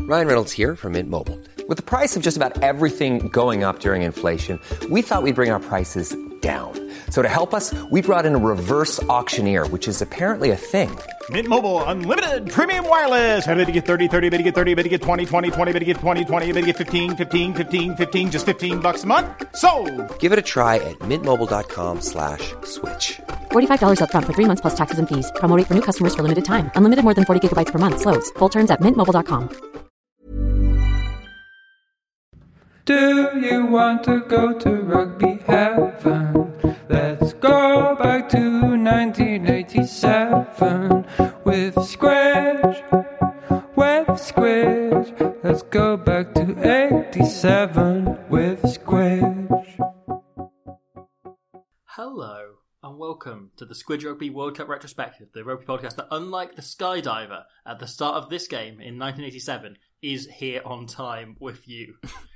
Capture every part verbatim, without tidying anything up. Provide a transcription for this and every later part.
Ryan Reynolds here from Mint Mobile. With the price of just about everything going up during inflation, we thought we'd bring our prices down. So to help us, we brought in a reverse auctioneer, which is apparently a thing. Mint Mobile Unlimited Premium Wireless. How to get thirty, thirty, how to get thirty, how to get twenty, twenty, twenty, how to get twenty, twenty, how to get fifteen, fifteen, fifteen, fifteen, just fifteen bucks a month? Sold! Give it a try at mintmobile.com slash switch. forty-five dollars up front for three months plus taxes and fees. Promo rate for new customers for limited time. Unlimited more than forty gigabytes per month. Slows full terms at mint mobile dot com. Do you want to go to rugby heaven? Let's go back to nineteen eighty-seven with Squidge, with Squidge. Let's go back to eighty-seven with Squidge. Hello and welcome to the Squidge Rugby World Cup Retrospective, the rugby podcast that, unlike the Skydiver at the start of this game in nineteen eighty-seven, is here on time with you.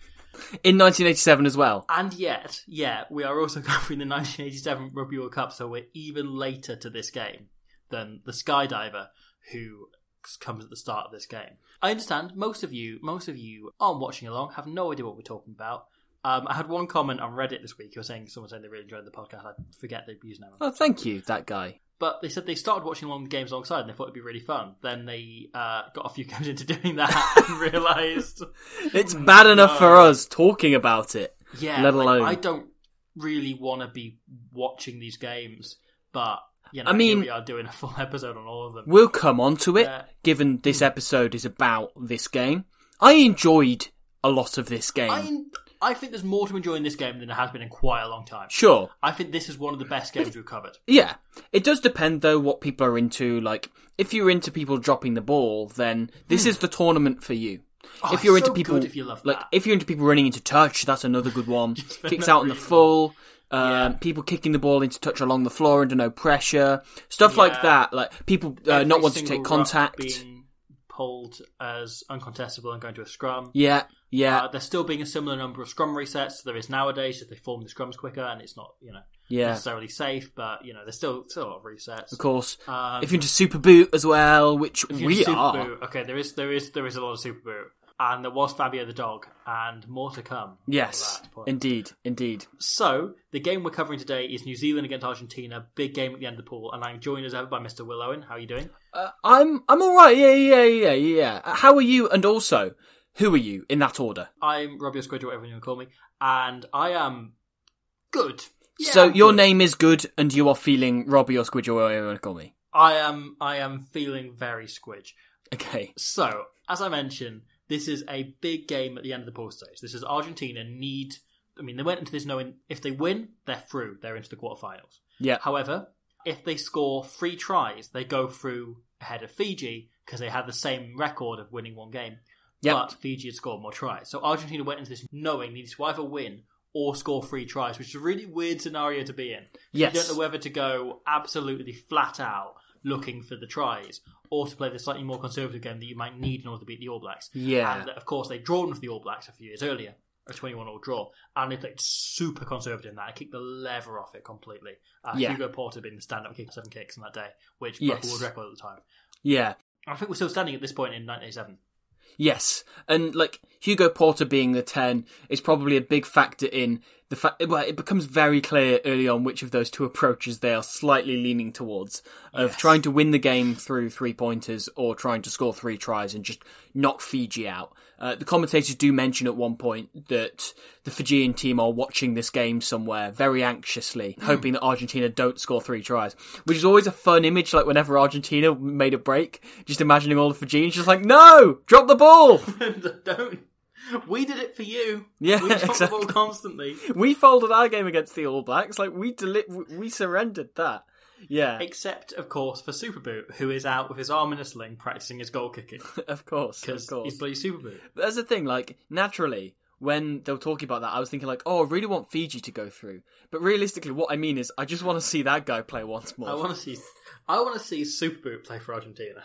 In nineteen eighty-seven as well. And yet, yeah, we are also covering the nineteen eighty-seven Rugby World Cup, so we're even later to this game than the Skydiver, who comes at the start of this game. I understand most of you, most of you aren't watching along, have no idea what we're talking about. Um, I had one comment on Reddit this week who was saying, someone saying they really enjoyed the podcast. I forget the username. Oh, thank you, that guy. But they said they started watching along the games alongside and they thought it'd be really fun. Then they uh, got a few games into doing that and realised... It's bad enough no. for us talking about it, yeah, let like, alone... I don't really want to be watching these games, but, you know, I mean, here we are doing a full episode on all of them. We'll come on to it, yeah. given this episode is about this game. I enjoyed a lot of this game. I, I think there's more to enjoy in this game than there has been in quite a long time. Sure. I think this is one of the best games we've covered. Yeah. It does depend, though, what people are into. Like, if you're into people dropping the ball, then this mm. is the tournament for you. Oh, if you're so into people, good if you love like, that. if you're into people running into touch, that's another good one. Kicks out in the full. Uh, yeah. People kicking the ball into touch along the floor under no pressure. Stuff yeah. like that. Like, people uh, not wanting to take ruck contact. Being pulled as uncontestable and going to a scrum. Yeah, yeah. Uh, there's still being a similar number of scrum resets to there is nowadays, if they form the scrums quicker, and it's not, you know, yeah. necessarily safe, but, you know, there's still, still a lot of resets. Of course. Um, if you're into Super Boot as well, which we super are. Boot, okay, there is, there is, there is a lot of Super Boot. And there was Fabio the dog, and more to come. Yes, indeed, indeed. So, the game we're covering today is New Zealand against Argentina, big game at the end of the pool, and I'm joined as ever by Mister Will Owen. How are you doing? Uh, I'm I'm all right. Yeah, yeah, yeah, yeah. How are you? And also, who are you in that order? I'm Robbie or Squidge, whatever you want to call me, and I am good. Yeah, so I'm your good. name is good, and you are feeling Robbie or Squidge, or whatever you want to call me. I am. I am feeling very Squidge. Okay. So, as I mentioned, this is a big game at the end of the pool stage. This is Argentina need... I mean, they went into this knowing if they win, they're through. They're into the quarterfinals. Yeah. However, if they score three tries, they go through ahead of Fiji because they had the same record of winning one game. Yep. But Fiji had scored more tries. So Argentina went into this knowing they needed to either win or score three tries, which is a really weird scenario to be in. Yes. You don't know whether to go absolutely flat out looking for the tries, or to play the slightly more conservative game that you might need in order to beat the All Blacks. Yeah. And of course, they'd drawn with the All Blacks a few years earlier, a twenty-one all draw, and they played super conservative in that. I kicked the lever off it completely. Uh, Yeah. Hugo Porter had been stand-up kicking seven kicks on that day, which Yes. broke the world record at the time. Yeah. I think we're still standing at this point in nineteen eighty-seven. Yes, and like Hugo Porter being the ten is probably a big factor in the fact. Well, it becomes very clear early on which of those two approaches they are slightly leaning towards, of Yes. trying to win the game through three pointers or trying to score three tries and just knock Fiji out. Uh, the commentators do mention at one point that the Fijian team are watching this game somewhere very anxiously, Mm. hoping that Argentina don't score three tries, which is always a fun image. Like whenever Argentina made a break, just imagining all the Fijians just like, no, drop the ball. Don't. We did it for you. Yeah, we dropped exactly. the ball constantly. We folded our game against the All Blacks. Like we deli- we surrendered that. Yeah, Except, of course, for Superboot, who is out with his arm in a sling practicing his goal kicking. of course, of Because course. he's bloody Superboot. But that's the thing. Like naturally, when they were talking about that, I was thinking like, oh, I really want Fiji to go through. But realistically, what I mean is, I just want to see that guy play once more. I want to see I want to see Superboot play for Argentina.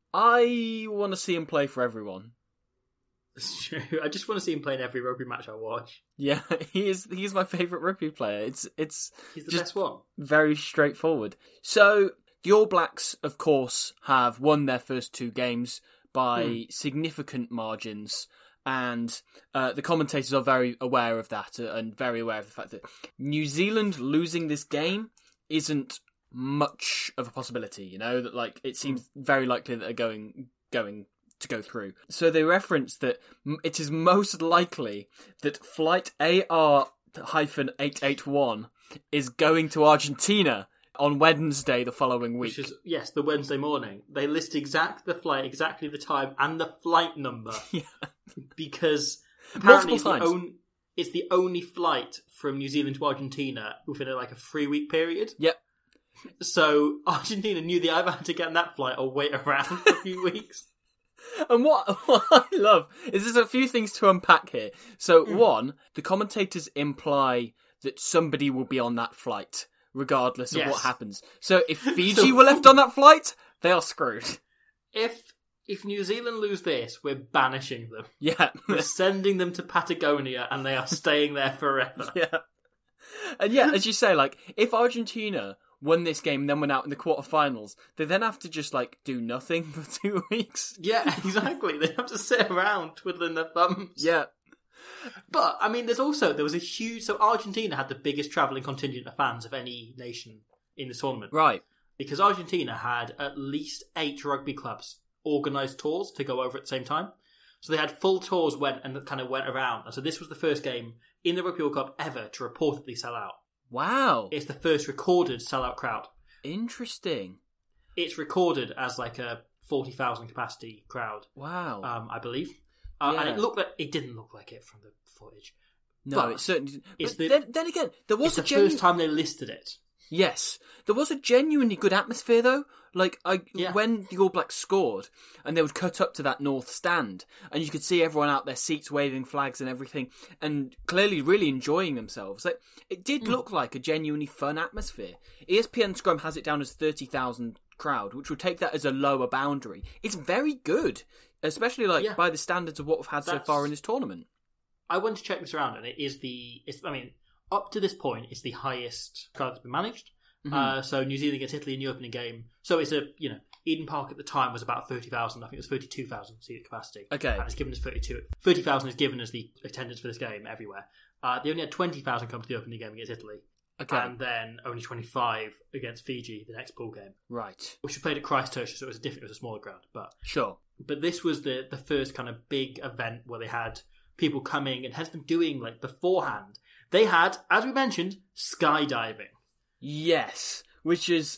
I want to see him play for everyone. It's true. I just want to see him play in every rugby match I watch. Yeah, he is. He's my favourite rugby player. It's it's He's the just best one. very straightforward. So the All Blacks, of course, have won their first two games, by Mm. significant margins. And uh, the commentators are very aware of that uh, and very aware of the fact that New Zealand losing this game isn't much of a possibility, you know, that like it seems very likely that they're going going to go through. So they reference that m- it is most likely that flight A R eight eighty-one is going to Argentina on Wednesday the following week. Which is, yes, the Wednesday morning. They list exact the flight, exactly the time, and the flight number. Yeah. Because apparently Multiple it's the, times. on, it's the only flight from New Zealand to Argentina within a, like a three-week period. Yep. So Argentina knew they either had to get on that flight or wait around for a few weeks. And what, what I love is there's a few things to unpack here. So, one, the commentators imply that somebody will be on that flight, regardless of Yes. what happens. So, if Fiji So- were left on that flight, they are screwed. If if New Zealand lose this, we're banishing them. Yeah. We're sending them to Patagonia and they are staying there forever. Yeah. And yeah, as you say, like, if Argentina won this game and then went out in the quarterfinals, they then have to just, like, do nothing for two weeks. Yeah, exactly. They have to sit around twiddling their thumbs. Yeah. But, I mean, there's also, there was a huge, so Argentina had the biggest travelling contingent of fans of any nation in the tournament. Right. Because Argentina had at least eight rugby clubs organised tours to go over at the same time. So they had full tours went and kind of went around. And so this was the first game in the Rugby World Cup ever to reportedly sell out. Wow. It's the first recorded sellout crowd. Interesting. It's recorded as like a forty thousand capacity crowd, Wow. um, I believe. Uh, And Yeah. it looked like, it didn't look like it from the footage. no, but it certainly didn't. it's But the- then, then again, there was It's a the genuine... first time they listed it. Yes, there was a genuinely good atmosphere though. Like I, Yeah. when the All Blacks scored, and they would cut up to that north stand, and you could see everyone out their seats waving flags and everything, and clearly really enjoying themselves. Like it did Hmm. look like a genuinely fun atmosphere. E S P N Scrum has it down as thirty thousand crowd, which would take that as a lower boundary. It's very good, especially like Yeah. by the standards of what we've had so That's- far in this tournament. I went to check this around, and it is the. It's, I mean, up to this point, it's the highest crowd that's been managed. Mm-hmm. Uh, so New Zealand against Italy in the opening game. So it's a you know Eden Park at the time was about thirty thousand. I think it was thirty two thousand seat capacity. Okay. and it's given us thirty two. Thirty thousand is given as the attendance for this game everywhere. Uh, they only had twenty thousand come to the opening game against Italy, Okay, and then only twenty five against Fiji the next pool game, right, which was played at Christchurch, so it was a different, it was a smaller crowd, but. sure. But this was the the first kind of big event where they had people coming and has them doing like beforehand. They had, as we mentioned, skydiving. Yes, which is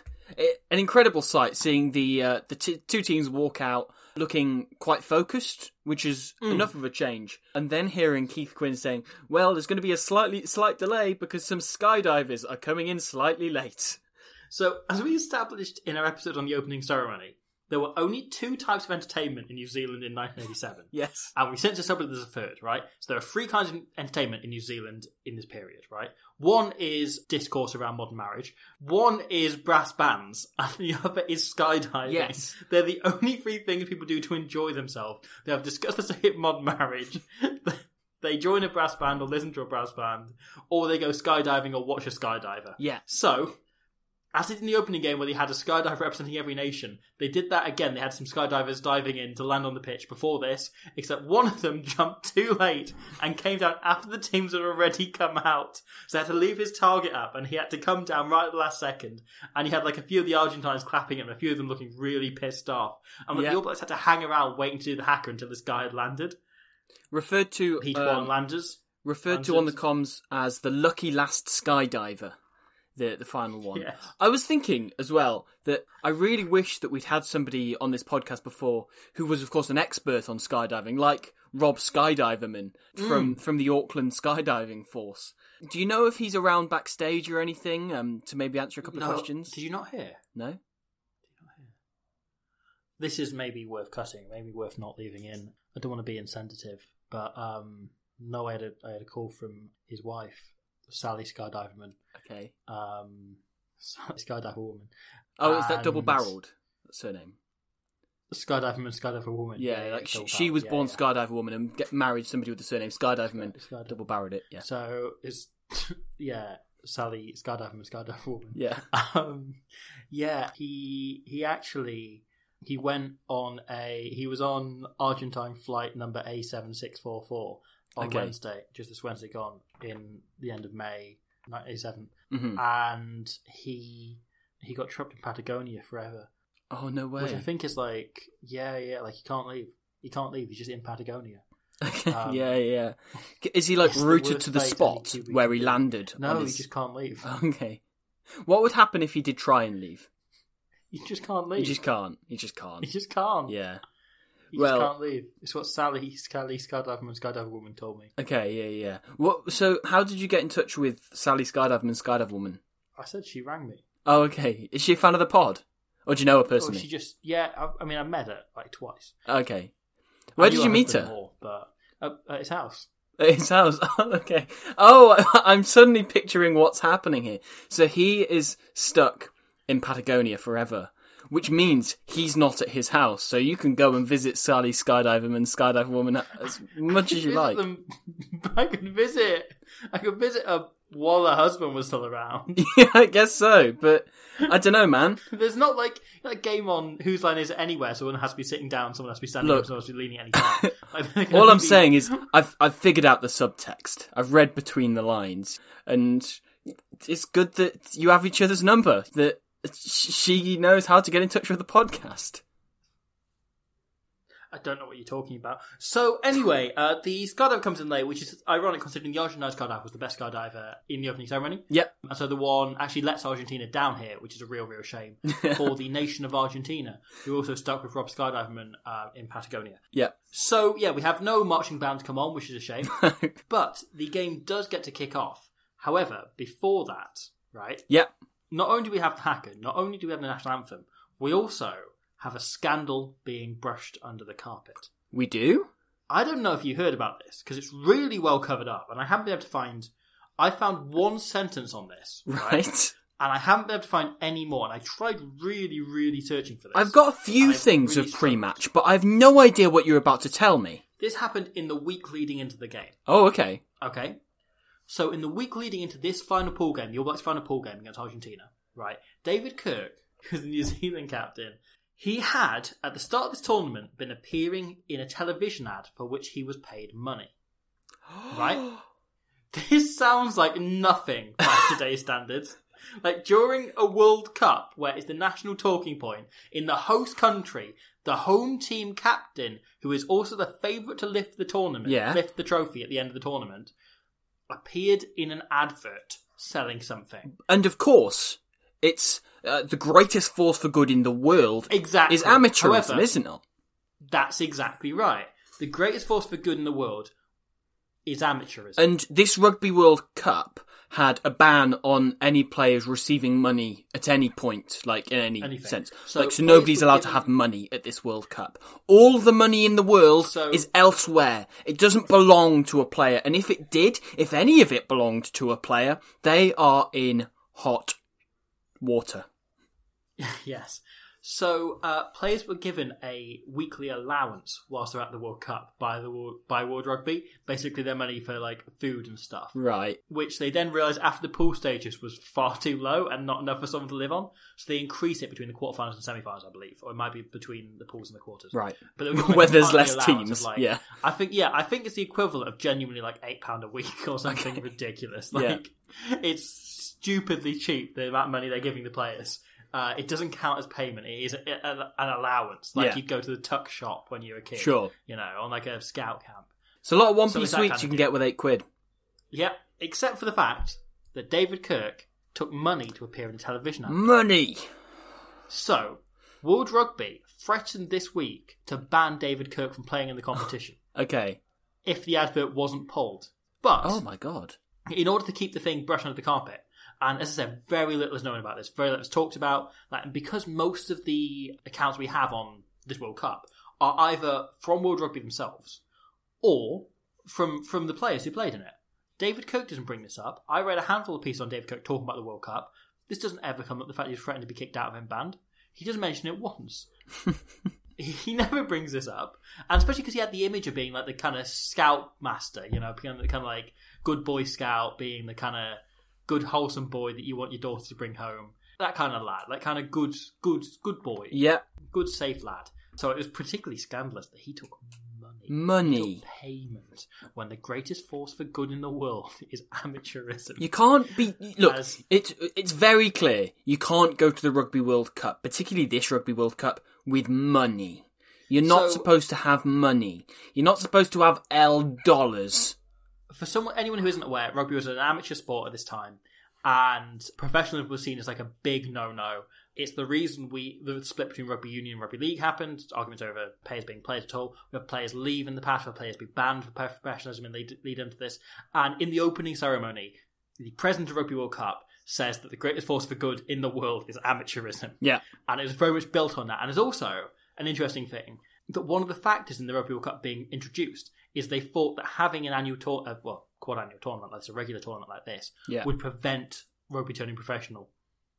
an incredible sight. Seeing the uh, the t- two teams walk out looking quite focused, which is enough of a change, and then hearing Keith Quinn saying, "Well, there's going to be a slightly slight delay because some skydivers are coming in slightly late." So, as we established in our episode on the opening ceremony, there were only two types of entertainment in New Zealand in nineteen eighty-seven. Yes. And we since established there's a third, right? So there are three kinds of entertainment in New Zealand in this period, right? One is discourse around modern marriage. One is brass bands. And the other is skydiving. Yes. They're the only three things people do to enjoy themselves. They have discussed this hit modern marriage. They join a brass band or listen to a brass band. Or they go skydiving or watch a skydiver. Yeah. So, as they did in the opening game where they had a skydiver representing every nation, they did that again. They had some skydivers diving in to land on the pitch before this, except one of them jumped too late and came down after the teams had already come out. So they had to leave his target up and he had to come down right at the last second. And he had like a few of the Argentines clapping him, a few of them looking really pissed off. And Yeah. the All Blacks had to hang around waiting to do the hacker until this guy had landed. Referred to Heat um, one landers. referred to on the comms as the lucky last skydiver. The the final one. Yes. I was thinking as well that I really wish that we'd had somebody on this podcast before who was, of course, an expert on skydiving, like Rob Skydiverman from, Mm. from the Auckland Skydiving Force. Do you know if he's around backstage or anything um, to maybe answer a couple of No, questions? Did you not hear? No? This is maybe worth cutting, maybe worth not leaving in. I don't want to be insensitive, but um, no, I had a, I had a call from his wife, Sally Skydiverman, Okay. um, Sally Skydiver Woman. Oh, is that double And- barreled surname? Skydiverman, Skydiver Woman. Yeah, like she, double she barrel, was yeah, born yeah. Skydiver Woman and get married to somebody with the surname Skydiverman. Skydiver. Double barreled it, yeah. So it's yeah, Sally Skydiverman, Skydiver Woman. Yeah. Um, yeah, he he actually He went on a. He was on Argentine flight number A seven six four four on Okay. Wednesday, just this Wednesday gone, in the end of May, nineteen eighty-seven, Mhm. and he he got trapped in Patagonia forever, Oh, no way. which I think is like, yeah, yeah, like he can't leave. He can't leave. He's just in Patagonia. Okay, Um, yeah, yeah. Is he like it's the rooted worst to the fate spot any Kiwi where can he do. landed? No, on he his- just can't leave. Okay. What would happen if he did try and leave? He just can't He leave. just can't. He just can't. He just can't. Yeah. He Well- just can't leave. It's what Sally, Sally Skydiverman, Skydiver Woman told me. Okay, yeah, yeah. What? So, how did you get in touch with Sally Skydiverman, Skydive Woman? I said she rang me. Oh, okay. Is she a fan of the pod? Or do you know her Oh, personally? she just, yeah, I, I mean, I met her like twice. Okay. Where I did knew you meet husband her? More, but at, at his house. At his house. Oh, okay. Oh, I'm suddenly picturing what's happening here. So he is stuck in Patagonia forever, which means he's not at his house. So you can go and visit Sally Skydiverman and Skydive Woman as much as you Visit like. them. I could visit. I could visit her while her husband was still around. Yeah, I guess so. But I don't know, man. There's not like a game on Whose Line Is It Anywhere, so someone has to be sitting down, someone has to be standing Look. up, someone has to be leaning at any time. I think All it'd I'm be- saying is I've I've figured out the subtext. I've read between the lines, and it's good that you have each other's number. That she knows how to get in touch with the podcast. I don't know what you're talking about. So anyway, uh, the skydiver comes in late, which is ironic considering the Argentine skydiver was the best skydiver in the opening ceremony. Yep. And so the one actually lets Argentina down here, which is a real, real shame for the nation of Argentina, who also stuck with Rob Skydiverman uh, in Patagonia. Yep. So yeah, we have no marching band come on, which is a shame. But the game does get to kick off. However, before that, right, Yep. not only do we have the hacker, not only do we have the national anthem, we also have a scandal being brushed under the carpet. We do? I don't know if you heard about this, because it's really well covered up, and I haven't been able to find... I found one sentence on this, right? Right. And I haven't been able to find any more, and I tried really, really searching for this. I've got a few I've things really of pre-match, but I've no idea what you're about to tell me. This happened in the week leading into the game, Oh, okay. okay? So in the week leading into this final pool game, the All Blacks final pool game against Argentina, right, David Kirk, who's the New Zealand captain, he had, at the start of this tournament, been appearing in a television ad for which he was paid money. Right? This sounds like nothing by today's standards. Like, during a World Cup, where it's the national talking point, in the host country, the home team captain, who is also the favourite to lift the tournament, Yeah. lift the trophy at the end of the tournament, appeared in an advert selling something. And of course, it's uh, the greatest force for good in the world Exactly. is amateurism, However, isn't it? That's exactly right. The greatest force for good in the world is amateurism. And this Rugby World Cup had a ban on any players receiving money at any point, like in any Anything. sense. So like, so players nobody's were allowed to given- have money at this World Cup. All the money in the world So- is elsewhere. It doesn't belong to a player. And if it did, if any of it belonged to a player, they are in hot water. Yes. So uh, players were given a weekly allowance whilst they're at the World Cup by the World, by World Rugby. Basically, their money for like food and stuff, Right. which they then realised after the pool stages was far too low and not enough for someone to live on. So they increased it between the quarterfinals and semi-finals, I believe, or it might be between the pools and the quarters. Right. But they were given Where a there's monthly less allowance teams, of, like, yeah. I think yeah, I think it's the equivalent of genuinely like eight pound a week or something Okay. ridiculous. Yeah. Like it's stupidly cheap the amount of money they're giving the players. Uh, it doesn't count as payment. It is a, a, an allowance, like Yeah. you'd go to the tuck shop when you're a kid. Sure. You know, on like a scout camp. So a lot of one So piece it's that sweets kind you of can deal. get with eight quid. Yep, except for the fact that David Kirk took money to appear in a television ad. Money. So, World Rugby threatened this week to ban David Kirk from playing in the competition Okay. if the advert wasn't pulled. But Oh my god. in order to keep the thing brushed under the carpet, and as I said, very little is known about this, very little is talked about, like, and because most of the accounts we have on this World Cup are either from World Rugby themselves or from from the players who played in it. David Kirk doesn't bring this up. I read a handful of pieces on David Kirk talking about the World Cup. This doesn't ever come up, the fact he's threatened to be kicked out of and banned. He doesn't mention it once. He never brings this up, and especially because he had the image of being like the kind of scout master, you know, being the kind of like good boy scout, being the kind of good wholesome boy that you want your daughter to bring home. That kind of lad, that kind of good, good, good boy. Yeah. Good, safe lad. So it was particularly scandalous that he took money. Money. He took payment when the greatest force for good in the world is amateurism. You can't be... Look, As- it's, it's very clear. You can't go to the Rugby World Cup, particularly this Rugby World Cup, with money. You're not So- supposed to have money. You're not supposed to have L dollars. For someone, anyone who isn't aware, rugby was an amateur sport at this time, and professionalism was seen as like a big no-no. It's the reason we the split between rugby union and rugby league happened. Arguments over players being played at all. We have players leave in the past. We have players be banned for professionalism and lead, lead into this. And in the opening ceremony, the president of Rugby World Cup says that the greatest force for good in the world is amateurism. Yeah. And it was very much built on that. And it's also an interesting thing that one of the factors in the Rugby World Cup being introduced is they thought that having an annual tour, uh, well, quad annual tournament like this, a regular tournament like this, Yeah. would prevent rugby turning professional.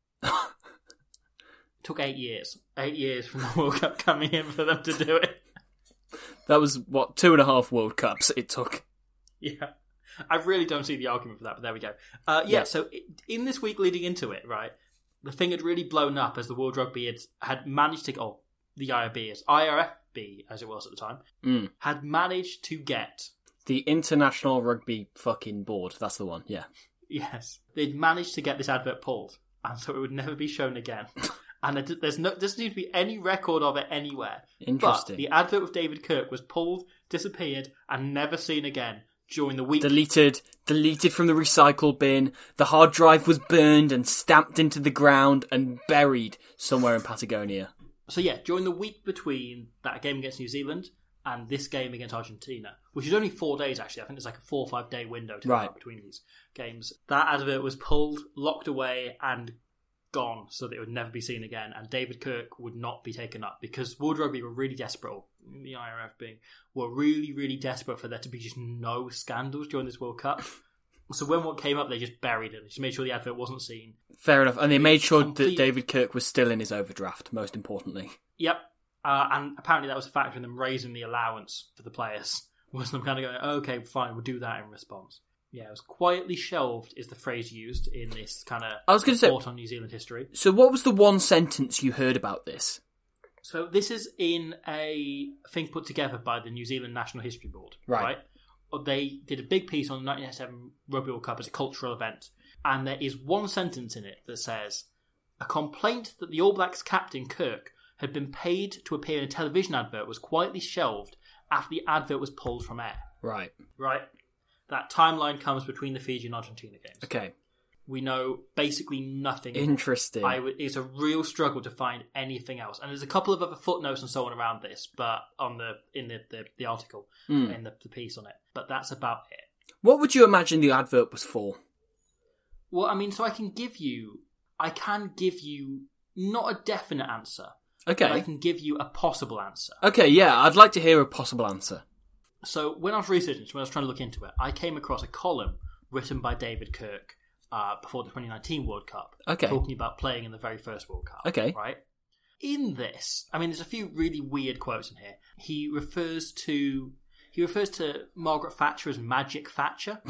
Took eight years. Eight years from the World Cup coming in for them to do it. That was, what, two and a half World Cups it took. Yeah. I really don't see the argument for that, but there we go. Uh, yeah, Yeah. so in this week leading into it, right, the thing had really blown up as the World Rugby had, had managed to... Oh, the I R B, as I R F B, as it was at the time, Mm. had managed to get... The International Rugby fucking Board. That's the one, yeah. Yes. They'd managed to get this advert pulled, and so it would never be shown again. And it, there's no, doesn't seem to be any record of it anywhere. Interesting. But the advert with David Kirk was pulled, disappeared, and never seen again during the week. Deleted, deleted from the recycle bin. The hard drive was burned and stamped into the ground and buried somewhere in Patagonia. So yeah, during the week between that game against New Zealand and this game against Argentina, which is only four days actually, I think there's like a four or five day window to Right. come up between these games, that advert was pulled, locked away, and gone so that it would never be seen again, and David Kirk would not be taken up because World Rugby were really desperate, the I R F being, were really, really desperate for there to be just no scandals during this World Cup. So when one came up, they just buried it. They just made sure the advert wasn't seen. Fair enough. And they made sure Complete- that David Kirk was still in his overdraft, most importantly. Yep. Uh, and apparently that was a factor in them raising the allowance for the players. Was them kind of going, okay, fine, we'll do that in response. Yeah, it was quietly shelved is the phrase used in this kind of I was gonna say- report on New Zealand history. So what was the one sentence you heard about this? So this is in a thing put together by the New Zealand National History Board. Right. Right. They did a big piece on the nineteen ninety-seven Rugby World Cup as a cultural event. And there is one sentence in it that says, a complaint that the All Blacks captain Kirk had been paid to appear in a television advert was quietly shelved after the advert was pulled from air. Right. Right? That timeline comes between the Fiji and Argentina games. Okay. We know basically nothing. Interesting. I w- it's a real struggle to find anything else, and there's a couple of other footnotes and so on around this, but on the in the the, the article Mm. in the, the piece on it. But that's about it. What would you imagine the advert was for? Well, I mean, so I can give you, I can give you not a definite answer, but I Okay. can give you a possible answer. Okay, yeah, I'd like to hear a possible answer. So when I was researching, when I was trying to look into it, I came across a column written by David Kirk uh, before the twenty nineteen World Cup, Okay. talking about playing in the very first World Cup. Okay. Right? In this, I mean, there's a few really weird quotes in here. He refers to he refers to Margaret Thatcher as Magic Thatcher,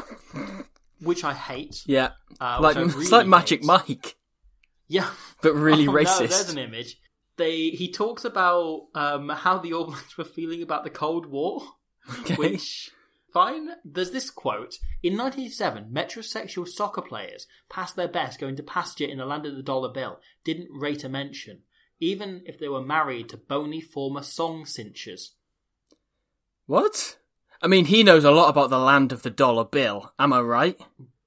which I hate. Yeah. Uh, like which I It's really like Magic hate. Mike, Yeah, but really Oh, no, racist. there's an image. They he talks about um, how the All Blacks were feeling about the Cold War. Okay. Which, fine. There's this quote. In nineteen eighty-seven, metrosexual soccer players passed their best going to pasture in the land of the dollar bill, didn't rate a mention, even if they were married to bony former song cinchers. What? I mean, he knows a lot about the land of the dollar bill. Am I right?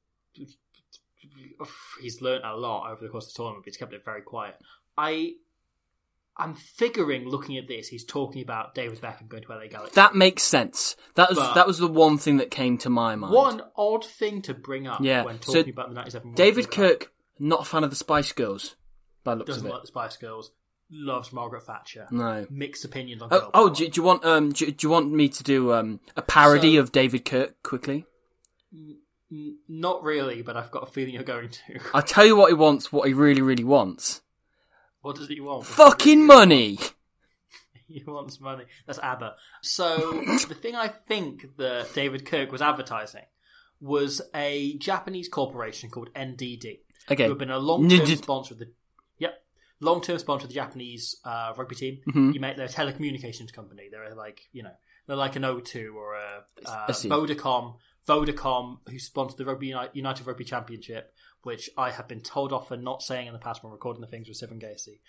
He's learnt a lot over the course of the tournament, but he's kept it very quiet. I... I'm figuring, looking at this, he's talking about David Beckham going to L A Galaxy. That makes sense. That was But- that was the one thing that came to my mind. One odd thing to bring up Yeah, when so talking about the ninety-seven World David Cup. Kirk, not a fan of the Spice Girls, by the looks Doesn't of it. like the Spice Girls. Loves Margaret Thatcher. No. Mixed opinions on Oh, girl oh power. do, do you want um do, do you want me to do um a parody So- of David Kirk quickly? N- Not really, but I've got a feeling you're going to. I'll tell you what he wants. What he really, really wants. What does he want? Fucking money. He wants money. That's ABBA. So the thing I think that David Kirk was advertising was a Japanese corporation called N D D. Okay. Who have been a long-term N D D. sponsor of the... Yep. Long-term sponsor of the Japanese uh, rugby team. Mm-hmm. You make They're a telecommunications company. They're like, you know, they're like an O two or a uh, I see. Vodacom. Vodacom, who sponsored the Rugby Uni- United Rugby Championship, which I have been told off for not saying in the past when recording the things with Sivan Gacy.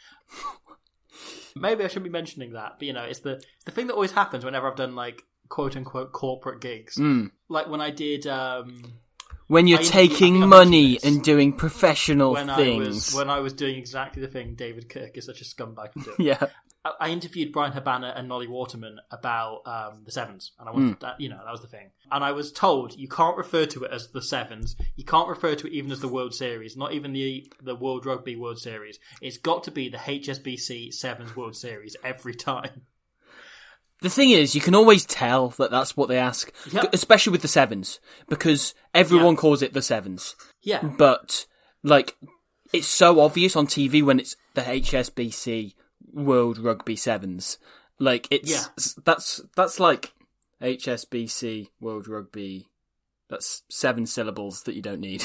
Maybe I shouldn't be mentioning that, but you know, it's the it's the thing that always happens whenever I've done like quote unquote corporate gigs. Mm. Like when I did um, When you're I- I taking think I money mentioned this. and doing professional when things. I was when I was doing exactly the thing David Kirk is such a scumbag to do. Yeah. I, I interviewed Brian Habana and Nolly Waterman about um, the Sevens, and I wanted Mm. that, you know, that was the thing. And I was told you can't refer to it as the Sevens. You can't refer to it even as the World Series, not even the the World Rugby World Series. It's got to be the H S B C Sevens World Series every time. The thing is, you can always tell that that's what they ask, Yep. especially with the sevens, because everyone Yeah. calls it the sevens. Yeah, But, like, it's so obvious on T V when it's the H S B C World Rugby Sevens. Like, it's, Yeah. that's, that's like H S B C World Rugby, that's seven syllables that you don't need.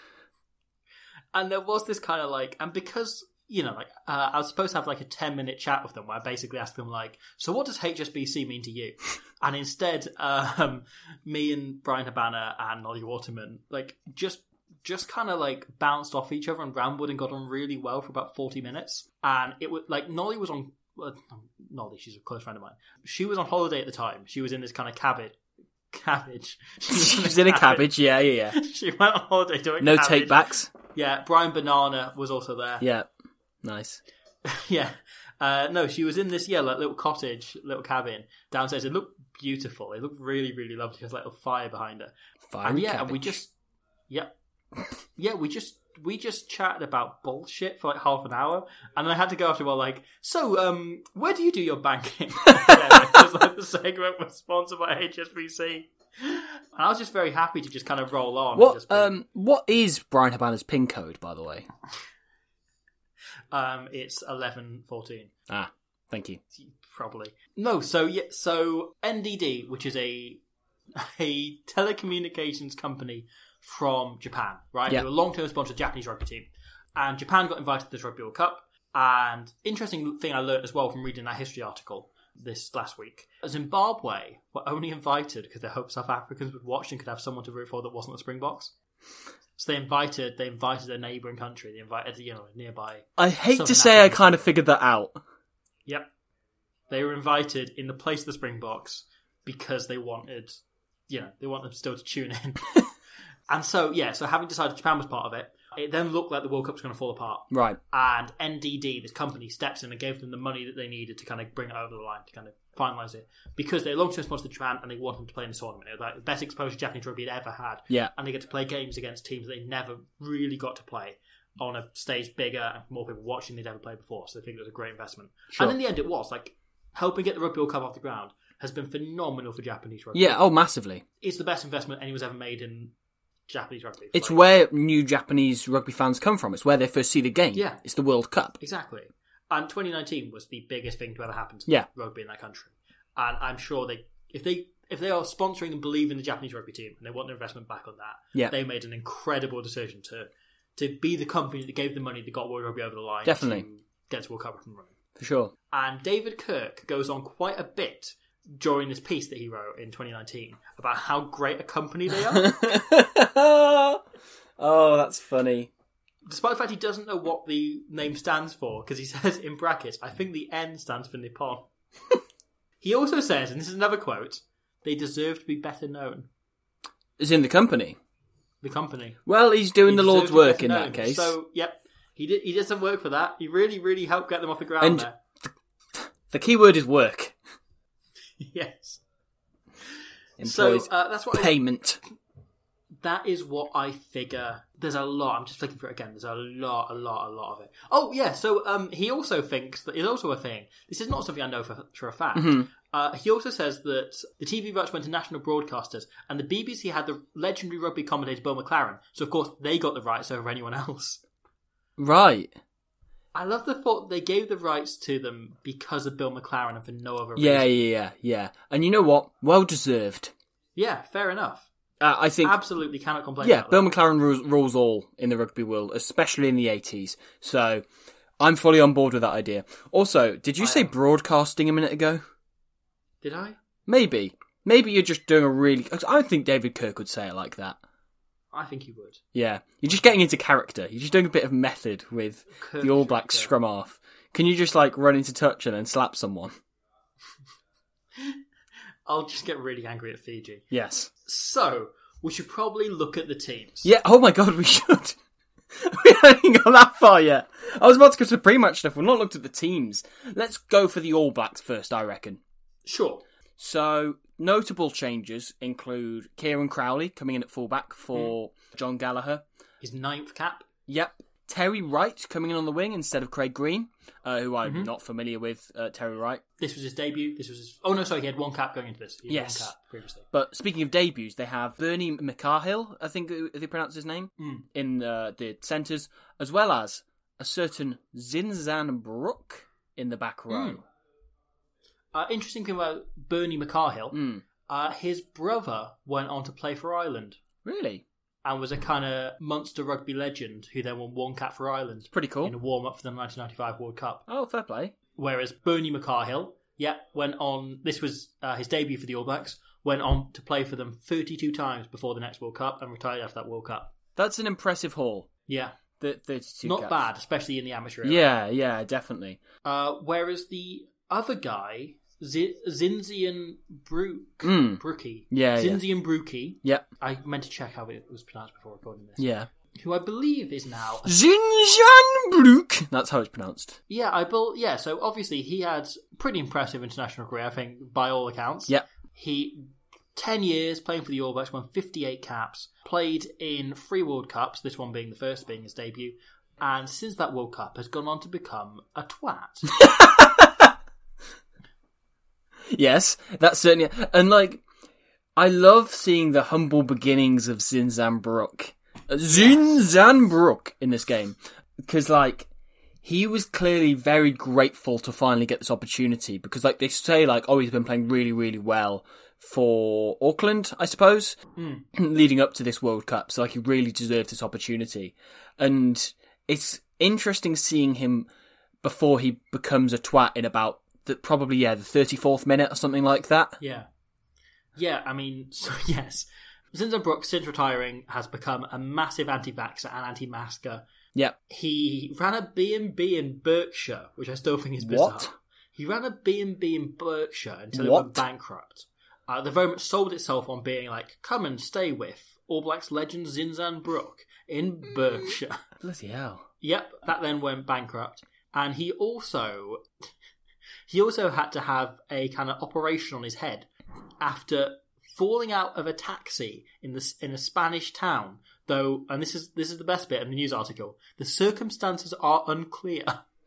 and there was this kind of like, and because, you know, like uh, I was supposed to have like a ten minute chat with them where I basically asked them like, so what does H S B C mean to you? And instead, um, me and Brian Habana and Nolly Waterman like just just kind of like bounced off each other and rambled and got on really well for about forty minutes. And it was like Nolly was on, well, Nolly, she's a close friend of mine. She was on holiday at the time. She was in this kind of cabbage. Cabbage. She She was in a cabbage, yeah, yeah, yeah. She went on holiday doing No cabbage. take backs. Yeah, Brian Banana was also there. Yeah, nice. Yeah. Uh, no, she was in this, yeah, like little cottage, little cabin downstairs. It looked beautiful. It looked really, really lovely. There's like a fire behind her. Fiery and yeah, cabbage. and we just, yeah, yeah, we just, we just chatted about bullshit for like half an hour. And then I had to go after, well, like, so, um, where do you do your banking? Because like the segment was sponsored by H S B C. And I was just very happy to just kind of roll on. and What, just be- um, what is Brian Habana's PIN code, by the way? um, it's eleven fourteen. Ah, thank you. Probably. No, so yeah, so N D D, which is a a telecommunications company from Japan, right? Yeah. They were a long-term sponsor of the Japanese rugby team. And Japan got invited to this Rugby World Cup. And interesting thing I learned as well from reading that history article this last week, Zimbabwe were only invited because they hoped South Africans would watch and could have someone to root for that wasn't the Springboks. So they invited they invited a neighbouring country. They invited, you know, nearby. I hate Southern to say I African kind of figured that out. Yep. They were invited in the place of the Springboks because they wanted, you know, they want them still to tune in. And so, yeah, so having decided Japan was part of it, it then looked like the World Cup was going to fall apart. Right. And N D D, this company, steps in and gave them the money that they needed to kind of bring it over the line, to kind of finalise it. Because they're long-term sponsor of Japan and they want them to play in the tournament. It was like the best exposure Japanese rugby had ever had. Yeah. And they get to play games against teams they never really got to play on a stage bigger and more people watching they'd ever played before. So they think it was a great investment. Sure. And in the end it was. Like, helping get the Rugby World Cup off the ground has been phenomenal for Japanese rugby. Yeah, oh, massively. It's the best investment anyone's ever made in Japanese rugby. It's Like, where new Japanese rugby fans come from. It's where they first see the game. Yeah. It's the World Cup. Exactly. And twenty nineteen was the biggest thing to ever happen to Yeah. rugby in that country. And I'm sure they, if they if they are sponsoring and believe in the Japanese rugby team and they want their investment back on that, Yeah. they made an incredible decision to to be the company that gave the money that got World Rugby over the line. Definitely. To get to World Cup from running. For sure. And David Kirk goes on quite a bit during this piece that he wrote in twenty nineteen about how great a company they are. Oh, that's funny. Despite the fact he doesn't know what the name stands for, because he says in brackets, I think the N stands for Nippon. He also says, and this is another quote, they deserve to be better known. Is in the company. The company. Well, he's doing He the deserves Lord's to be work better in known. that case. So, yep, he did. He did some work for that. He really, really helped get them off the ground And- there. The key word is work. Yes. Employees. So uh, that's what I, Payment. that is what I figure. There's a lot. I'm just flicking through it again. There's a lot, a lot, a lot of it. Oh yeah. So um, he also thinks that is also a thing. This is not something I know for, for a fact. Mm-hmm. Uh, he also says that the T V rights went to national broadcasters, and the B B C had the legendary rugby commentator Bill McLaren. So of course they got the rights over anyone else. Right. I love the thought they gave the rights to them because of Bill McLaren and for no other reason. Yeah, yeah, yeah, yeah. And you know what? Well deserved. Yeah, fair enough. Uh, I think Absolutely cannot complain Yeah, about Bill that. McLaren rules, rules all in the rugby world, especially in the eighties. So I'm fully on board with that idea. Also, did you I say am. broadcasting a minute ago? Did I? Maybe. Maybe you're just doing a really... I think David Kirk would say it like that. I think he would. Yeah. You're just getting into character. You're just doing a bit of method with Kirk the All is Blacks Kirk. scrum half. Can you just, like, run into touch and then slap someone? I'll just get really angry at Fiji. Yes. So, we should probably look at the teams. Yeah, oh my god, we should. We haven't gone that far yet. I was about to go to the pre-match stuff. We've not looked at the teams. Let's go for the All Blacks first, I reckon. Sure. So, notable changes include Kieran Crowley coming in at fullback for mm. John Gallagher. His ninth cap. Yep. Terry Wright coming in on the wing instead of Craig Green, uh, who I'm Mm-hmm. not familiar with, uh, Terry Wright. This was his debut. This was his... Oh, no, sorry, he had one cap going into this. He had Yes. one cap previously. But speaking of debuts, they have Bernie McCarhill, I think uh, they pronounce his name, Mm. in uh, the centres, as well as a certain Zinzan Brook in the back row. Mm. Uh, interesting thing about Bernie McCarhill, Mm. uh, his brother went on to play for Ireland Really? and was a kind of Munster rugby legend who then won one cap for Ireland Pretty cool. in a warm-up for the nineteen ninety-five World Cup. Oh, fair play. Whereas Bernie McCarhill, yeah, went on, this was uh, his debut for the All Blacks, went on to play for them thirty-two times before the next World Cup and retired after that World Cup. That's an impressive haul. Yeah, The thirty-two not caps. bad, especially in the amateur era. Yeah, yeah, definitely. Uh, whereas the other guy, Z- Zinzian Brook, Mm. Brookie, Yeah, yeah. Zinzian Brookie, Yep. I meant to check how it was pronounced before recording this. Yeah. Who I believe is now... Zinzan Brook. That's how it's pronounced. Yeah, I bel yeah, so obviously he had pretty impressive international career, I think, by all accounts. Yep. He, ten years playing for the All Blacks, won fifty-eight caps, played in three World Cups, this one being the first, being his debut, and since that World Cup has gone on to become a twat. Yes, that's certainly... And, like, I love seeing the humble beginnings of Zinzan Brook. Uh, Zinzan Brook in this game. Because, like, he was clearly very grateful to finally get this opportunity. Because, like, they say, like, oh, he's been playing really, really well for Auckland, I suppose, Mm. leading up to this World Cup. So, like, he really deserved this opportunity. And it's interesting seeing him before he becomes a twat in about the, probably, yeah, the thirty-fourth minute or something like that. Yeah. Yeah, I mean, so yes. Zinzan Brook, since retiring, has become a massive anti-vaxxer and anti-masker. Yep. He ran a B and B in Berkshire, which I still think is bizarre. What? He ran a B and B in Berkshire until it What? went bankrupt. Uh, the very much sold itself on being like, come and stay with All Blacks legend Zinzan Brook in Berkshire. Bloody hell. Yep, that then went bankrupt. And he also... He also had to have a kind of operation on his head after falling out of a taxi in the in a Spanish town. Though, and this is this is the best bit of the news article, the circumstances are unclear.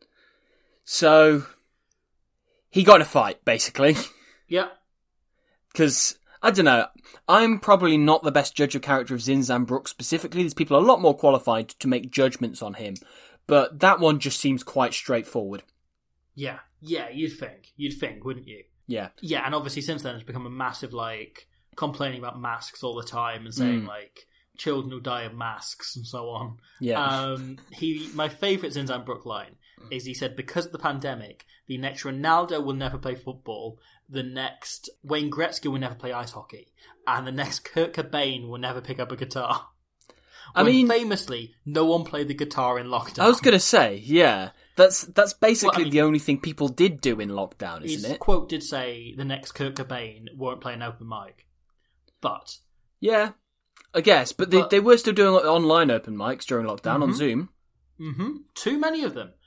So, he got in a fight, basically. Yep. Because, I don't know, I'm probably not the best judge of character of Zinzan Brook specifically. There's people a lot more qualified to make judgments on him. But that one just seems quite straightforward. Yeah. Yeah, you'd think. You'd think, wouldn't you? Yeah. Yeah, and obviously since then it's become a massive, like, complaining about masks all the time and saying, Mm. like, children who die of masks and so on. Yeah. Um, he, my favourite Zinzan Brook line is he said, because of the pandemic, the next Ronaldo will never play football, the next Wayne Gretzky will never play ice hockey, and the next Kurt Cobain will never pick up a guitar. I When mean- famously, no one played the guitar in lockdown. I was going to say, yeah. That's that's basically Well, I mean- the only thing people did do in lockdown, His isn't it? quote did say the next Kurt Cobain won't play an open mic. But, Yeah, I guess. But they, But- they were still doing online open mics during lockdown on Mhm. Zoom. hmm too many of them.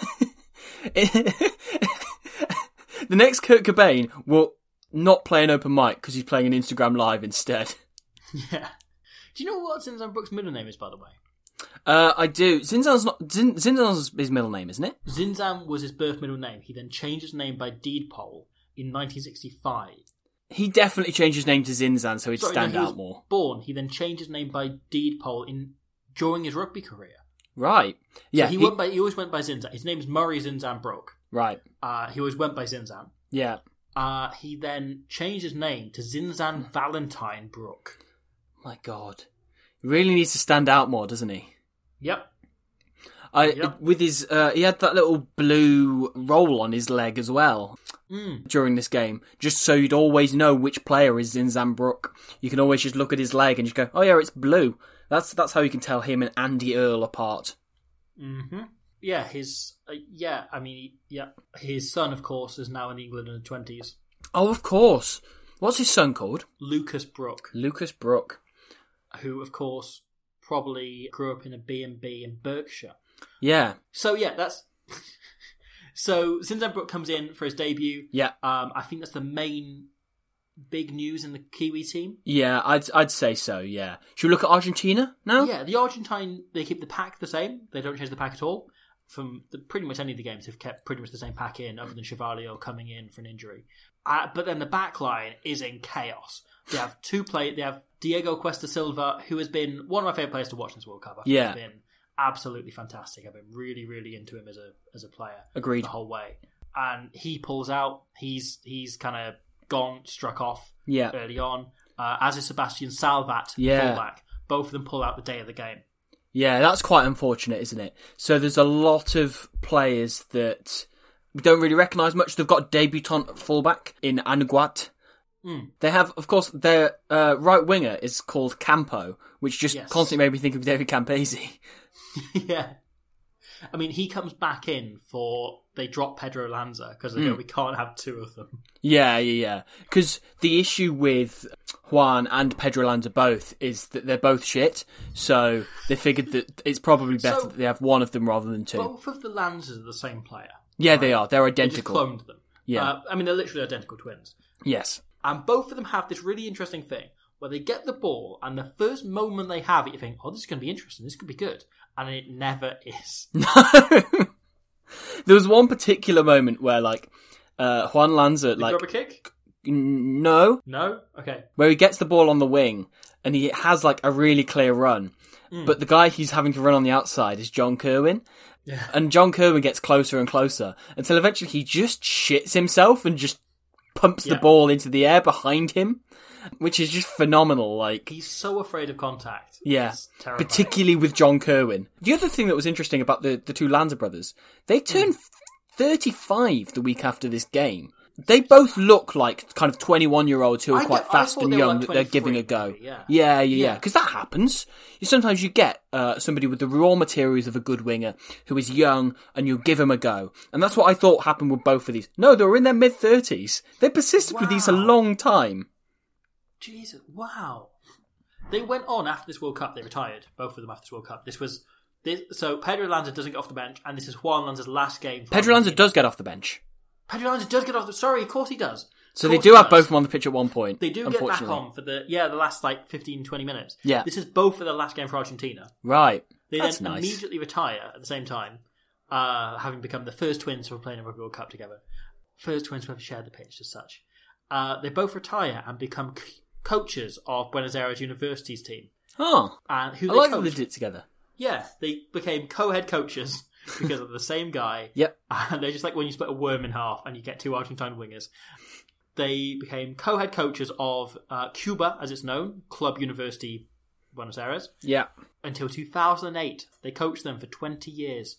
The next Kurt Cobain will not play an open mic because he's playing an Instagram Live instead. Yeah. Do you know what Zinzan Brook's middle name is, by the way? Uh, I do. Zinzan's not. Zin, Zinzan's his middle name, isn't it? Zinzan was his birth middle name. He then changed his name by deed poll in nineteen sixty-five. He definitely changed his name to Zinzan so he'd Sorry, stand no, he was out more. born. He then changed his name by deed poll in during his rugby career. Right. Yeah. So he, went by. He always went by Zinzan. His name is Murray Zinzan Brook. Right. Uh, he always went by Zinzan. Yeah. Uh, he then changed his name to Zinzan Valentine Brook. My God. He really needs to stand out more, doesn't he? Yep. I, Yep. With his, uh, he had that little blue roll on his leg as well Mm. during this game, just so you'd always know which player is Zinzan Brook. You can always just look at his leg and just go, oh yeah, it's blue. That's that's how you can tell him and Andy Earl apart. Mm-hmm. Yeah, his uh, yeah, I mean, yeah, his son, of course, is now in England in the twenties. Oh, of course. What's his son called? Lucas Brook, Lucas Brook. who, of course, probably grew up in a B and B in Berkshire. Yeah. So yeah, that's so Zinzan Brook comes in for his debut. Yeah. Um, I think that's the main big news in the Kiwi team. Yeah, I'd I'd say so, yeah. Should we look at Argentina now? Yeah, the Argentine, they keep the pack the same. They don't change the pack at all. From the, pretty much any of the games, they've kept pretty much the same pack in, other than Chevalier coming in for an injury. Uh, but then the back line is in chaos. They have two play. They have Diego Cuesta Silva, who has been one of my favourite players to watch in this World Cup. I think Yeah. he's been absolutely fantastic. I've been really, really into him as a as a player. Agreed. The whole way. And he pulls out. He's he's kind of gone, struck off Yeah. early on. Uh, as is Sebastian Salvat, Yeah. fullback. Both of them pull out the day of the game. Yeah, that's quite unfortunate, isn't it? So there's a lot of players that we don't really recognise much. They've got debutant at fullback in Anguat. Mm. They have, of course, their uh, right winger is called Campo, which just Yes. constantly made me think of David Campese. Yeah. I mean, he comes back in for... They drop Pedro Lanza because they Mm. go, we can't have two of them. Yeah, yeah, yeah. Because the issue with Juan and Pedro Lanza both is that they're both shit. So they figured that it's probably better So- that they have one of them rather than two. Both of the Lanzas are the same player. yeah, they are. They're They just identical. cloned them. Yeah. Uh, I mean, they're literally identical twins. Yes. And both of them have this really interesting thing where they get the ball and the first moment they have it, you think, oh, this is going to be interesting. This could be good. And it never is. There was one particular moment where, like, uh, Juan Lanza, The like, rubber kick? n- no, No? Okay. where he gets the ball on the wing and he has like a really clear run, Mm. but the guy he's having to run on the outside is John Kerwin, Yeah. and John Kerwin gets closer and closer until eventually he just shits himself and just pumps the Yeah. ball into the air behind him, which is just phenomenal. Like, He's so afraid of contact. yeah, It's terrifying. particularly with John Kerwin. The other thing that was interesting about the, the two Lanza brothers, they turned thirty-five the week after this game. They both look like kind of twenty-one-year-olds who are I quite get- I fast thought and they were young like that they're giving a go. twenty-three, maybe, yeah, yeah. yeah, Yeah. because that happens. You, sometimes you get uh, somebody with the raw materials of a good winger who is young and you give him a go. And that's what I thought happened with both of these. No, they were in their mid-thirties. They persisted with these a Wow. long time. Jesus, wow. They went on after this World Cup. They retired, both of them after this World Cup. This was this, so Pedro Lanza doesn't get off the bench, and this is Juan Lanza's last game. for Pedro Lanza Argentina. does get off the bench. Pedro Lanza does get off the. Sorry, of course he does. So Of they course do he have does. both of them on the pitch at one point. They do get back unfortunately. on for the yeah the last like fifteen, twenty minutes. Yeah. This is both of the last game for Argentina. Right. They That's then nice. immediately retire at the same time, uh, having become the first twins who are playing a Rugby World Cup together. First twins who have shared the pitch as such. Uh, they both retire and become c- coaches of Buenos Aires University's team. Oh, And who I they like that coached- they did it together. Yeah, they became co-head coaches because of the same guy. Yep. And they're just like when you split a worm in half and you get two Argentine wingers. They became co-head coaches of uh, Cuba, as it's known, Club University Buenos Aires, Yeah. until two thousand eight. They coached them for twenty years.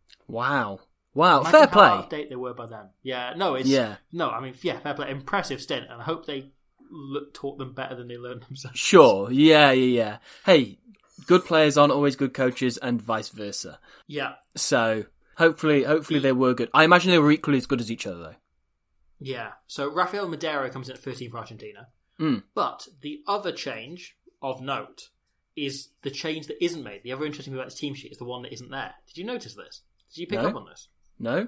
Wow. Wow. Imagine Fair how play. out of date they were by then. Yeah, no, it's Yeah. no. I mean, yeah, fair play, impressive stint, and I hope they l- taught them better than they learned themselves. Sure. Yeah, yeah, yeah. Hey, good players aren't always good coaches and vice versa. Yeah, So hopefully, hopefully they were good. I imagine they were equally as good as each other, though. yeah. So Rafael Madero comes in at thirteen for Argentina. Mm. But the other change of note is the change that isn't made. The other interesting thing about this team sheet is the one that isn't there. Did you notice this? Did you pick No. up on this? No?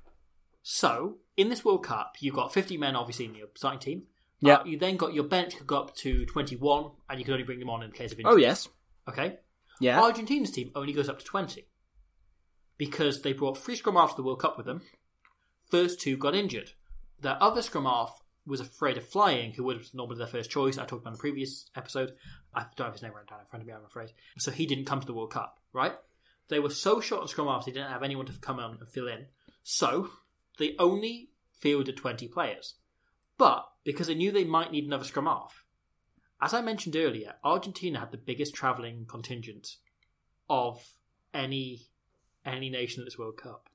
So, in this World Cup, you've got fifty men, obviously, in your starting team. Yeah. Uh, you then got your bench could go up to twenty-one, and you could only bring them on in case of injury. Oh, yes. Okay? Yeah. Argentina's team only goes up to twenty. Because they brought three scrum halves to the World Cup with them. First two got injured. Their other scrum half was afraid of flying, who would have normally their first choice. I talked about in the previous episode. I don't have his name right down in front of me, I'm afraid. So he didn't come to the World Cup, right? They were so short on scrum halves, they didn't have anyone to come on and fill in. So they only fielded twenty players. But because they knew they might need another scrum half, As I mentioned earlier, Argentina had the biggest travelling contingent of any any nation at this World Cup.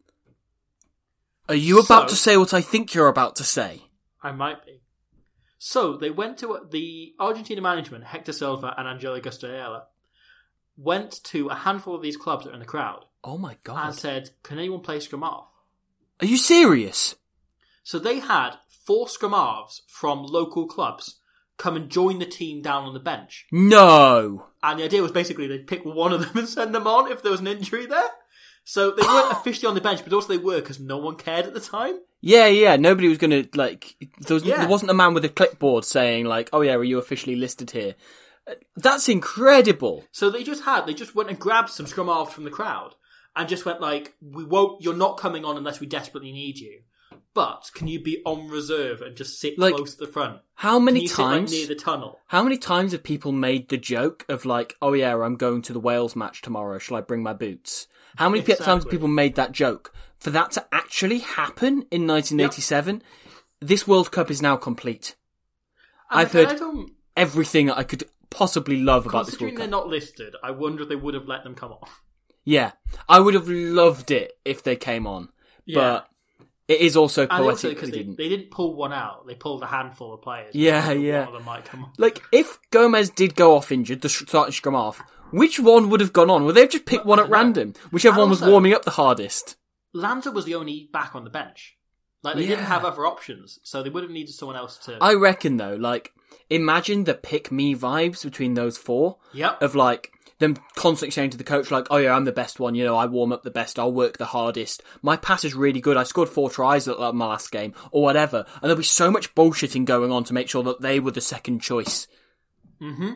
Are you about So- to say what I think you're about to say? I might be. So they went to the Argentina management, Hector Silva and Angelo Gustayala, went to a handful of these clubs that are in the crowd Oh my god. and said, "Can anyone play scrum half?" Are you serious? So they had four scrum halves from local clubs come and join the team down on the bench. No. And the idea was basically they'd pick one of them and send them on if there was an injury there. So they weren't officially on the bench, but also they were because no one cared at the time. Yeah, yeah. Nobody was going to, like... There, was, Yeah. there wasn't a man with a clipboard saying, like, oh yeah, are you officially listed here? Uh, That's incredible. So they just had, they just went and grabbed some scrum halves from the crowd and just went like, we won't, you're not coming on unless we desperately need you. But can you be on reserve and just sit Like, close to the front? How many Can you sit, like, times... near the tunnel? How many times have people made the joke of like, oh yeah, I'm going to the Wales match tomorrow, shall I bring my boots? How many pe- times have Exactly. people made that joke? For that to actually happen in nineteen eighty-seven, this World Cup is now complete. And I've I- and heard I don't, everything I could possibly love about this considering World they're Cup. not listed, I wonder if they would have let them come on. Yeah, I would have loved it if they came on, Yeah. but it is also And also poetic that because they they, didn't. they didn't pull one out, they pulled a handful of players. Yeah, One of yeah. them might come on. Like, if Gomez did go off injured, the sh- starting scrum half, which one would have gone on? Would they have just picked Well, one I at don't know. random? Whichever And one was also- warming up the hardest. Lanza was the only back on the bench. Like, they didn't Yeah. have other options, so they would have needed someone else to... I reckon though, like, imagine the pick me vibes between those four. Yep. Of like, them constantly saying to the coach, like, oh yeah, I'm the best one, you know, I warm up the best, I'll work the hardest. My pass is really good, I scored four tries at like, my last game, or whatever. And there'll be so much bullshitting going on to make sure that they were the second choice. Mm-hmm.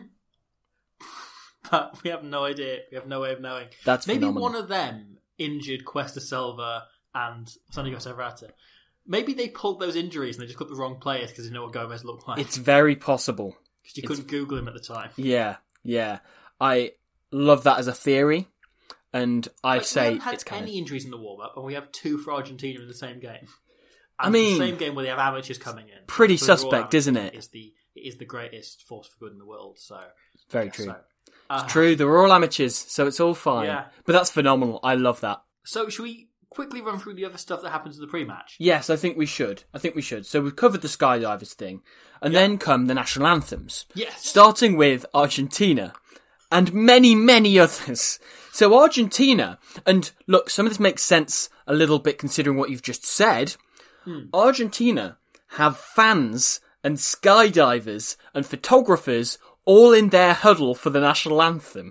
But we have no idea. We have no way of knowing. That's Maybe phenomenal. one of them injured Cuesta Silva and Santiago Serrata. Maybe they pulled those injuries and they just got the wrong players because they know what Gomez looked like. It's very possible. Because you couldn't Google him at the time. Yeah, yeah. I love that as a theory, and I Like, we say haven't had it's kind any of... injuries in the warm-up, and we have two for Argentina in the same game. And I mean, the same game where they have amateurs coming in. pretty So they're all suspect, isn't it? Is the it is the greatest force for good in the world. So Very yeah, true. So, uh, It's true, they're all amateurs, so it's all fine. Yeah. But that's phenomenal. I love that. So should we quickly run through the other stuff that happens in the pre-match? Yes, I think we should. I think we should. So we've covered the skydivers thing, and then come the national anthems. Yes. Starting with Argentina, and many, many others. So Argentina, and look, some of this makes sense a little bit considering what you've just said. Hmm. Argentina have fans and skydivers and photographers all in their huddle for the national anthem.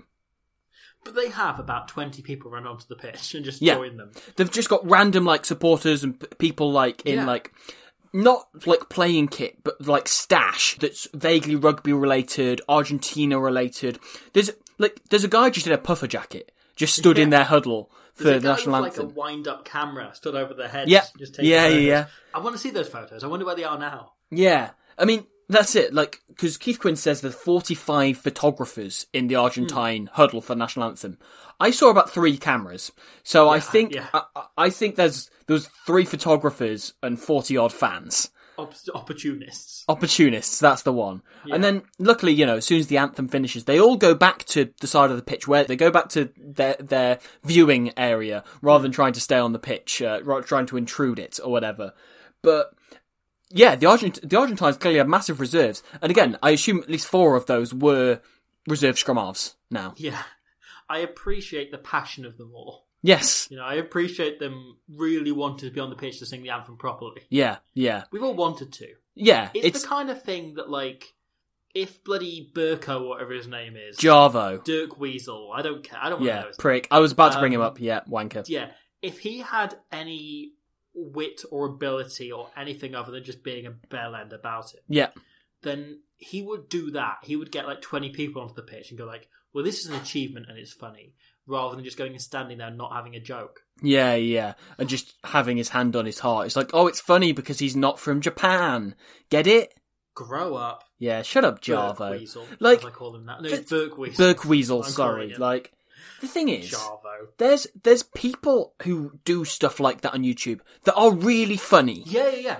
But they have about twenty people run onto the pitch and just Yeah. join them. They've just got random like supporters and p- people like in Yeah. like not like playing kit, but like stash that's vaguely rugby related, Argentina related. There's like there's a guy just in a puffer jacket, just stood in Yeah. their huddle for There's a the guy national with, anthem. like a wind-up camera stood over their heads. Yeah. just taking Yeah, yeah, photos. yeah. I want to see those photos. I wonder where they are now. Yeah, I mean that's it. Like because Keith Quinn says there's forty-five photographers in the Argentine huddle for the national anthem. I saw about three cameras, so I think yeah. I, I- I think there's there's three photographers and forty odd fans. Op- opportunists. Opportunists, that's the one. And then, luckily, you know, as soon as the anthem finishes, they all go back to the side of the pitch where they go back to their their viewing area rather than trying to stay on the pitch, uh, ra- trying to intrude it or whatever. But yeah, the Argent the Argentines clearly have massive reserves, and again, I assume at least four of those were reserve scrum halves now. Yeah. I appreciate the passion of them all. Yes, You know, I appreciate them really wanting to be on the pitch to sing the anthem properly. yeah, yeah, We've all wanted to. yeah. It's, It's, the kind of thing that, like, if bloody Burko, or whatever his name is, Jarvo. Dirk Weasel, I don't care. I don't want to Yeah, know his name. prick. I was about to bring him Um, up. Yeah, wanker. Yeah, if he had any wit or ability or anything other than just being a bell end about it, Yeah, then he would do that. He would get like twenty people onto the pitch and go like, well, this is an achievement and it's funny, rather than just going and standing there and not having a joke. yeah, yeah. And just having his hand on his heart. It's like, oh, it's funny because he's not from Japan. Get it? Grow up, Yeah, shut up, Burk Jarvo. Weasel, Like, as I call him now. No, th- Burk Weasel. Burke Weasel, I'm sorry. calling him. Like, the thing is, Jarvo. there's there's people who do stuff like that on YouTube that are really funny. Yeah, yeah, yeah.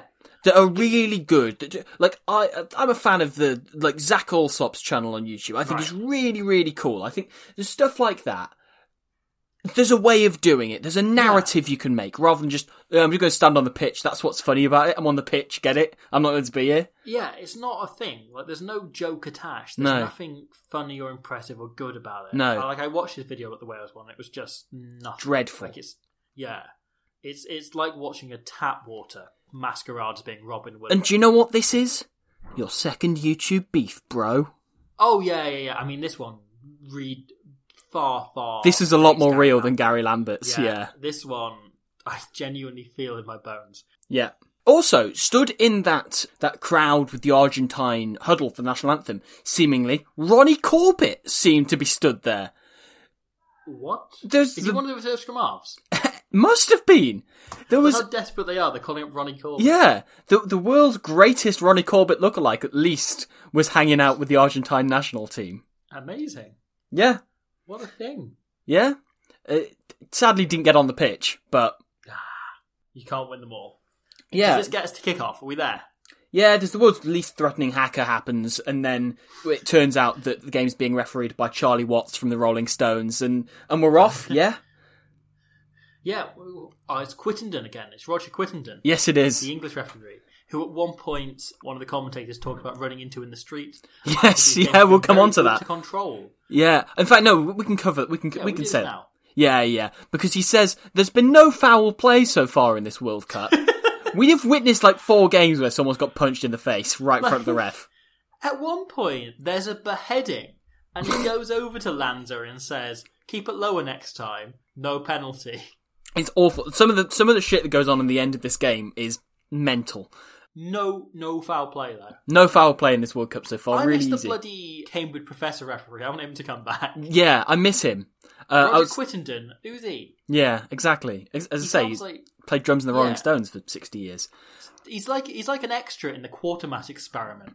that are really good. That, like I, I'm a fan of the like Zach Alsop's channel on YouTube. I think Right. it's really, really cool. I think there's stuff like that. There's a way of doing it. There's a narrative you can make rather than just oh, I'm just going to stand on the pitch. That's what's funny about it. I'm on the pitch. Get it? I'm not going to be here. Yeah, it's not a thing. Like, there's no joke attached. There's No. nothing funny or impressive or good about it. No. Like, I watched his video about the Wales one. It was just nothing. Dreadful. Like, it's yeah, it's it's like watching a tap water masquerade as being Robin Williams. And do you know what this is? Your second YouTube beef, bro. Oh yeah, yeah, yeah. I mean, this one read far, far. This is a lot hates more Gary real Lambert. than Gary Lambert's. Yeah. This one, I genuinely feel in my bones. Yeah. Also, stood in that, that crowd with the Argentine huddle for the national anthem, seemingly, Ronnie Corbett seemed to be stood there. What? There's Is the- he one of the reserve scrum halves? Must have been. There was, How desperate they are. They're calling up Ronnie Corbett. yeah, the the world's greatest Ronnie Corbett lookalike, at least, was hanging out with the Argentine national team. Amazing. Yeah, What a thing. yeah. It sadly didn't get on the pitch, but You can't win them all. yeah, Does this get us to kick off? Are we there? yeah. There's the world's least threatening hacker happens, and then it turns out that the game's being refereed by Charlie Watts from the Rolling Stones, and and we're off. Yeah, Yeah. well, Oh, it's Quittenden again. It's Roger Quittenden, yes, it is. the English referee, who at one point, one of the commentators talked about running into in the street. Yes, These yeah, games we'll are come very on to good that. To control. Yeah, in fact, no, we can cover. We can Yeah, we we can do say this it. now. Yeah, yeah, because he says there's been no foul play so far in this World Cup. We have witnessed like four games where someone's got punched in the face right in front of the ref. At one point, there's a beheading, and he goes over to Lanza and says, "Keep it lower next time. No penalty." It's awful. Some of the some of the shit that goes on in the end of this game is mental. No, no foul play though. No foul play in this World Cup so far. I really miss the easy. bloody Cambridge professor referee. I want him to come back. Yeah, I miss him. Uh, I Roger was, Quittenden, who's he? yeah, exactly. As, as I He say, sounds he's like played drums in the Rolling Yeah. Stones for sixty years. he's like he's like an extra in the Quatermass experiment.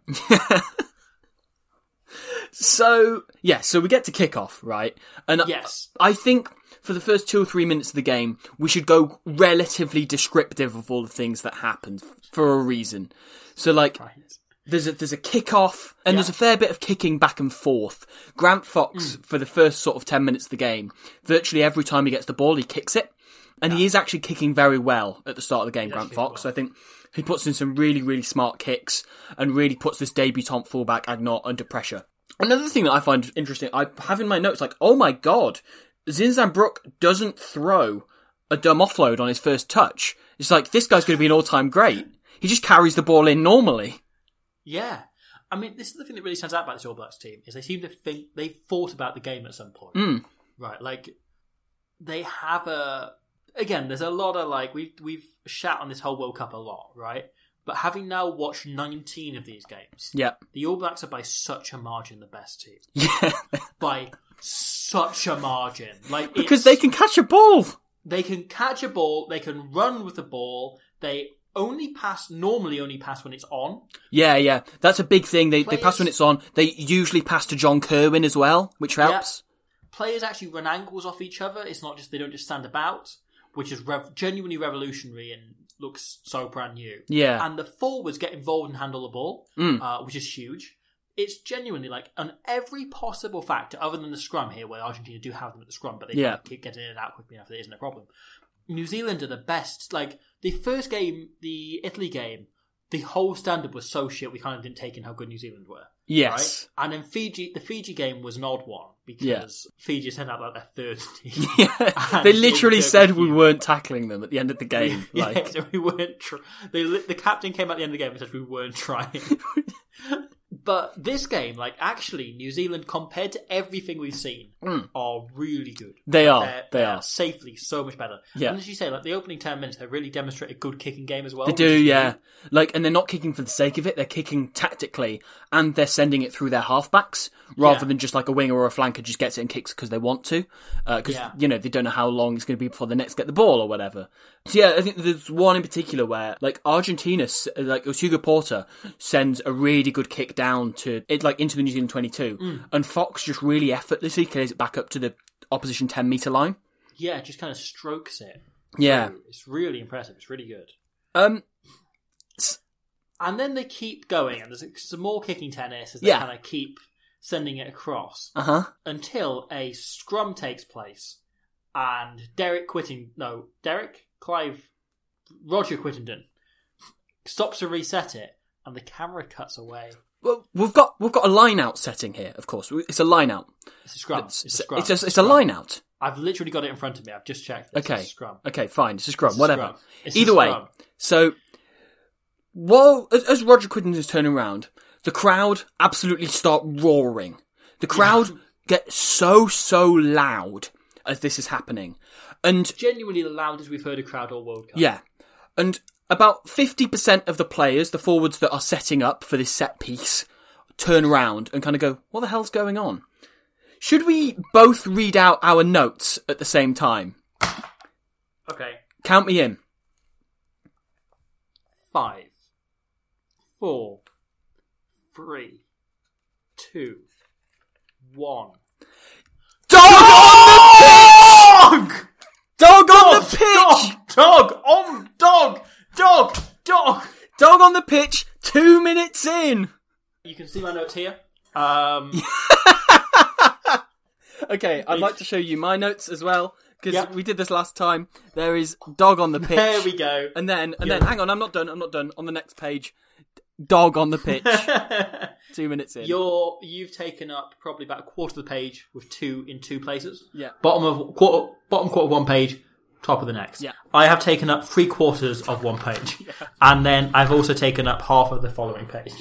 So yeah, so we get to kick off, right? And Yes. I think for the first two or three minutes of the game, we should go relatively descriptive of all the things that happened for a reason. So like, Right. there's a there's a kick off, and Yeah. there's a fair bit of kicking back and forth. Grant Fox, Mm. for the first sort of ten minutes of the game, virtually every time he gets the ball, he kicks it, and he is actually kicking very well at the start of the game. He Grant does kick Fox, well. I think. He puts in some really, really smart kicks and really puts this debutant fullback Agnot under pressure. Another thing that I find interesting, I have in my notes, like, oh my god, Zinzan Brook doesn't throw a dumb offload on his first touch. It's like, this guy's going to be an all-time great. He just carries the ball in normally. Yeah. I mean, this is the thing that really stands out about this All Blacks team, is they seem to think they've thought about the game at some point. Mm. Right, like, they have a... Again, there's a lot of, like, we've, we've shat on this whole World Cup a lot, right? But having now watched nineteen of these games, Yeah. the All Blacks are by such a margin the best team. Yeah. By such a margin. Like Because it's- they can catch a ball. They can catch a ball, they can run with the ball, they only pass, normally only pass when it's on. Yeah, yeah. That's a big thing. They, they pass Players- when it's on. They usually pass to John Kerwin as well, which helps. Players actually run angles off each other. It's not just, they don't just stand about, which is rev- genuinely revolutionary and looks so brand new. Yeah. And the forwards get involved and handle the ball, Mm. uh, which is huge. It's genuinely like on every possible factor, other than the scrum here, where Argentina do have them at the scrum, but they Yeah. can't keep getting in and out quickly enough that it isn't a problem. New Zealand are the best. Like, the first game, the Italy game, the whole standard was so shit we kind of didn't take in how good New Zealand were. Yes. Right? And then Fiji, the Fiji game was an odd one because Yeah. Fiji sent out like their third team. Yeah. And They literally it- said we weren't tackling them at the end of the game. Yeah, Like, so we weren't. Tr- they, li- the captain came at the end of the game and said we weren't trying. But this game, like, actually, New Zealand, compared to everything we've seen, are really good. They are, They're, they they're are. safely so much better. Yeah. And as you say, like, the opening ten minutes, they really demonstrate a good kicking game as well. They which do, is yeah. really- Like, and they're not kicking for the sake of it. They're kicking tactically, and they're sending it through their halfbacks rather Yeah. than just like a winger or a flanker just gets it and kicks because they want to. Because Yeah. you know they don't know how long it's going to be before the next get the ball or whatever. So yeah, I think there's one in particular where like Argentina, s- like it was Hugo Porter sends a really good kick down to it, like into the New Zealand twenty-two, Mm. and Fox just really effortlessly clears it back up to the opposition ten meter line. Yeah, it just kind of strokes it. Yeah. through. It's really impressive. It's really good. Um, s- And then they keep going, and there's some more kicking tennis as they Yeah. kind of keep sending it across Uh-huh. until a scrum takes place, and Derek Whitting, no, Derek, Clive, Roger Whittington stops to reset it, and the camera cuts away. Well, we've got we've got a line out setting here. Of course, it's a line out. It's a scrum. It's, It's a scrum. It's a, it's a line out. I've literally got it in front of me. I've just checked. It's Okay. a scrum. Okay, fine. It's a scrum. It's a whatever. scrum. It's a Either way, scrum. so while as, as Roger Quinton is turning around, the crowd absolutely start roaring. The crowd get so so loud as this is happening, and Genuinely the loudest we've heard a crowd all World Cup. yeah, and about fifty percent of the players, the forwards that are setting up for this set piece, turn around and kind of go, "What the hell's going on?" Should we both read out our notes at the same time? Okay. Count me in. Five, four, three, two, one. Dog on the pitch! Dog on the pitch! Dog! Dog! On! Dog! Dog! Dog! Dog on the pitch, two minutes in! You can see my notes here. Um, Okay, I'd like to show you my notes as well, because Yep. we did this last time. There is dog on the pitch. there we go. And then, and Yeah. then, hang on, I'm not done, I'm not done. On the next page, dog on the pitch, two minutes in. You're you've taken up probably about a quarter of the page with two in two places. Yeah. Bottom of quarter, bottom quarter of one page, top of the next. Yeah. I have taken up three quarters of one page, and then I've also taken up half of the following page.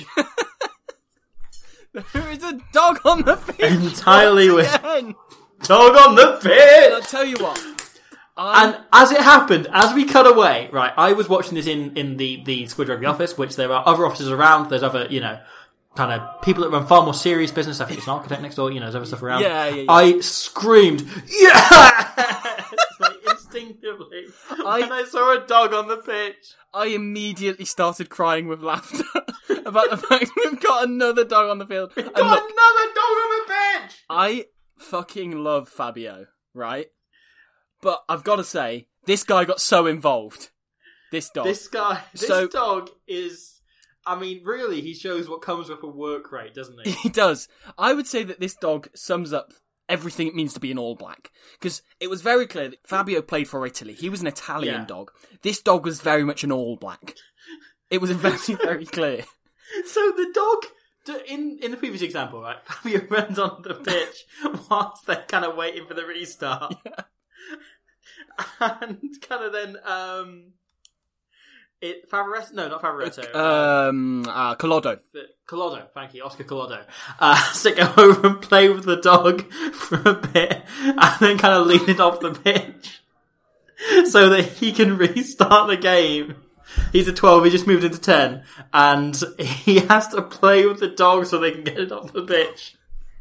There is a dog on the pitch! Entirely once with- again. Dog on the And pitch. I'll tell you what. I, And as it happened, as we cut away, right, I was watching this in, in the, the Squid Rugby office, which there are other offices around. There's other, you know, kind of people that run far more serious business. I think it's an architect next door, you know, there's other stuff around. Yeah, yeah, yeah. I screamed, yeah! Like, instinctively. I- and I saw a dog on the pitch. I immediately started crying with laughter about the fact we've got another dog on the field. And Got look, another dog on the pitch! I fucking love Fabio, right? But I've got to say, this guy got so involved. This dog. This guy, this So- dog is, I mean, really, he shows what comes with a work rate, doesn't he? He does. I would say that this dog sums up everything it means to be an All Black. Because it was very clear that Fabio played for Italy. He was an Italian Yeah. dog. This dog was very much an All Black. It was very, very clear. So the dog, in in the previous example, right, Fabio runs on the pitch whilst they're kind of waiting for the restart. Yeah. And kind of then, um, it, Favoretto, no, not Favoretto. Um, uh, Collado. Collado, thank you, Oscar Collado. Uh, has to go over and play with the dog for a bit and then kind of lean it off the pitch so that he can restart the game. He's a twelve, he just moved into ten, and he has to play with the dog so they can get it off the pitch.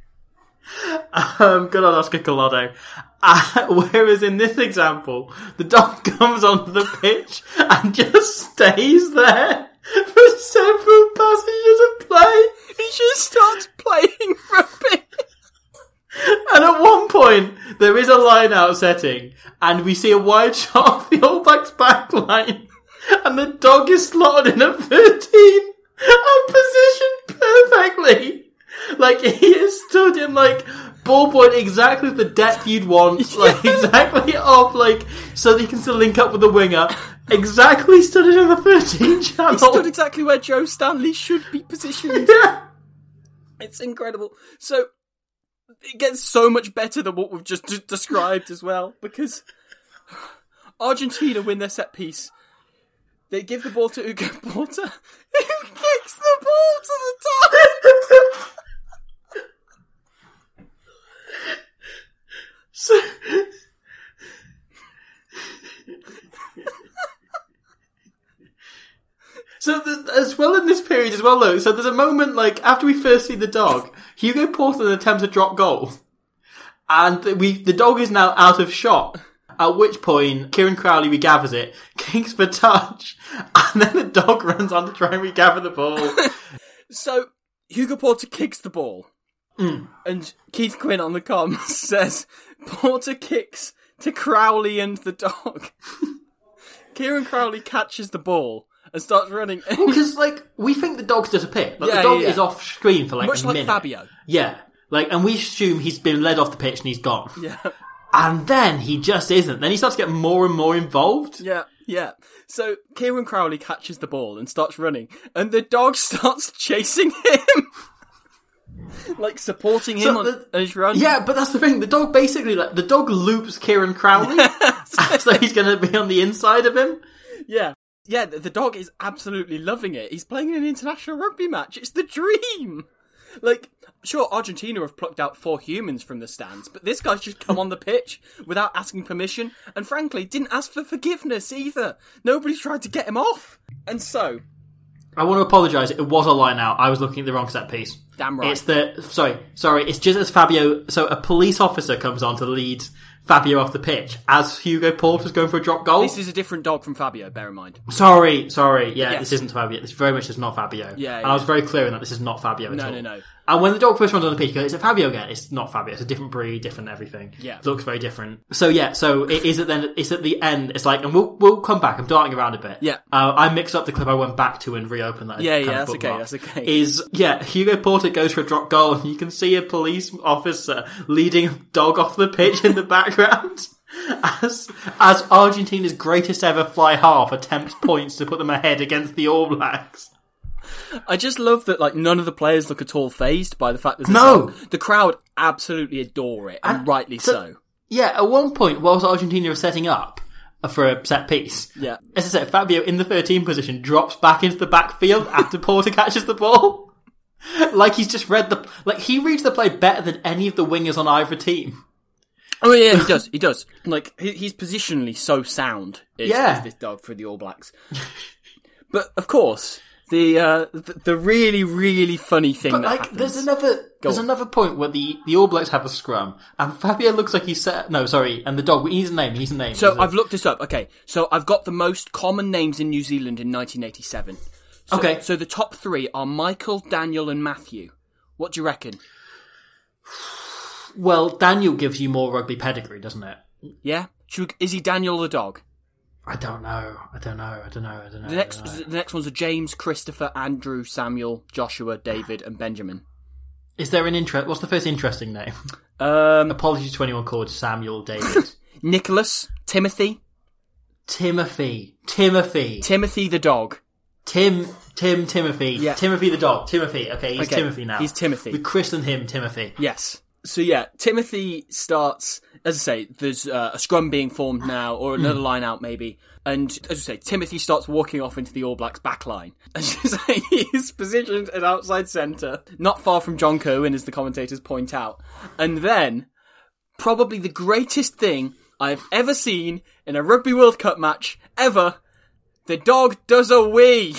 Um, good on Oscar Collado. Uh, whereas in this example, the dog comes onto the pitch and just stays there for several passages of play. He just starts playing rugby. And at one point, there is a line-out setting, and we see a wide shot of the All Blacks back line, and the dog is slotted in at thirteen and positioned perfectly. Like, he is stood in, like, ball point exactly the depth you'd want, like, exactly off, like, so that you can still link up with the winger. Exactly stood in the thirteen channel. He stood exactly where Joe Stanley should be positioned. Yeah. It's incredible. So, it gets so much better than what we've just d- described as well, because Argentina win their set piece. They give the ball to Hugo Porta, who kicks the ball to the top. So, so the, as well in this period as well, though. So there's a moment like after we first see the dog, Hugo Porta attempts a drop goal, and we the dog is now out of shot. At which point, Kieran Crowley regathers it, kicks for touch, and then the dog runs on to try and regather the ball. So, Hugo Porter kicks the ball. Mm. And Keith Quinn on the comms says, Porter kicks to Crowley and the dog. Kieran Crowley catches the ball and starts running. Because, like, we think the dog's disappeared. Like, Yeah, the dog yeah, yeah. is off screen for, like, Much a like minute. Fabio. Yeah. Like, and we assume he's been led off the pitch and he's gone. Yeah. And then he just isn't. Then he starts to get more and more involved. Yeah, yeah. So Kieran Crowley catches the ball and starts running, and the dog starts chasing him. Like, supporting him So on the- his run. Yeah, but that's the thing. The dog basically, like, the dog loops Kieran Crowley. So he's going to be on the inside of him. Yeah. Yeah, the the dog is absolutely loving it. He's playing in an international rugby match. It's the dream. Like, sure, Argentina have plucked out four humans from the stands, but this guy's just come on the pitch without asking permission, and frankly, didn't ask for forgiveness either. Nobody tried to get him off. And so... I want to apologise. It was a line out. I was looking at the wrong set piece. Damn right. It's the... Sorry. Sorry. It's just as Fabio... So a police officer comes on to lead Fabio off the pitch as Hugo Porter's going for a drop goal. This is a different dog from Fabio, bear in mind. Sorry, sorry. Yeah, Yes. this isn't Fabio. This very much is not Fabio. Yeah, And yeah. I was very clear in that this is not Fabio at No, all. no, no. And when the dog first runs on the pitch, you go, is it Fabio again? It's not Fabio. It's a different breed, different everything. Yeah. It looks very different. So yeah, so it is at then, it's at the end, it's like, and we'll, we'll come back, I'm darting around a bit. Yeah. Uh, I mixed up the clip I went back to and reopened that. Yeah, kind yeah, of that's okay, bookmark. that's okay. Is, yeah, Hugo Porter goes for a drop goal and you can see a police officer leading a dog off the pitch in the background. As as Argentina's greatest ever fly half attempts points to put them ahead against the All Blacks. I just love that, like, none of the players look at all phased by the fact that... No! The crowd absolutely adore it, and, And rightly so- so. Yeah, at one point, whilst Argentina are setting up for a set piece, Yeah. as I said, Fabio in the thirteen position drops back into the backfield after Porter catches the ball. Like he's just read the... Like, he reads the play better than any of the wingers on either team. Oh yeah, he does, he does. Like, he- he's positionally so sound, is, Yeah. is this dog for the All Blacks. But, of course... The, uh, the the really really funny thing But that like, happens. there's another there's on. another point where the, the All Blacks have a scrum, and Fabio looks like he's set... No, sorry, and the dog, he needs a name, he needs a name. So He's a- I've looked this up. Okay, so I've got the most common names in New Zealand in nineteen eighty-seven. So, Okay. So the top three are Michael, Daniel, and Matthew. What do you reckon? Well, Daniel gives you more rugby pedigree, doesn't it? Yeah. Should we, is he Daniel the dog? I don't know. I don't know. I don't know. I don't know. The I next don't know. the next ones are James, Christopher, Andrew, Samuel, Joshua, David, and Benjamin. Is there an interest? What's the first interesting name? Um, Apologies to anyone called Samuel David. Nicholas, Timothy, Timothy. Timothy. Timothy the dog. Tim. Tim. Timothy. Yeah. Timothy the dog. Timothy. Okay, he's Okay, Timothy now. he's Timothy. We christened him Timothy. Yes. So yeah, Timothy starts, as I say, there's uh, a scrum being formed now, or another line out maybe, and as I say, Timothy starts walking off into the All Blacks back line. As you say, he's positioned at outside centre, not far from John Cohen, as the commentators point out. And then, probably the greatest thing I've ever seen in a Rugby World Cup match, ever, the dog does a wee!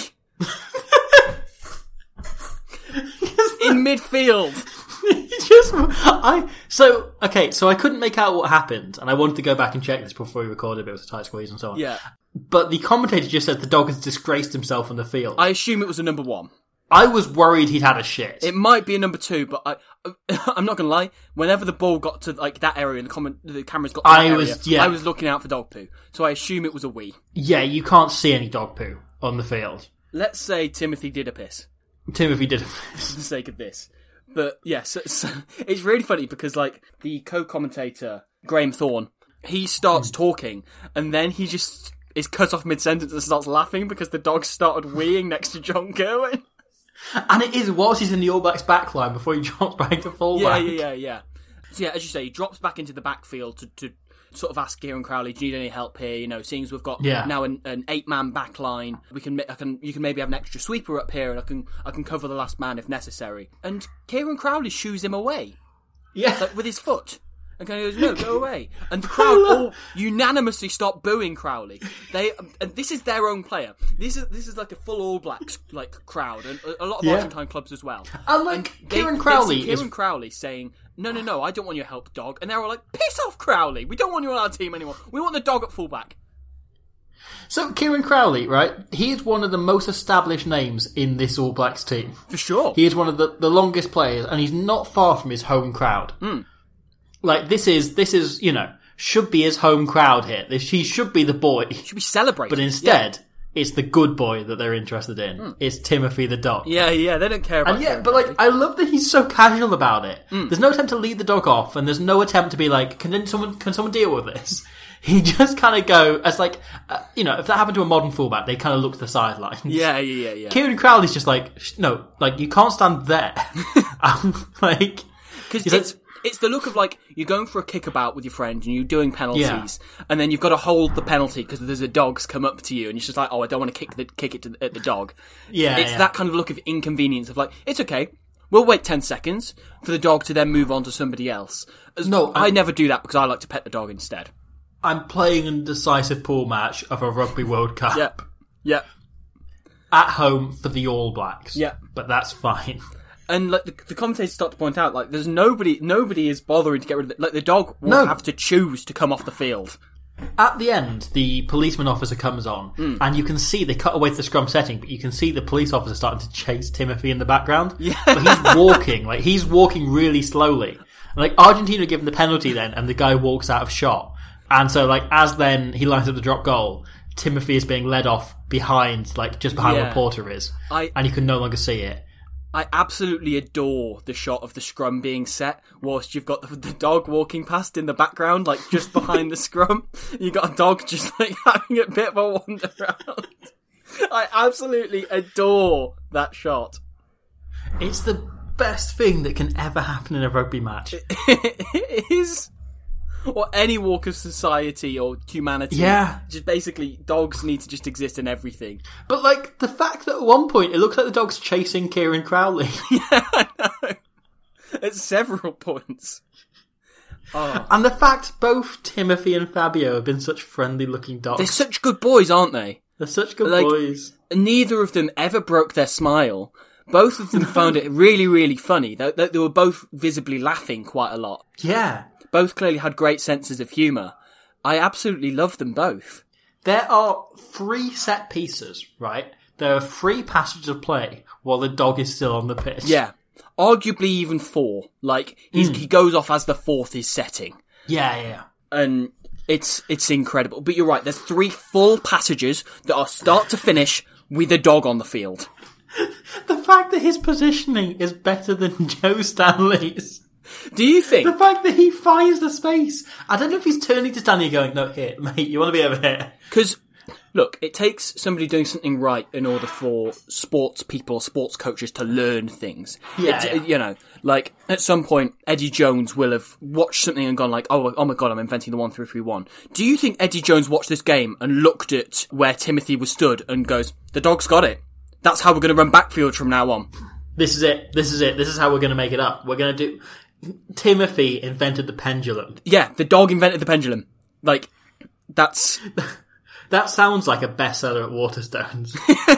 In midfield. Just, I so okay. So I couldn't make out what happened, and I wanted to go back and check this before we recorded. But it was a tight squeeze and so on. Yeah. But the commentator just said the dog has disgraced himself on the field. I I, assume it was a number one. was worried he'd had a shit. It might be a number two, but I, I'm not gonna lie. Whenever the ball got to like that area and the comment, the cameras got to that I area, was- yeah. I was looking out for dog poo. So I assume it was a wee. yeah, you can't see any dog poo on the field. Let's say Timothy did a piss Timothy did. for the sake of this. But yes, yeah, so, so, it's really funny because like the co-commentator Graham Thorne, he starts talking and then he just is cut off mid-sentence and starts laughing because the dog started weeing next to John Cohen. And it is whilst he's in the All Blacks backline before he drops back to Yeah, fullback. yeah, yeah, yeah. So yeah, as you say, he drops back into the backfield to, to sort of ask Kieran Crowley, do you need any help here? You know, seeing as we've got Yeah. now an, an eight-man back line, we can, ma- I can, you can maybe have an extra sweeper up here, and I can, I can cover the last man if necessary. And Kieran Crowley shoos him away, Yeah. like with his foot, and kind of goes, "No, go away." And the crowd all unanimously stop booing Crowley. They, and this is their own player. This is this is like a full All Blacks like crowd, and a, a lot of Yeah. Argentine clubs as well. And like They- Kieran they Crowley see is Kieran Crowley saying, no, no, no, I don't want your help, dog. And they're all like, piss off, Crowley. We don't want you on our team anymore. We want the dog at fullback. so Kieran Crowley, right? He is one of the most established names in this All Blacks team. For sure. He is one of the, the longest players, and he's not far from his home crowd. Mm. Like this is this is you know should be his home crowd here. This, he should be the boy, Should be celebrated. but instead It's the good boy that they're interested in. Mm. It's Timothy the dog. Yeah, yeah, they don't care about And yeah, but like, I love that he's so casual about it. Mm. There's no attempt to lead the dog off, and there's no attempt to be like, can someone, can someone deal with this? He just kind of go, as like, uh, you know, if that happened to a modern fullback, they kind of look to the sidelines. Yeah, yeah, yeah, yeah. Kieran Crowley's just like, no, like, you can't stand there. um, like, because it's, like, it's the look of like, you're going for a kickabout with your friend and you're doing penalties, yeah. and then you've got to hold the penalty because there's a dog's come up to you and you're just like, oh, I don't want to kick the, kick it to the, at the dog. Yeah. It's yeah. that kind of look of inconvenience of like, it's okay. We'll wait ten seconds for the dog to then move on to somebody else. As, no, I, I never do that because I like to pet the dog instead. I'm playing a decisive pool match of a Rugby World Cup. Yep. Yep. At home for the All Blacks. Yep. But that's fine. And like the, the commentators start to point out, like there's nobody, nobody is bothering to get rid of it. Like the dog will no. have to choose to come off the field. At the end, the policeman officer comes on, mm. and you can see they cut away to the scrum setting, but you can see the police officer starting to chase Timothy in the background. Yeah. But he's walking, like he's walking really slowly. Like Argentina given the penalty then, and the guy walks out of shot. And so, like, as then he lines up the drop goal, Timothy is being led off behind, like, just behind yeah. where Porter is. I, and you can no longer see it. I absolutely adore the shot of the scrum being set, whilst you've got the, the dog walking past in the background, like, just behind the scrum. You've got a dog just, like, having a bit of a wander around. I absolutely adore that shot. It's the best thing that can ever happen in a rugby match. It is... Or any walk of society or humanity. Yeah. Just basically, dogs need to just exist in everything. But, like, the fact that at one point it looks like the dog's chasing Kieran Crowley. Yeah, I know. At several points. Oh. And the fact both Timothy and Fabio have been such friendly-looking dogs. They're such good boys, aren't they? They're such good like, boys. Neither of them ever broke their smile. Both of them found it really, really funny. They, they, they were both visibly laughing quite a lot. Yeah. Both clearly had great senses of humour. I absolutely love them both. There are three set pieces, right? There are three passages of play while the dog is still on the pitch. Yeah. Arguably even four. Like, he's, mm. he goes off as the fourth is setting. Yeah, yeah. And it's it's incredible. But you're right, there's three full passages that are start to finish with a dog on the field. The fact that his positioning is better than Joe Stanley's. Do you think? The fact that he finds the space. I don't know if he's turning to Stanley and going, no, here, mate, you want to be over here. Because, look, it takes somebody doing something right in order for sports people, sports coaches to learn things. Yeah, it, yeah. You know, like, at some point, Eddie Jones will have watched something and gone like, oh, oh my god, I'm inventing the one three three one. Do you think Eddie Jones watched this game and looked at where Timothy was stood and goes, the dog's got it. That's how we're going to run backfield from now on. This is it. This is it. This is how we're going to make it up. We're going to do... Timothy invented the pendulum. Yeah, the dog invented the pendulum. Like, that's... That sounds like a bestseller at Waterstones.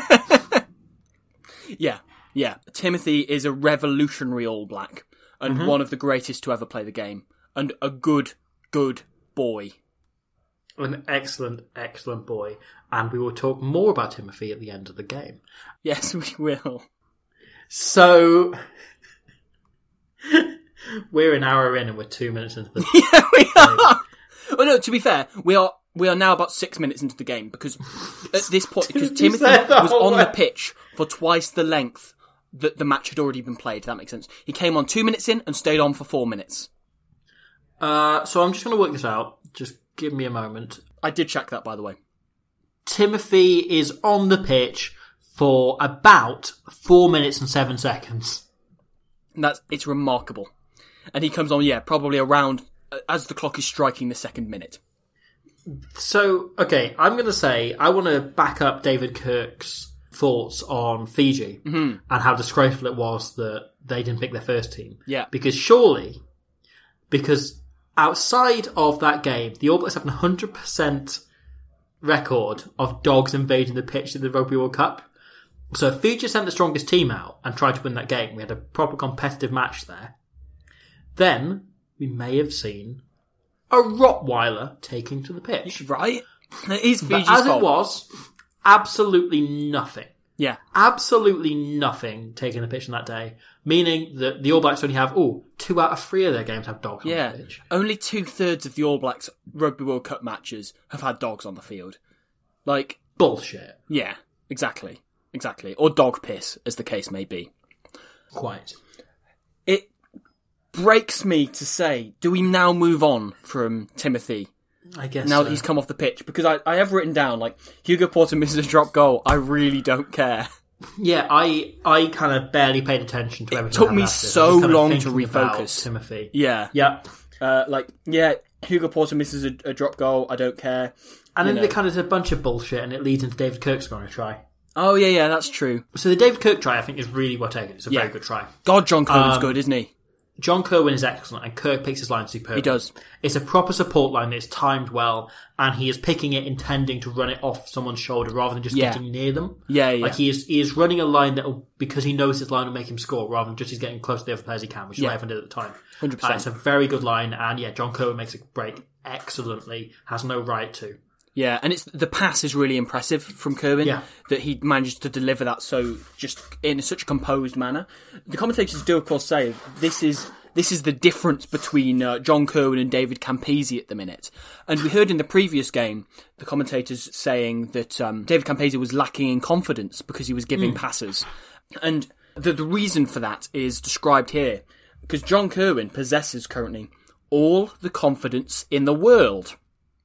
Yeah, yeah. Timothy is a revolutionary All Black, and mm-hmm. one of the greatest to ever play the game, and a good, good boy. An excellent, excellent boy. And we will talk more about Timothy at the end of the game. Yes, we will. So... We're an hour in and we're two minutes into the Yeah, we are! Oh no, to be fair, we are we are now about six minutes into the game, because at this point, because Timothy was on the pitch for twice the length that the match had already been played, if that makes sense. He came on two minutes in and stayed on for four minutes. Uh, so I'm just going to work this out. Just give me a moment. I did check that, by the way. Timothy is on the pitch for about four minutes and seven seconds. And that's, it's remarkable. And he comes on, yeah, probably around as the clock is striking the second minute. So, okay, I'm going to say I want to back up David Kirk's thoughts on Fiji mm-hmm. and how disgraceful it was that they didn't pick their first team. Yeah. Because surely, because outside of that game, the All Blacks have a one hundred percent record of dogs invading the pitch in the Rugby World Cup. So if Fiji sent the strongest team out and tried to win that game, we had a proper competitive match there, then we may have seen a Rottweiler taking to the pitch. Right? It is Fiji's But as fault. it was, absolutely nothing. Yeah. Absolutely nothing taking the pitch on that day. Meaning that the All Blacks only have, oh, two out of three of their games have dogs yeah. on the pitch. Only two thirds of the All Blacks Rugby World Cup matches have had dogs on the field. Like, bullshit. Yeah, exactly. Exactly. Or dog piss, as the case may be. Quite. It breaks me to say, do we now move on from Timothy? I guess Now so. that he's come off the pitch? Because I, I have written down, like, Hugo Porta misses a drop goal. I really don't care. Yeah, I I kind of barely paid attention to It everything. took that me happened after this. so I was kind of long to thinking about refocus. Timothy. Yeah. Yeah. Uh, like, yeah, Hugo Porta misses a, a drop goal. I don't care. And You then know. they kind of did a bunch of bullshit, and it leads into David Kirk scoring a try. Oh, yeah, yeah, that's true. So the David Kirk try, I think, is really well taken. It's a Yeah. very good try. God, John Cohen's Um, good, isn't he? John Kerwin is excellent, and Kirk picks his line superbly. He does. It's a proper support line that's timed well, and he is picking it intending to run it off someone's shoulder rather than just Yeah. getting near them. Yeah, yeah. Like he is, he is running a line that will, because he knows his line will make him score, rather than just he's getting close to the other players he can, which is Yeah. what everyone did at the time. one hundred percent. Uh, it's a very good line, and yeah, John Kerwin makes a break excellently, has no right to. Yeah, and it's the pass is really impressive from Kerwin, Yeah. that he managed to deliver that so just in such a composed manner. The commentators do, of course, say this is this is the difference between uh, John Kerwin and David Campese at the minute. And we heard in the previous game the commentators saying that um, David Campese was lacking in confidence because he was giving passes, and the, the reason for that is described here because John Kerwin possesses currently all the confidence in the world.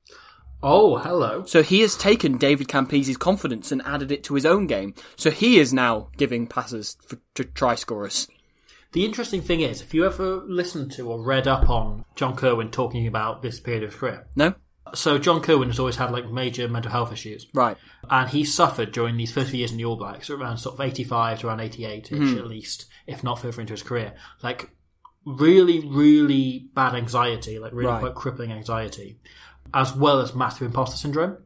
Oh, hello. So he has taken David Campese's confidence and added it to his own game. So he is now giving passes for, to try scorers. The interesting thing is, if you ever listened to or read up on John Kerwin talking about this period of his career, No? so John Kerwin has always had like major mental health issues. Right. And he suffered during these first few years in the All Blacks, around sort of eighty-five to around eighty-eight-ish Mm-hmm. at least, if not further into his career. Like, really, really bad anxiety, like really Right. quite crippling anxiety, as well as massive imposter syndrome.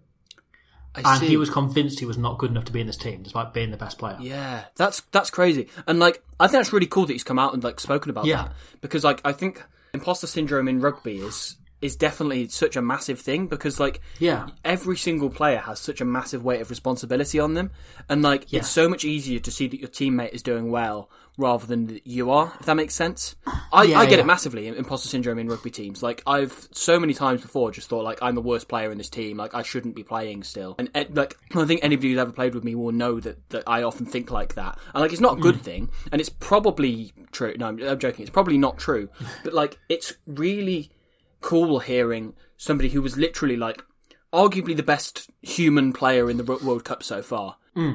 I And see. he was convinced he was not good enough to be in this team, despite being the best player. Yeah, that's that's crazy. And like, I think that's really cool that he's come out and like spoken about Yeah. that, because like I think imposter syndrome in rugby is is definitely such a massive thing, because like Yeah. every single player has such a massive weight of responsibility on them, and like Yeah. it's so much easier to see that your teammate is doing well rather than that you are, if that makes sense. I, Yeah, I get yeah. it massively, imposter syndrome in rugby teams. Like I've so many times before just thought like I'm the worst player in this team, like I shouldn't be playing still. And eh, like I think anybody who's ever played with me will know that, that I often think like that. And like it's not a good thing, and it's probably true. No, I'm, I'm joking. It's probably not true, but like it's really cool hearing somebody who was literally like arguably the best human player in the World Cup so far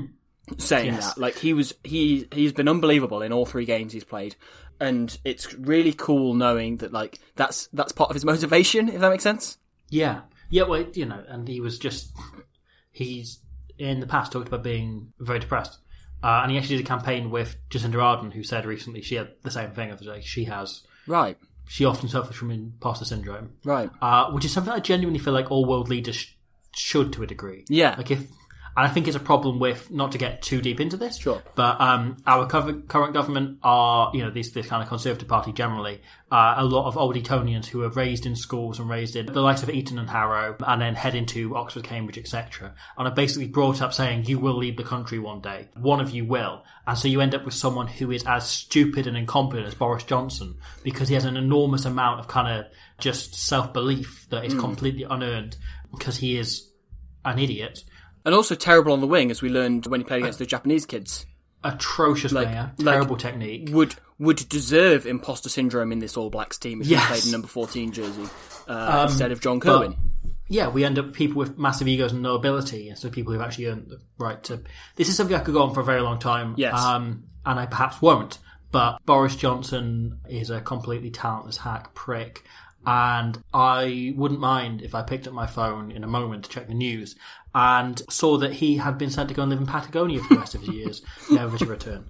saying Yes. that. Like he was he he's been unbelievable in all three games he's played, and it's really cool knowing that like that's that's part of his motivation, if that makes sense. Yeah. Yeah, well, you know, and he was just... He's, in the past, talked about being very depressed. Uh, and he actually did a campaign with Jacinda Ardern, who said recently she had the same thing. Of like, she has... Right. She often suffers from imposter syndrome. Right. Uh, which is something I genuinely feel like all world leaders sh- should to a degree. Yeah. Like if... And I think it's a problem with, not to get too deep into this, Sure. but um, our current current government are, you know, this this kind of Conservative Party generally, uh, a lot of old Etonians who are raised in schools and raised in the likes of Eton and Harrow, and then head into Oxford, Cambridge, et cetera, and are basically brought up saying, you will lead the country one day. One of you will. And so you end up with someone who is as stupid and incompetent as Boris Johnson, because he has an enormous amount of kind of just self-belief that is completely unearned, because he is an idiot. And also terrible on the wing, as we learned when he played against the Japanese kids. Atrocious Like- player, like- terrible technique. Would would deserve imposter syndrome in this All Blacks team if Yes. he played in number fourteen jersey uh, instead of John Kerwin. Yeah, we end up with people with massive egos and no ability, and so people who've actually earned the right to... This is something I could go on for a very long time, Yes. um, and I perhaps won't, but Boris Johnson is a completely talentless hack prick, and I wouldn't mind if I picked up my phone in a moment to check the news and saw that he had been sent to go and live in Patagonia for the rest of his years, never to return.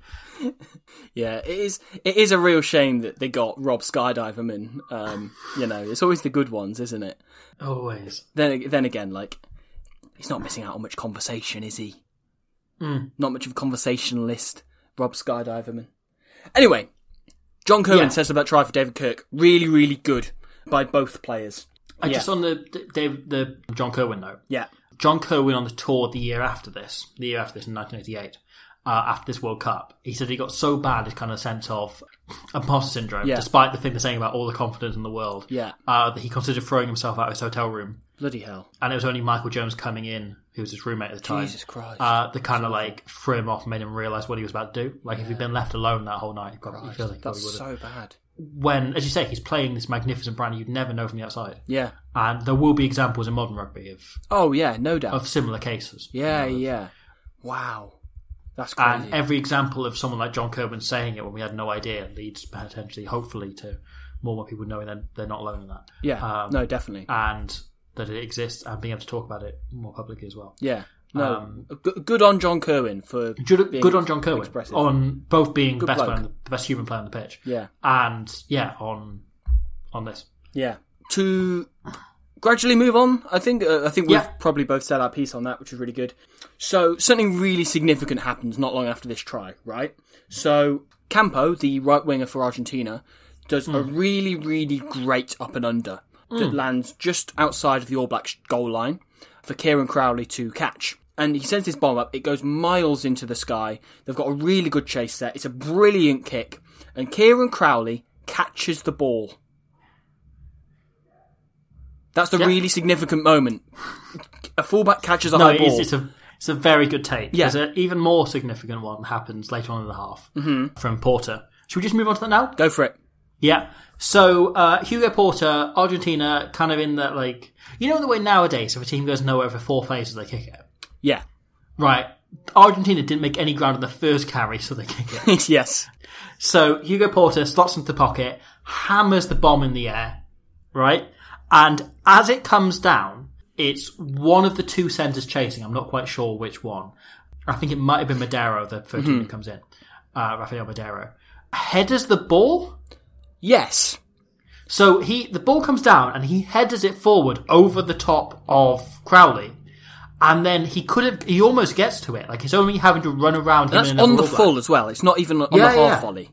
Yeah, it is. It is a real shame that they got Rob Skydiverman. Um, you know, it's always the good ones, isn't it? Always. Then, then again, like he's not missing out on much conversation, is he? Mm. Not much of a conversationalist, Rob Skydiverman. Anyway, John Kerwin Yeah. says about try for David Kirk. Really, really good by both players. I Yeah. just on the the, the John Kerwin note. Yeah. John Kerwin on the tour the year after this, the year after this in nineteen eighty-eight, uh, after this World Cup. He said he got so bad, his kind of sense of imposter syndrome, Yeah. despite the thing they're saying about all the confidence in the world, Yeah. uh, that he considered throwing himself out of his hotel room. Bloody hell. And it was only Michael Jones coming in, who was his roommate at the time. Jesus Christ. Uh, that kind of like threw him off, made him realise what he was about to do. Like if he'd been left alone that whole night, he probably feels like he probably That's would have. so bad. When, as you say, he's playing this magnificent brand you'd never know from the outside. Yeah. And there will be examples in modern rugby of Oh, yeah, no doubt. of similar cases. Yeah, yeah. Wow. That's crazy. And every example of someone like John Kirwan saying it when we had no idea leads potentially, hopefully, to more and more people knowing that they're not alone in that. yeah, Um, no, definitely. And that it exists and being able to talk about it more publicly as well. Yeah. No, um, G- good on John Kirwan for Good, being good on John Kirwan expressive. on both being the Good best, bloke. player, the best human player on the pitch. Yeah. And, yeah, on on this. Yeah. To gradually move on, I think uh, I think we've Yeah. probably both said our piece on that, which is really good. So something really significant happens not long after this try, right? So Campo, the right winger for Argentina, does a really, really great up and under that lands just outside of the All Blacks goal line for Kieran Crowley to catch. And he sends this bomb up, it goes miles into the sky. They've got a really good chase set. It's a brilliant kick. And Kieran Crowley catches the ball. That's the Yeah. really significant moment. A fullback catches a No, high it ball. is, it's a it's a very good take. Yeah. There's an even more significant one happens later on in the half from Porter. Should we just move on to that now? Go for it. Yeah. So uh, Hugo Porter, Argentina, kind of in that like you know the way nowadays if a team goes nowhere for four phases they kick it. Yeah. Right. Argentina didn't make any ground on the first carry, so they kick it. Yes. So Hugo Porter slots into the pocket, hammers the bomb in the air, right? And as it comes down, it's one of the two centres chasing. I'm not quite sure which one. I think it might have been Madero, the thirteen Mm-hmm. who comes in. Uh, Rafael Madero. Headers the ball. Yes. So he, the ball comes down and he headers it forward over the top of Crowley. And then he could have, he almost gets to it. Like he's only having to run around him. That's in on another the All full Black. as well. It's not even on Yeah, the half yeah. volley.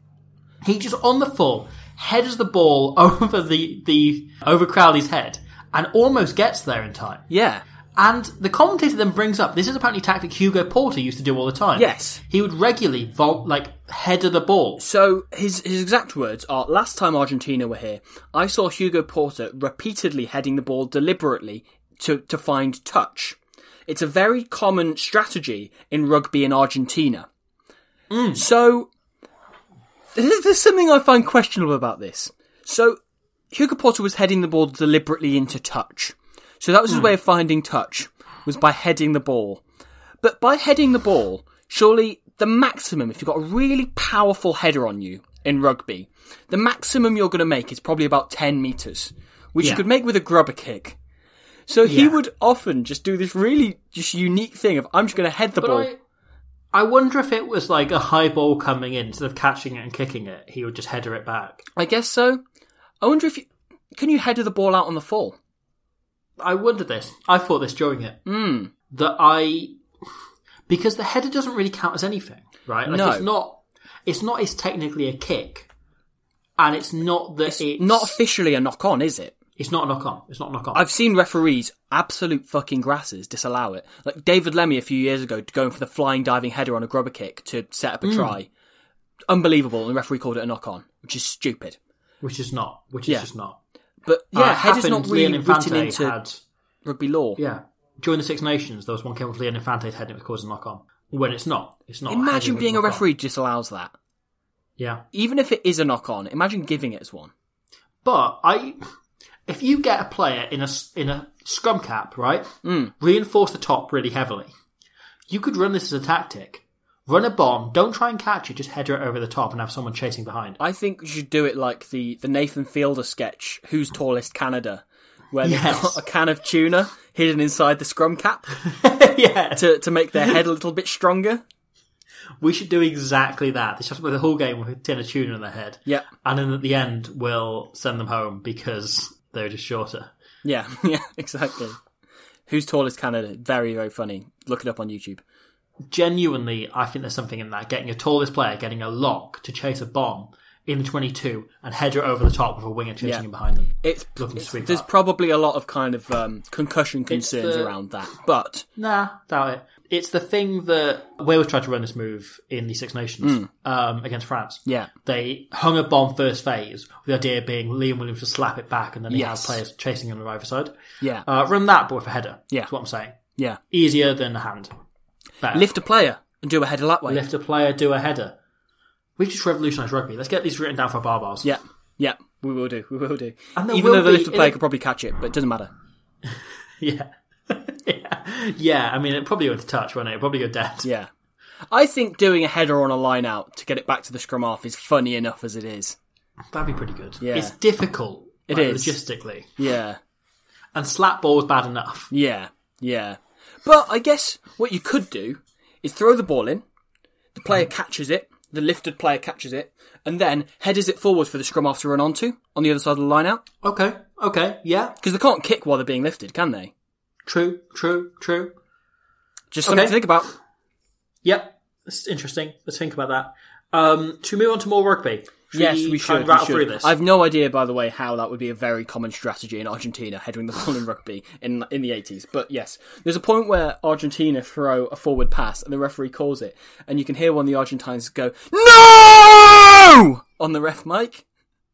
He just on the full headers the ball over the, the, over Crowley's head and almost gets there in time. Yeah. And the commentator then brings up, this is apparently a tactic Hugo Porter used to do all the time. Yes. He would regularly vault, like, header the ball. So his his exact words are, last time Argentina were here, I saw Hugo Porter repeatedly heading the ball deliberately to, to find touch. It's a very common strategy in rugby in Argentina. Mm. So there's there's something I find questionable about this. So Hugo Porter was heading the ball deliberately into touch. So that was his way of finding touch, was by heading the ball. But by heading the ball, surely the maximum, if you've got a really powerful header on you in rugby, the maximum you're going to make is probably about ten metres, which Yeah. you could make with a grubber kick. So he Yeah. would often just do this really just unique thing of, I'm just going to head the But ball. I, I wonder if it was like a high ball coming in, instead of catching it and kicking it, he would just header it back. I guess so. I wonder if you... Can you header the ball out on the full? I wondered this. I thought this during it. Mm. That I... Because the header doesn't really count as anything, right? Like No. it's not... It's not it's technically a kick. And it's not that It's it's... not officially a knock-on, is it? It's not a knock-on. It's not a knock-on. I've seen referees, absolute fucking grasses, disallow it. Like David Lemmy a few years ago, going for the flying diving header on a grubber kick to set up a try. Unbelievable, and the referee called it a knock-on, which is stupid. Which is not. Which is Yeah. just not. But Uh, yeah, it header's happened, not really Leon Infante written into had... rugby law. Yeah. During the Six Nations, there was one came with Leon Infante's head and it was causing a knock-on. When it's not. It's not. Imagine heading being a knock-on. referee disallows that. Yeah. Even if it is a knock-on, imagine giving it as one. But I... If you get a player in a, in a scrum cap, right, Mm. reinforce the top really heavily, you could run this as a tactic. Run a bomb, don't try and catch it, just header it over the top and have someone chasing behind. I think you should do it like the, the Nathan Fielder sketch, Who's Tallest Canada, where they've Yes. got a can of tuna hidden inside the scrum cap Yeah. to, to make their head a little bit stronger. We should do exactly that. They should have the whole game with a tin of tuna in their head. Yeah. And then at the end, we'll send them home because they're just shorter. Yeah, yeah, exactly. Who's Tallest Canada? Very, very funny. Look it up on YouTube. Genuinely, I think there's something in that. Getting your tallest player, getting a lock to chase a bomb in the twenty-two and header it over the top with a winger chasing Yeah. him behind them. It's, Looking to it's sweep there's up. probably a lot of kind of um, concussion concerns the- around that, but Nah, doubt it. It's the thing that Wales tried to run this move in the Six Nations mm. um, against France. Yeah. They hung a bomb first phase, with the idea being Liam Williams would slap it back and then he yes. has players chasing on the either side. Yeah. Uh, run that, but with a header. Yeah. That's what I'm saying. Yeah. Easier than a hand. Better. Lift a player and do a header that way. Lift a player, do a header. We've just revolutionised rugby. Let's get these written down for bar bars. Yeah. Yeah. We will do. We will do. And Even though the lift a player could probably catch it, but it doesn't matter. yeah. yeah. Yeah, I mean, it'd probably go to touch, wouldn't it? It'd probably go dead. Yeah. I think doing a header on a line out to get it back to the scrum half is funny enough as it is. That'd be pretty good. Yeah. It's difficult. It like, is. Logistically. Yeah. And slap ball is bad enough. Yeah. Yeah. But I guess what you could do is throw the ball in, the player catches it, the lifted player catches it, and then headers it forward for the scrum half to run onto on the other side of the line out. Okay. Okay. Yeah. Because they can't kick while they're being lifted, can they? True, true, true. Just something okay. to think about. Yep, that's interesting. Let's think about that. Um, should we move on to more rugby? Should yes, we, we try should. and rattle we should. through this? I have no idea, by the way, how that would be a very common strategy in Argentina, heading the ball in rugby in in the eighties. But yes, there's a point where Argentina throw a forward pass and the referee calls it, and you can hear one of the Argentines go, "No!" on the ref mic.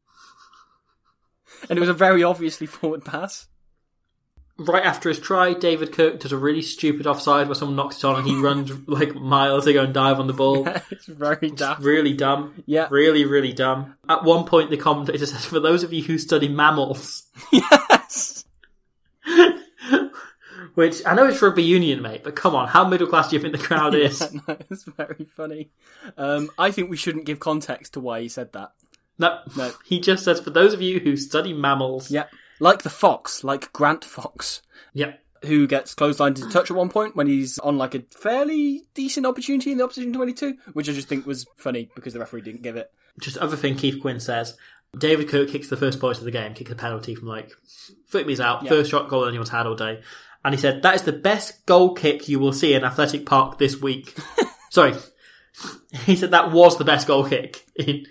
And it was a very obviously forward pass. Right after his try, David Kirk does a really stupid offside where someone knocks it on and he runs like miles to go and dive on the ball. Yeah, it's very dumb. It's really dumb. Yeah. Really, really dumb. At one point, the commentator says, for those of you who study mammals. Yes! Which, I know it's rugby union, mate, but come on, how middle class do you think the crowd is? Yeah, no, it's very funny. Um, I think we shouldn't give context to why he said that. No, No. He just says, for those of you who study mammals. Yeah. Like the Fox, like Grant Fox. Yep. Who gets clotheslined into touch at one point when he's on like a fairly decent opportunity in the opposition twenty-two, which I just think was funny because the referee didn't give it. Just other thing Keith Quinn says, David Kirk kicks the first point of the game, kicks a penalty from like thirty metres out, Yeah. first shot goal anyone's had all day. And he said, that is the best goal kick you will see in Athletic Park this week. Sorry. He said that was the best goal kick.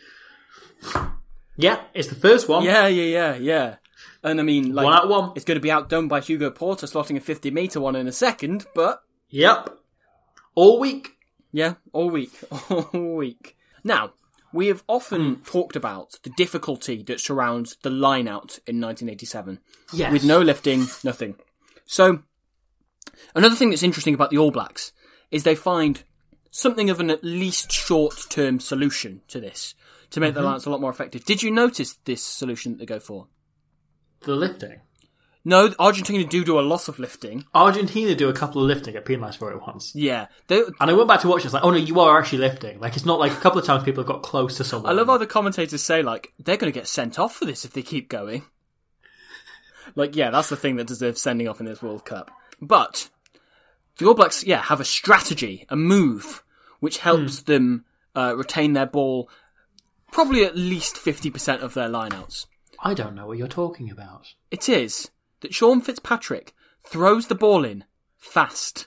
Yeah, it's the first one. Yeah, yeah, yeah, yeah. And I mean, like, One out of one. it's going to be outdone by Hugo Porter slotting a fifty metre one in a second, but Yep. All week. yeah, all week. All week. Now, we have often Hmm. talked about the difficulty that surrounds the line out in nineteen eighty-seven. Yes. With no lifting, nothing. So, another thing that's interesting about the All Blacks is they find something of an at least short-term solution to this to make Mm-hmm. the line outs a lot more effective. Did you notice this solution that they go for? The lifting. No, Argentina do do a lot of lifting. Argentina do a couple of lifting at penalised for it once. Yeah. They, And I went back to watch it, it's like, oh no, you are actually lifting. Like, it's not like a couple of times people have got close to someone. I love how the commentators say, like, they're going to get sent off for this if they keep going. Like, yeah, that's the thing that deserves sending off in this World Cup. But the All Blacks, yeah, have a strategy, a move, which helps them uh, retain their ball probably at least fifty percent of their lineouts. I don't know what you're talking about. It is that Sean Fitzpatrick throws the ball in fast.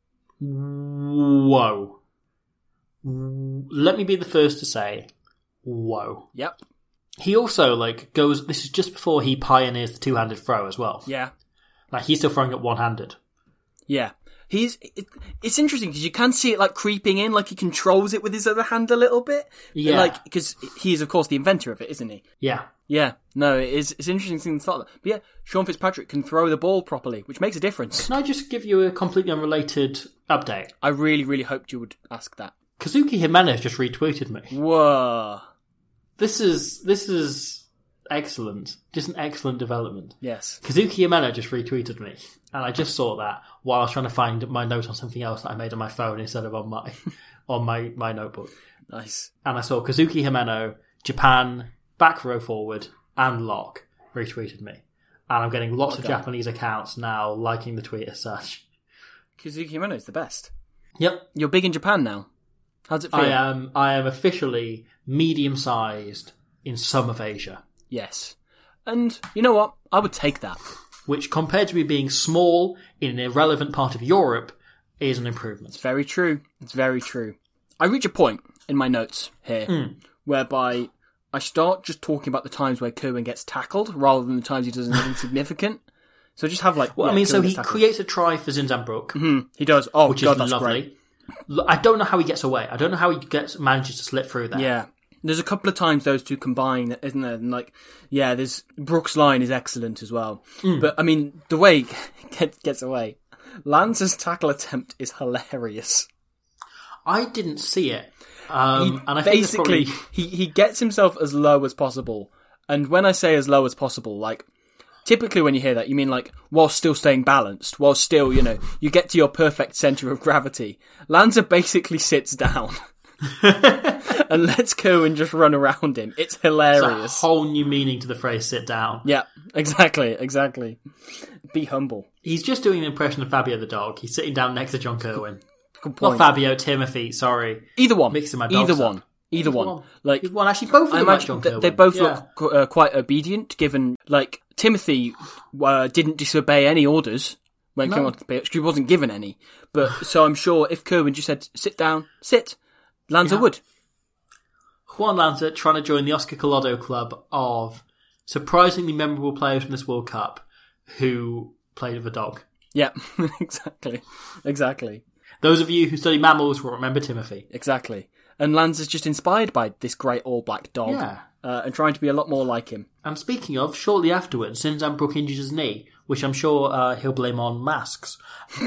Whoa. Let me be the first to say, whoa. Yep. He also, like, goes, this is just before he pioneers the two-handed throw as well. Yeah. Like, he's still throwing it one-handed. Yeah. He's, it, it's interesting because you can see it like creeping in, like he controls it with his other hand a little bit. Yeah. Like, because he is, of course, the inventor of it, isn't he? Yeah. Yeah. No, it is, it's an interesting thing to start with. But yeah, Sean Fitzpatrick can throw the ball properly, which makes a difference. Can I just give you a completely unrelated update? I really, really hoped you would ask that. Kazuki Jimenez just retweeted me. Whoa. This is, this is excellent. Just an excellent development. Yes. Kazuki Jimenez just retweeted me. And I just saw that while I was trying to find my note on something else that I made on my phone instead of on my on my, my notebook. Nice. And I saw Kazuki Himeno, Japan, back row forward, and lock retweeted me. And I'm getting lots What of a guy. Japanese accounts now liking the tweet as such. Kazuki Himeno is the best. Yep. You're big in Japan now. How's it feel? I am I am officially medium sized in some of Asia. Yes. And you know what? I would take that. Which compared to me being small in an irrelevant part of Europe is an improvement. It's very true. It's very true. I reach a point in my notes here Mm. whereby I start just talking about the times where Kerwin gets tackled rather than the times he does anything significant. So just have like. Well, yeah, I mean, so he tackle. creates a try for Zinzanbrook. Mm-hmm. He does. Oh, which God, is that's lovely. great. L- I don't know how he gets away. I don't know how he gets manages to slip through there. Yeah. There's a couple of times those two combine, isn't there? And like, yeah, there's Brook's line is excellent as well. Mm. But I mean, the way he get, gets away, Lance's tackle attempt is hilarious. I didn't see it, um, He and I think it's basically probably... he he gets himself as low as possible. And when I say as low as possible, like typically when you hear that, you mean like while still staying balanced, while still, you know, you get to your perfect center of gravity. Lanza basically sits down. And lets Kerwin just run around him. It's hilarious. It's a whole new meaning to the phrase "sit down." Yeah, exactly, exactly. Be humble. He's just doing an impression of Fabio the dog. He's sitting down next to John Kerwin. Good point. Not Fabio, Timothy. Sorry, Either one. Mixing my dogs Either up. one. Either one. one. Like Either one. Actually, both of I them like imagine John th- Kerwin. they both Yeah. look uh, quite obedient. Given like Timothy uh, didn't disobey any orders when No. came on to the pitch. He wasn't given any. But so I'm sure if Kerwin just said sit down, sit, Lanza Yeah. would. Juan Lanza trying to join the Oscar Collado club of surprisingly memorable players from this World Cup who played with a dog. Yeah, exactly, exactly, Those of you who study mammals will remember Timothy. exactly. And Lanza's just inspired by this great all-black dog, Yeah. uh, and trying to be a lot more like him. And speaking of, shortly afterwards, Zinzanbrook injures his knee, which I'm sure uh, he'll blame on masks.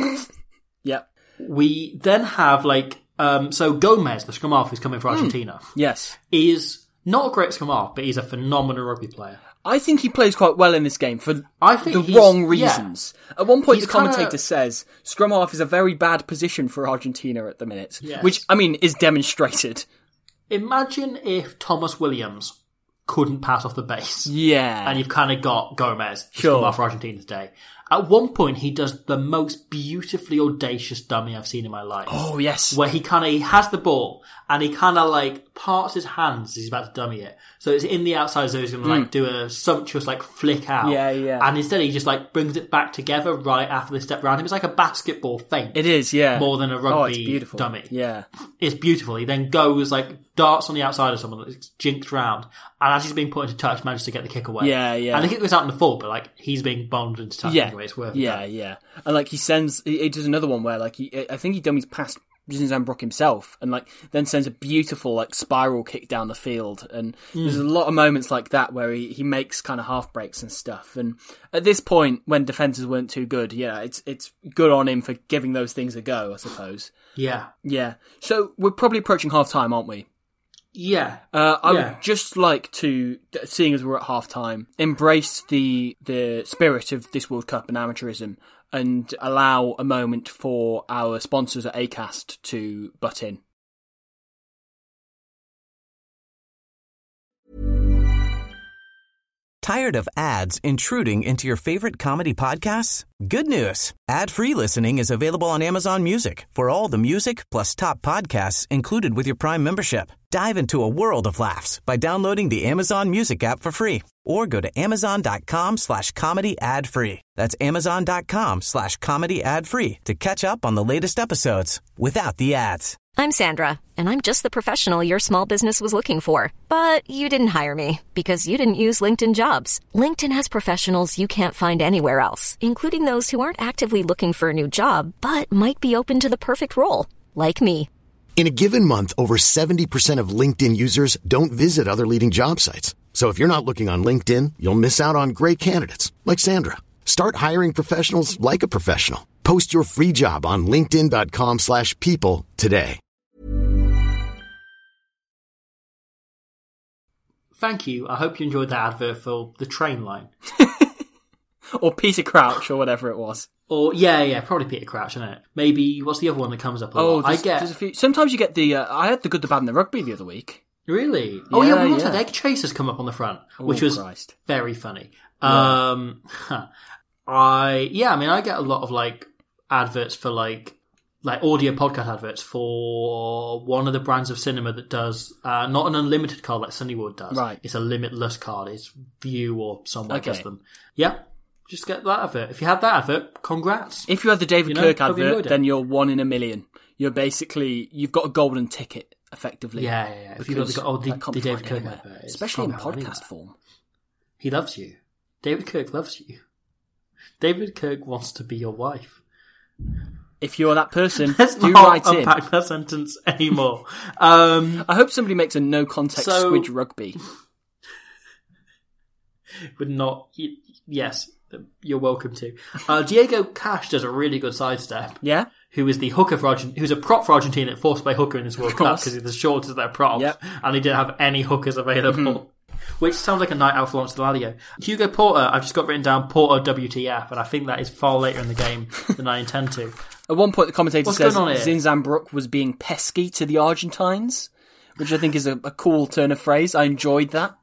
Yep. We then have, like, um, so Gomez, the scrum half who's coming for Argentina, Yes. is not a great scrum half, but he's a phenomenal rugby player. I think he plays quite well in this game for I think the he's- wrong yeah. reasons. At one point, He's the commentator kinda- says scrum half is a very bad position for Argentina at the minute, Yes. which I mean is demonstrated. Imagine if Thomas Williams couldn't pass off the base. Yeah, And you've kind of got Gomez, the Sure. scrum half for Argentina today. At one point, he does the most beautifully audacious dummy I've seen in my life. oh yes, Where he kind of, he has the ball, and he kind of like parts his hands as he's about to dummy it. So it's in the outside zone, he's going to like do a sumptuous like flick out. Hmm. Yeah, yeah. And instead he just like brings it back together right after they step around him. It's like a basketball feint. it is. Yeah, More than a oh, rugby it's beautiful. dummy. Yeah, It's beautiful. He then goes like darts on the outside of someone that's jinked round, and as he's being put into touch, manages to get the kick away. Yeah, yeah. And the kick goes out in the full, but like he's being bombed into touch yeah, anyway. It's worth yeah, it. yeah. And like he sends, he, he does another one where like he, I think he dummies past Zinzanbrook himself, and like then sends a beautiful like spiral kick down the field. And there's a lot of moments like that where he, he makes kind of half breaks and stuff. And at this point, when defenses weren't too good, yeah, it's it's good on him for giving those things a go, I suppose. Yeah. Yeah. So we're probably approaching half time, aren't we? Yeah. Uh, I Yeah. would just like to, seeing as we're at half time, embrace the the spirit of this World Cup and amateurism, and allow a moment for our sponsors at Acast to butt in. Tired of ads intruding into your favorite comedy podcasts? Good news. Ad-free listening is available on Amazon Music for all the music plus top podcasts included with your Prime membership. Dive into a world of laughs by downloading the Amazon Music app for free or go to amazon.com slash comedy ad free. That's amazon.com slash comedy ad free to catch up on the latest episodes without the ads. I'm Sandra, and I'm just the professional your small business was looking for. But you didn't hire me because you didn't use LinkedIn Jobs. LinkedIn has professionals you can't find anywhere else, including those who aren't actively looking for a new job, but might be open to the perfect role, like me. In a given month, over seventy percent of LinkedIn users don't visit other leading job sites. So if you're not looking on LinkedIn, you'll miss out on great candidates like Sandra. Start hiring professionals like a professional. Post your free job on linkedin.com slash people today. Thank you. I hope you enjoyed that advert for the train line. Or Peter Crouch, or whatever it was. Or, yeah, yeah, probably Peter Crouch, isn't it? Maybe, what's the other one that comes up a Oh, lot? I there's, get... there's a few. Sometimes you get the. Uh, I had the good, the bad, and the rugby the other week. Really? Oh, yeah, Yeah, we also yeah. had Egg Chasers come up on the front, Oh, which was Christ. very funny. Um, huh. I, yeah, I mean, I get a lot of, like, adverts for, like, like audio podcast adverts for one of the brands of cinema that does, uh, not an unlimited card like Sunnywood does. Right. It's a limitless card. It's View or someone Okay. does them. Yeah. Just get that advert. If you had that advert, congrats. If you had the David You know, Kirk hope you enjoyed advert, it. then you're one in a million. You're basically, you've got a golden ticket, effectively. Yeah, yeah, yeah. If you've got the- Because oh, the- that can't the be David found Kirk anywhere, advert, it's especially in probably podcast anywhere. form. He loves you. David Kirk loves you. David Kirk wants to be your wife. If you're that person, Let's do not write in. unpack that sentence anymore. um, I hope somebody makes a no-context So- squidge rugby. would not. y- Yes, you're welcome to. Uh, Diego Cash does a really good sidestep. Yeah? Who is the hooker for Argentina? Who's a prop for Argentina? Forced to play hooker in this World Cup course. because he's the shortest of their props, Yep. and he didn't have any hookers available. Mm-hmm. Which sounds like a night out for Lawrence Delalio. Hugo Porter, I've just got written down Porter W T F, and I think that is far later in the game than I intend to. At one point, the commentator What's says going on here? Zinzan Brook was being pesky to the Argentines, which I think is a, a cool turn of phrase. I enjoyed that.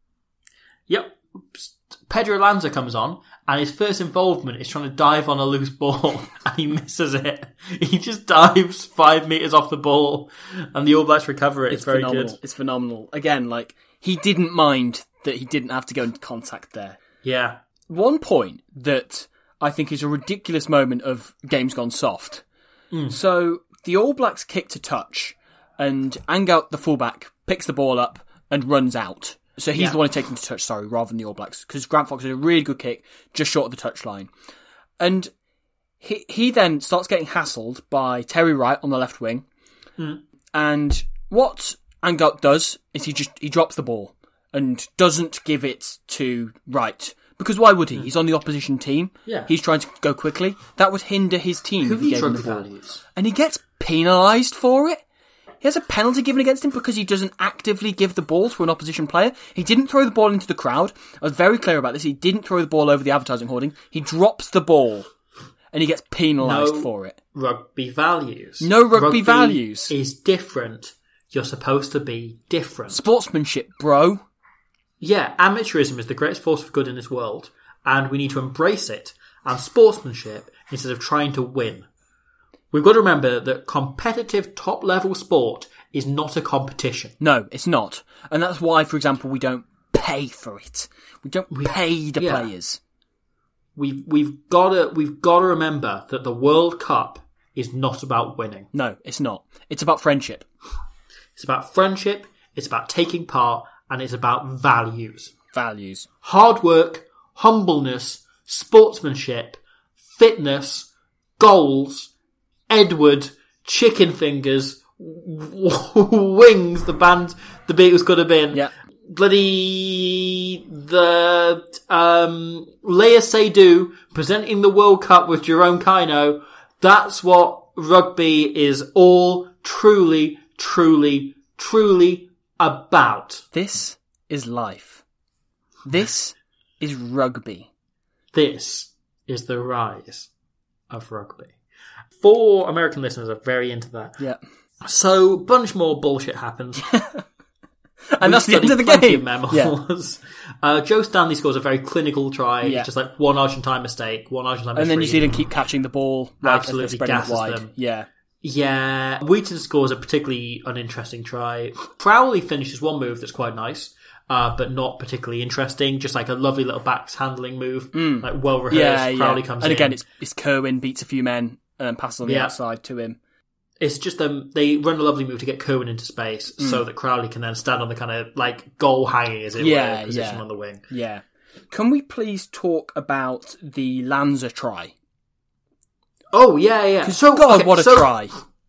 Yep. Pedro Lanza comes on, and his first involvement is trying to dive on a loose ball, and he misses it. He just dives five metres off the ball, and the All Blacks recover it. It's, It's very phenomenal. good. It's phenomenal. Again, like, he didn't mind that he didn't have to go into contact there. Yeah. One point that I think is a ridiculous moment of games gone soft. Mm. So, the All Blacks kick to touch, and Angout, the fullback, picks the ball up and runs out. So he's Yeah. the one who takes him to touch, sorry, rather than the All Blacks. Because Grant Fox had a really good kick, just short of the touchline. And he he then starts getting hassled by Terry Wright on the left wing. Mm. And what Angout does is he just he drops the ball and doesn't give it to Wright. Because why would he? He's on the opposition team. Yeah. He's trying to go quickly. That would hinder his team Who if he needs gave him the rugby ball. values? And he gets penalised for it. He has a penalty given against him because he doesn't actively give the ball to an opposition player. He didn't throw the ball into the crowd. I was very clear about this. He didn't throw the ball over the advertising hoarding. He drops the ball and he gets penalised No for it. Rugby values. No rugby values. is different. You're supposed to be different. Sportsmanship, bro. Yeah, amateurism is the greatest force for good in this world, and we need to embrace it. And sportsmanship instead of trying to win. We've got to remember that competitive top-level sport is not a competition. No, it's not. And that's why, for example, we don't pay for it. We don't pay the yeah. players. We've we've got to we've got to remember that the World Cup is not about winning. No, it's not. It's about friendship. It's about friendship. It's about taking part, and it's about values. Values. Hard work, humbleness, sportsmanship, fitness, goals, Edward, chicken fingers, wings, the band the Beatles could have been. Yeah. Bloody the um Leia Seydoux presenting the World Cup with Jerome Kino. That's what rugby is all truly, truly, truly about. This is life. This is rugby. This is the rise of rugby. Four American listeners are very into that. Yeah. So, bunch more bullshit happens. And that's the end of the plenty game. Of memos. Yeah. Uh, Joe Stanley scores a very clinical try. Yeah. Just like one Argentine mistake, one Argentine mistake. And then New Zealand keep catching the ball. Like, Absolutely as they're spreading it gasses wide. them. Yeah. Yeah. Wheaton scores a particularly uninteresting try. Crowley finishes one move that's quite nice. Uh, but not particularly interesting. Just like a lovely little backs handling move. Mm. Like well rehearsed. Yeah, Crowley yeah. comes and in. again, it's, it's Kerwin beats a few men and then passes on the Yeah. outside to him. It's just them. They run a lovely move to get Kerwin into space, Mm. so that Crowley can then stand on the kind of like goal hanging, as it Yeah, were, position yeah. on the wing. Yeah. Can we please talk about the Lanza try? Oh yeah, yeah. So God, okay, what a so, try!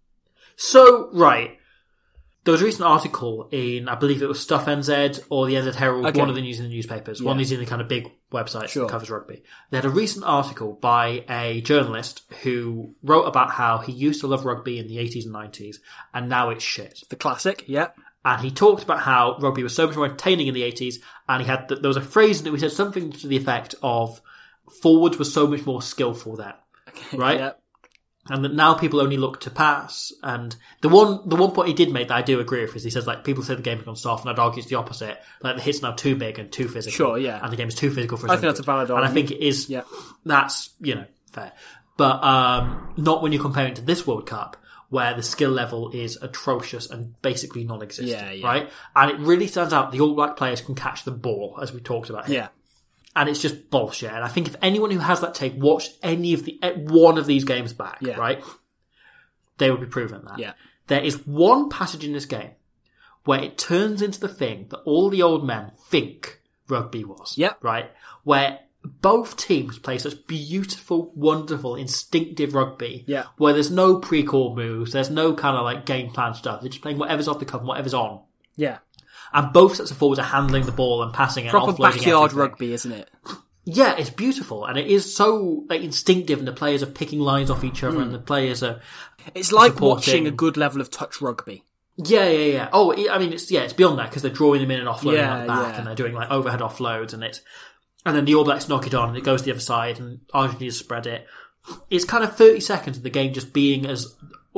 So right, there was a recent article in, I believe it was Stuff N Z or the N Z Herald, Okay. one of the New Zealand newspapers, one of Yeah. the New Zealand kind of big websites Sure. that covers rugby. They had a recent article by a journalist who wrote about how he used to love rugby in the eighties and nineties, and now it's shit. The classic, yeah. And he talked about how rugby was so much more entertaining in the eighties, and he had there was a phrase in it which said something to the effect of forwards were so much more skillful then, right? Yeah. And that now people only look to pass. And the one the one point he did make that I do agree with is he says like people say the game has gone soft, and I'd argue it's the opposite. Like the hits are now too big and too physical. Sure, yeah. And the game is too physical for his I own think that's good. a valid And I argument. think it is. Yeah. That's you know fair, but um, not when you're comparing to this World Cup, where the skill level is atrocious and basically non-existent, Yeah, yeah. right? And it really stands out the All Black players can catch the ball, as we talked about here. Yeah. And it's just bullshit. And I think if anyone who has that take watched any of the one of these games back, Yeah. right, they would be proven that. Yeah. There is one passage in this game where it turns into the thing that all the old men think rugby was. Yep. Right? Where both teams play such beautiful, wonderful, instinctive rugby. Yeah. Where there's no pre-call moves, there's no kind of like game plan stuff. They're just playing whatever's off the cuff and whatever's on. Yeah. And both sets of forwards are handling the ball and passing it. Proper and offloading backyard everything. rugby, isn't it? Yeah, it's beautiful, and it is so like instinctive, and the players are picking lines off each other, Mm. and the players are. It's like supporting. watching a good level of touch rugby. Yeah, yeah, yeah. Oh, I mean, it's yeah, it's beyond that because they're drawing them in and offloading Yeah, at the back, yeah. and they're doing like overhead offloads, and it's and then the All Blacks knock it on, and it goes to the other side, and Argentina spread it. It's kind of thirty seconds of the game just being as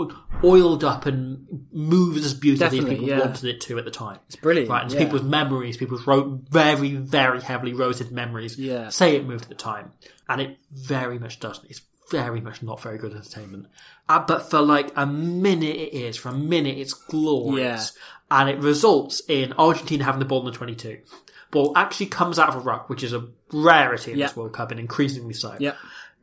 oiled up and moves as beautifully Definitely, as people yeah. wanted it to at the time. It's brilliant. Right, and it's yeah. people's memories, people's wrote very, very heavily roted memories Yeah. say it moved at the time. And it very much doesn't. It's very much not very good entertainment. Uh, but for like a minute it is. For a minute it's glorious. Yeah. And it results in Argentina having the ball in the twenty-two. Ball actually comes out of a ruck, which is a rarity in Yeah. this World Cup, and increasingly so. Yeah.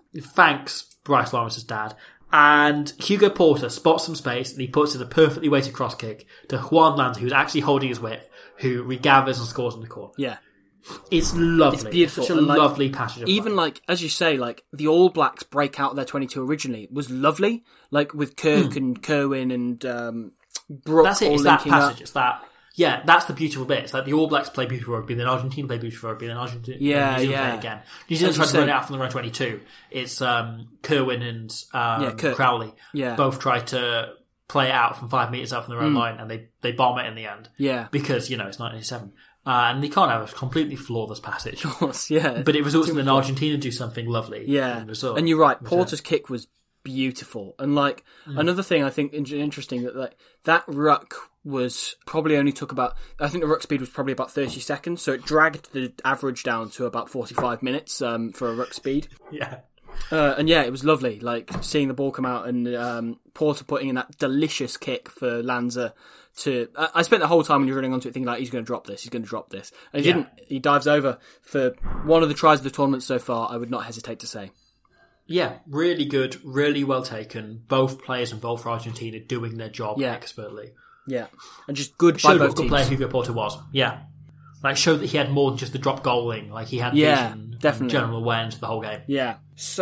Thanks, Bryce Lawrence's dad. And Hugo Porter spots some space and he puts in a perfectly weighted cross kick to Juan Lanza, who's actually holding his whip, who regathers and scores in the corner. Yeah. It's lovely. It's beautiful. It's such a and, like, lovely passage of Even play. like, as you say, like the All Blacks break out of their twenty-two originally was lovely. Like with Kirk and Kerwin and um, Brooke That's it. all It's that linking passage. up. It's that. Yeah, that's the beautiful bit. It's like the All Blacks play beautiful rugby, then Argentina play beautiful rugby, then Argentina Yeah, New Zealand yeah. play it again. New Zealand As tried you to run say- it out from the run twenty-two. It's um, Kerwin and um, Yeah, Kirk. Crowley Yeah. both tried to play it out from five metres out from their own line, and they, they bomb it in the end. Yeah. Because, you know, it's nineteen eighty-seven. Uh, and they can't have a completely flawless passage. Of course, yeah. But it results in an Argentina do something lovely. Yeah, in the result. and you're right. Which, Porter's kick was beautiful, and like Mm. another thing I think in- interesting that like that ruck was probably only took about. I think the ruck speed was probably about thirty seconds, so it dragged the average down to about forty-five minutes um, for a ruck speed. yeah. Uh, and yeah, it was lovely, like seeing the ball come out and um, Porter putting in that delicious kick for Lanza. To I, I spent the whole time when you're running onto it thinking like he's going to drop this, he's going to drop this, and he Yeah. didn't. He dives over for one of the tries of the tournament so far. I would not hesitate to say. Yeah, really good, really well taken. Both players involved for Argentina doing their job Yeah. expertly. Yeah, and just good by Showed what both a good teams. player Hugo Porter was. Yeah. Like, showed that he had more than just the drop goaling. Like, he had Yeah, vision definitely. and general awareness of the whole game. Yeah.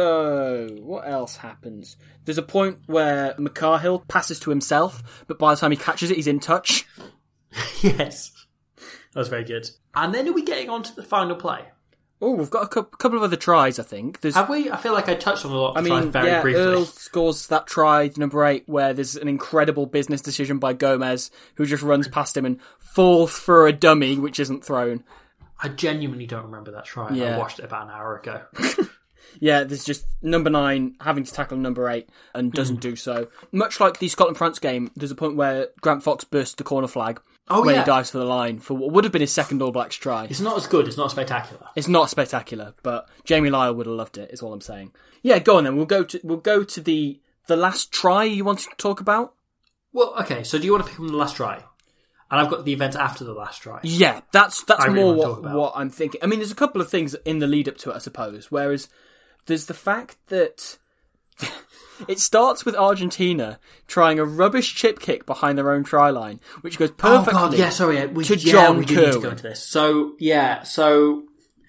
So, what else happens? There's a point where McCarhill passes to himself, but by the time he catches it, he's in touch. Yes. That was very good. And then are we getting on to the final play? Oh, we've got a cou- couple of other tries, I think. There's, Have we? I feel like I touched on a lot I of mean, tries very yeah, briefly. Earl scores that try, number eight, where there's an incredible business decision by Gomez, who just runs past him and falls for a dummy, which isn't thrown. I genuinely don't remember that try. Yeah. I watched it about an hour ago. Yeah, there's just number nine having to tackle number eight and doesn't do so. Much like the Scotland-France game, there's a point where Grant Fox bursts the corner flag Oh, when yeah. he dives for the line for what would have been his second All Blacks try. It's not as good. It's not spectacular. It's not spectacular, but Jamie Lyle would have loved it, is all I'm saying. Yeah, go on then. We'll go to we'll go to the the last try you wanted to talk about. Well, okay, so do you want to pick from the last try? And I've got the event after the last try. Yeah, that's that's I really more want to what, talk about. what I'm thinking. I mean, there's a couple of things in the lead up to it, I suppose. Whereas there's the fact that it starts with Argentina trying a rubbish chip kick behind their own try line, which goes perfectly Oh god, yeah, sorry, we, to yeah, John we do need to Kerwin. go into this. So, yeah, so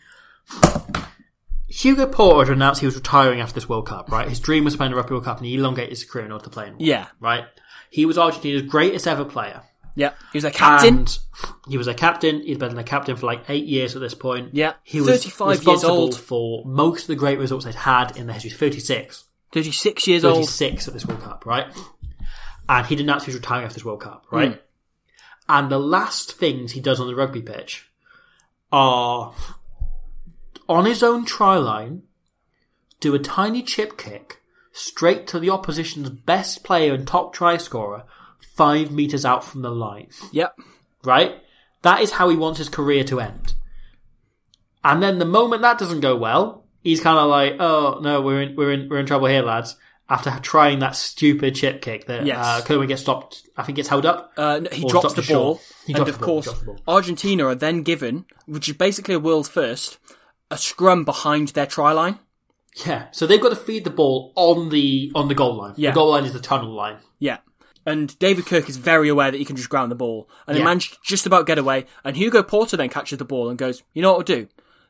Hugo Porter announced he was retiring after this World Cup, right? His dream was to play in the Rugby World Cup and he elongated his career in order to play in one, Yeah. right? He was Argentina's greatest ever player. Yeah, he was a captain. And he was a captain. He'd been a captain for like eight years at this point. Yeah, he was thirty-five years responsible old. for most of the great results they'd had in their history. thirty-six. thirty-six years old. thirty-six at this World Cup, right? And he announced he was retiring after this World Cup, right? Mm. And the last things he does on the rugby pitch are on his own try line, do a tiny chip kick straight to the opposition's best player and top try scorer, five metres out from the line. Yep. Right? That is how he wants his career to end. And then the moment that doesn't go well, he's kind of like, "Oh no, we're in, we're in, we're in trouble here, lads." After trying that stupid chip kick that Yes. uh, Kerwin gets stopped, I think gets held up. Uh, no, he Or drops stopped the short. ball, He and drops of the ball, course, drops the ball. Argentina are then given, which is basically a world first, a scrum behind their try line. Yeah, so they've got to feed the ball on the on the goal line. Yeah. The goal line is the tunnel line. Yeah. And David Kirk is very aware that he can just ground the ball. And Yeah. he managed to just about get away. And Hugo Porter then catches the ball and goes, you know what we'll do?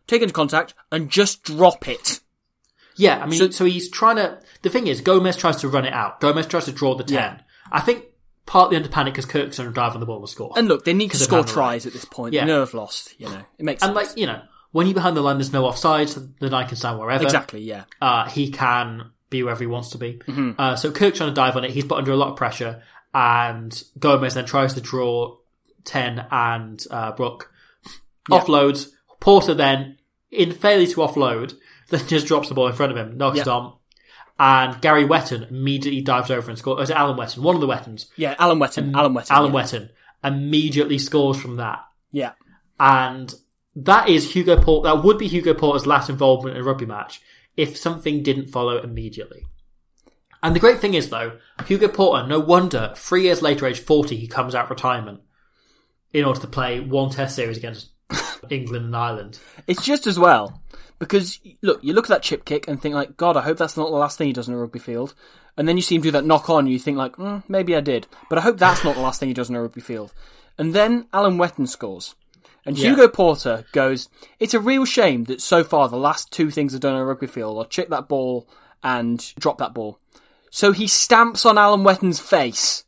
take into contact, and just drop it. Yeah, I mean, So- so, he's trying to... The thing is, Gomez tries to run it out. Gomez tries to draw the ten. Yeah. I think partly under panic because Kirk's going to dive on the ball and score. And look, they need to 'Cause they've score had the tries at this point. Yeah. They know they've lost, you know. It makes And, sense. like, you know, when you're behind the line, there's no offside, so the nine can stand wherever. Exactly, yeah. Uh, he can be wherever he wants to be. Mm-hmm. Uh, so Kirk's trying to dive on it. He's put under a lot of pressure. And Gomez then tries to draw ten and uh, Brook. Yeah. Offloads. Porter then, in failure to offload, then just drops the ball in front of him, knocks Yeah. it on. And Gary Wetton immediately dives over and scores. Or is it Alan Wetton? One of the Wettons. Yeah, Alan Wetton. Alan Wetton. Alan yeah. Wetton immediately scores from that. Yeah. And that is Hugo Porter, that would be Hugo Porter's last involvement in a rugby match if something didn't follow immediately. And the great thing is though, Hugo Porter, no wonder, three years later, age forty, he comes out of retirement in order to play one test series against England and Ireland. It's just as well. Because, look, you look at that chip kick and think like, God, I hope that's not the last thing he does in a rugby field. And then you see him do that knock on and you think like, mm, maybe I did. But I hope that's not the last thing he does in a rugby field. And then Alan Wetton scores. And Yeah. Hugo Porter goes, it's a real shame that so far the last two things I've done in a rugby field are chip that ball and drop that ball. So he stamps on Alan Wetton's face.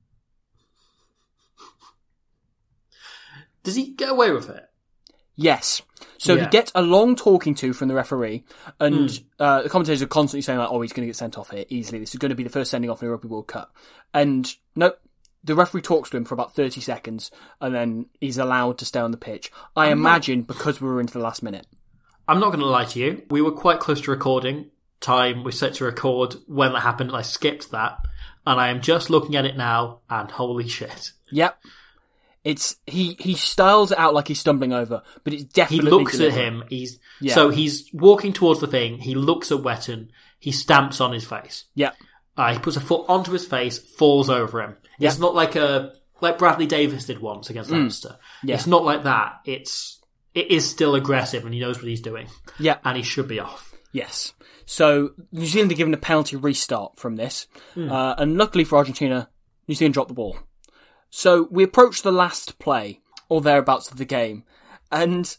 Does he get away with it? Yes. So Yeah. he gets a long talking to from the referee, and Mm. uh, the commentators are constantly saying like, "Oh, he's going to get sent off here easily. This is going to be the first sending off in a Rugby World Cup." And nope, the referee talks to him for about thirty seconds, and then he's allowed to stay on the pitch. I I'm imagine because we were into the last minute. I'm not going to lie to you. We were quite close to recording time. We set to record when that happened, and I skipped that. And I am just looking at it now, and holy shit. Yep. It's he he styles it out like he's stumbling over, but it's He definitely looks at deliberate. him. He's Yeah. So he's walking towards the thing. He looks at Wetton. He stamps on his face. Yep. Uh, he puts a foot onto his face, falls over him. Yeah. It's not like a like Bradley Davis did once against Leinster. Yeah. It's not like that. It's it is still aggressive, and he knows what he's doing. Yeah. And he should be off. Yes. So New Zealand are given a penalty restart from this, Mm. uh, and luckily for Argentina, New Zealand dropped the ball. So we approach the last play, or thereabouts of the game, and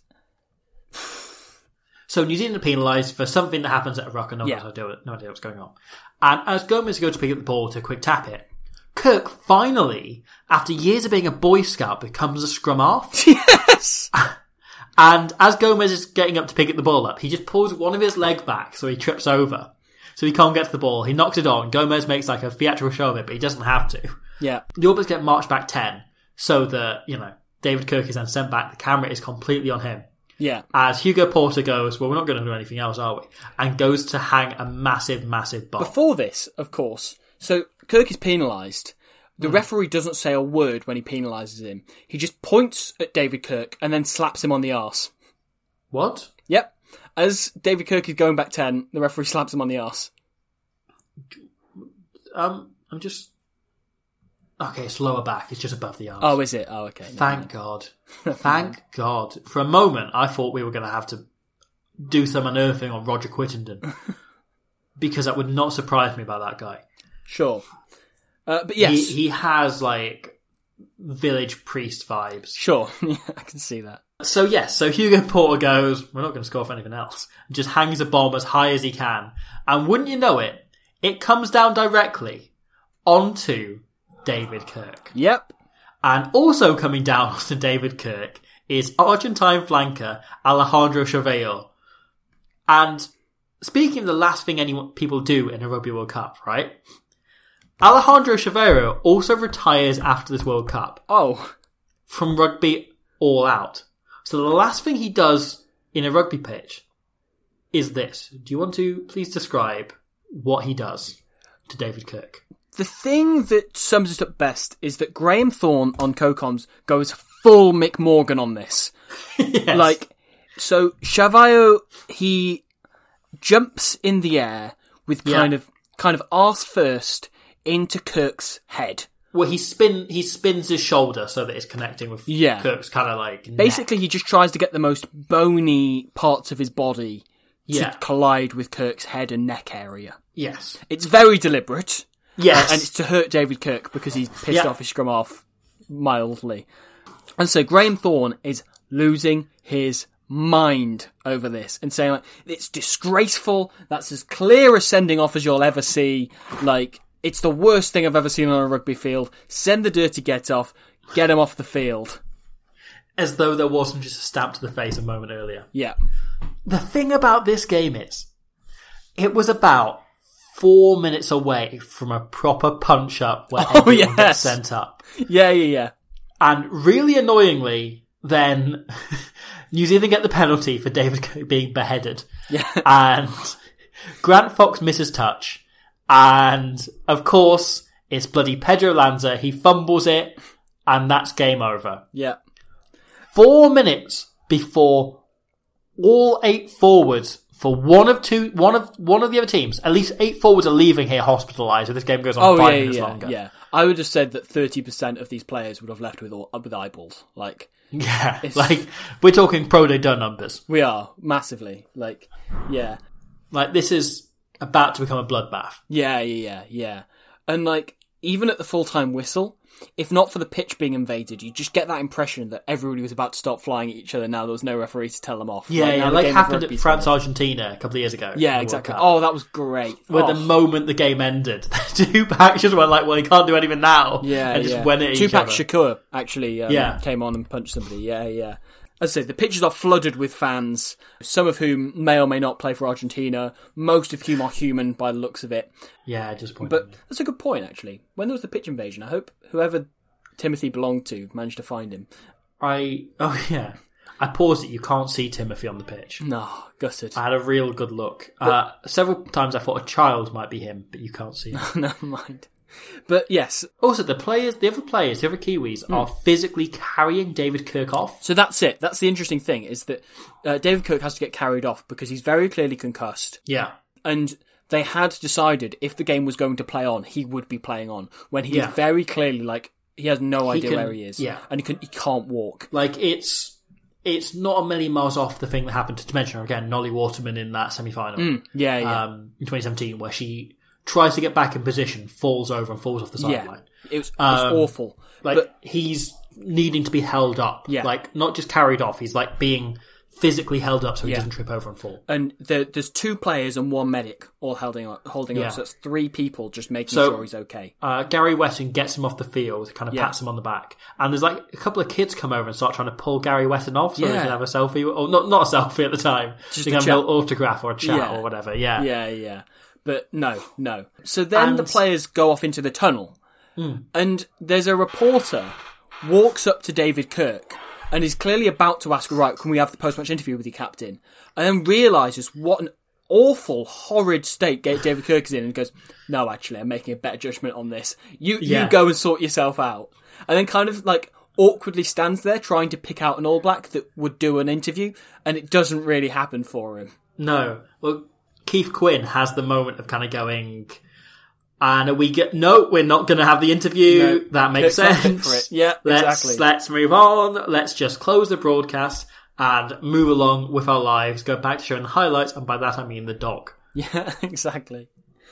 So New Zealand are penalised for something that happens at a ruck and no one Yeah. has no idea, no idea what's going on. And as Gomez goes to pick up the ball to quick tap it, Kirk finally, after years of being a Boy Scout, becomes a scrum half. yes, And as Gomez is getting up to pick the ball up, he just pulls one of his leg back so he trips over. So he can't get to the ball. He knocks it on. Gomez makes like a theatrical show of it, but he doesn't have to. yeah, The All Blacks get marched back ten so that, you know, David Kirk is then sent back. The camera is completely on him. yeah, As Hugo Porter goes, well, we're not going to do anything else, are we? And goes to hang a massive, massive bomb. Before this, of course, so Kirk is penalised. The Hmm. referee doesn't say a word when he penalises him. He just points at David Kirk and then slaps him on the arse. What? Yep. As David Kirk is going back ten, the referee slaps him on the arse. Um, I'm just... Okay, it's lower back. It's just above the arms. Oh, is it? Oh, okay. Thank God. Thank God. For a moment, I thought we were going to have to do some unearthing on Roger Quittenden. Because that would not surprise me about that guy. Sure. Uh, but yes. He, he has, like, village priest vibes. Sure. Yeah, I can see that. So, yes, so Hugo Porter goes, we're not going to score for anything else. And just hangs a bomb as high as he can. And wouldn't you know it, it comes down directly onto David Kirk. Yep. And also coming down onto David Kirk is Argentine flanker Alejandro Chavello. And speaking of the last thing anyone people do in a Rugby World Cup, right? Alejandro Chavello also retires after this World Cup Oh. from rugby all out. So the last thing he does in a rugby pitch is this. Do you want to please describe what he does to David Kirk? The thing that sums it up best is that Graham Thorne on CoComs goes full Mick Morgan on this. Yes. Like, so Chavallo, he jumps in the air with Yeah. kind of kind of arse first into Kirk's head. Well, he spin he spins his shoulder so that it's connecting with Yeah. Kirk's kind of like neck. Basically, he just tries to get the most bony parts of his body to Yeah. collide with Kirk's head and neck area. Yes. It's very deliberate. Yes. Uh, and it's to hurt David Kirk because he's pissed Yeah. off his scrum half mildly. And so Graham Thorne is losing his mind over this and saying, like, it's disgraceful, that's as clear a sending off as you'll ever see, like, it's the worst thing I've ever seen on a rugby field, send the dirty get off, get him off the field. As though there wasn't just a stamp to the face a moment earlier. Yeah. The thing about this game is, it was about four minutes away from a proper punch-up where Oh, everyone yes. gets sent up. Yeah, yeah, yeah. And really annoyingly, then New Zealand get the penalty for David Kirk being beheaded. Yeah. And Grant Fox misses touch. And, of course, it's bloody Pedro Lanza. He fumbles it, and that's game over. Yeah. Four minutes before all eight forwards for one of two, one of one of the other teams, at least eight forwards are leaving here hospitalised. If this game goes on Oh, five yeah, minutes yeah, longer. yeah. I would have said that thirty percent of these players would have left with all, with eyeballs. Like, Yeah, It's- like, we're talking pro day done numbers. we are, massively. Like, yeah. Like, this is about to become a bloodbath. Yeah, yeah, yeah, yeah. And, like, even at the full-time whistle, if not for the pitch being invaded, you just get that impression that everybody was about to start flying at each other now there was no referee to tell them off. Yeah, like, yeah, now the like game of happened at rugby's France finished. Argentina a couple of years ago. in Yeah, the World exactly. Cup. Oh, that was great. Where oh. the moment the game ended, Tupac just went like, well, he can't do anything now. Yeah, and just yeah. went at each Tupac other. Shakur actually um, Yeah. came on and punched somebody. Yeah, yeah. As I say, the pitches are flooded with fans, some of whom may or may not play for Argentina, most of whom are human by the looks of it. Yeah, disappointing. But that's a good point, actually. When there was the pitch invasion, I hope whoever Timothy belonged to managed to find him. I, oh yeah, I paused it. You can't see Timothy on the pitch. No, gutted. I had a real good look. Uh, several times I thought a child might be him, but you can't see him. Never mind. But yes, Also, the players, the other players, the other Kiwis Hmm. are physically carrying David Kirk off. so that's it. That's the interesting thing, is that uh, David Kirk has to get carried off because he's very clearly concussed. Yeah. And they had decided if the game was going to play on, he would be playing on. When he Yeah. is very clearly, like, he has no He idea can- where he is. yeah. And he, can, he can't walk. Like, it's it's not a million miles off the thing that happened to, to mention again, Nolly Waterman in that semi-final Yeah, yeah. um, in twenty seventeen, where she tries to get back in position, falls over and falls off the yeah. sideline. It was, it was Um, awful. Like, but he's needing to be held up. Yeah. Like, not just carried off, he's like being physically held up so he Yeah. doesn't trip over and fall. And there, there's two players and one medic all holding up, holding Yeah. up. So that's three people just making So- sure he's okay. Uh, Gary Weston gets him off the field, kind of Yeah. pats him on the back, and there's like a couple of kids come over and start trying to pull Gary Weston off so they Yeah. can have a selfie, or not not a selfie at the time, Just they a can have chat. an autograph or a chat Yeah. or whatever. Yeah, Yeah, yeah. But no, no. So then And- the players go off into the tunnel, and there's a reporter walks up to David Kirk and is clearly about to ask, right, can we have the post-match interview with your captain? And then realises what an awful, horrid state David Kirk is in and goes, no, actually, I'm making a better judgment on this. You, Yeah. you go and sort yourself out. And then kind of like awkwardly stands there trying to pick out an All Black that would do an interview, and it doesn't really happen for him. No, well, Keith Quinn has the moment of kind of going, and we get no, we're not going to have the interview. No, that makes Kirk's not fit sense. for it. Yeah, let's exactly. let's move on. Let's just close the broadcast and move along with our lives. Go back to showing the highlights, and by that I mean the dog. Yeah, exactly.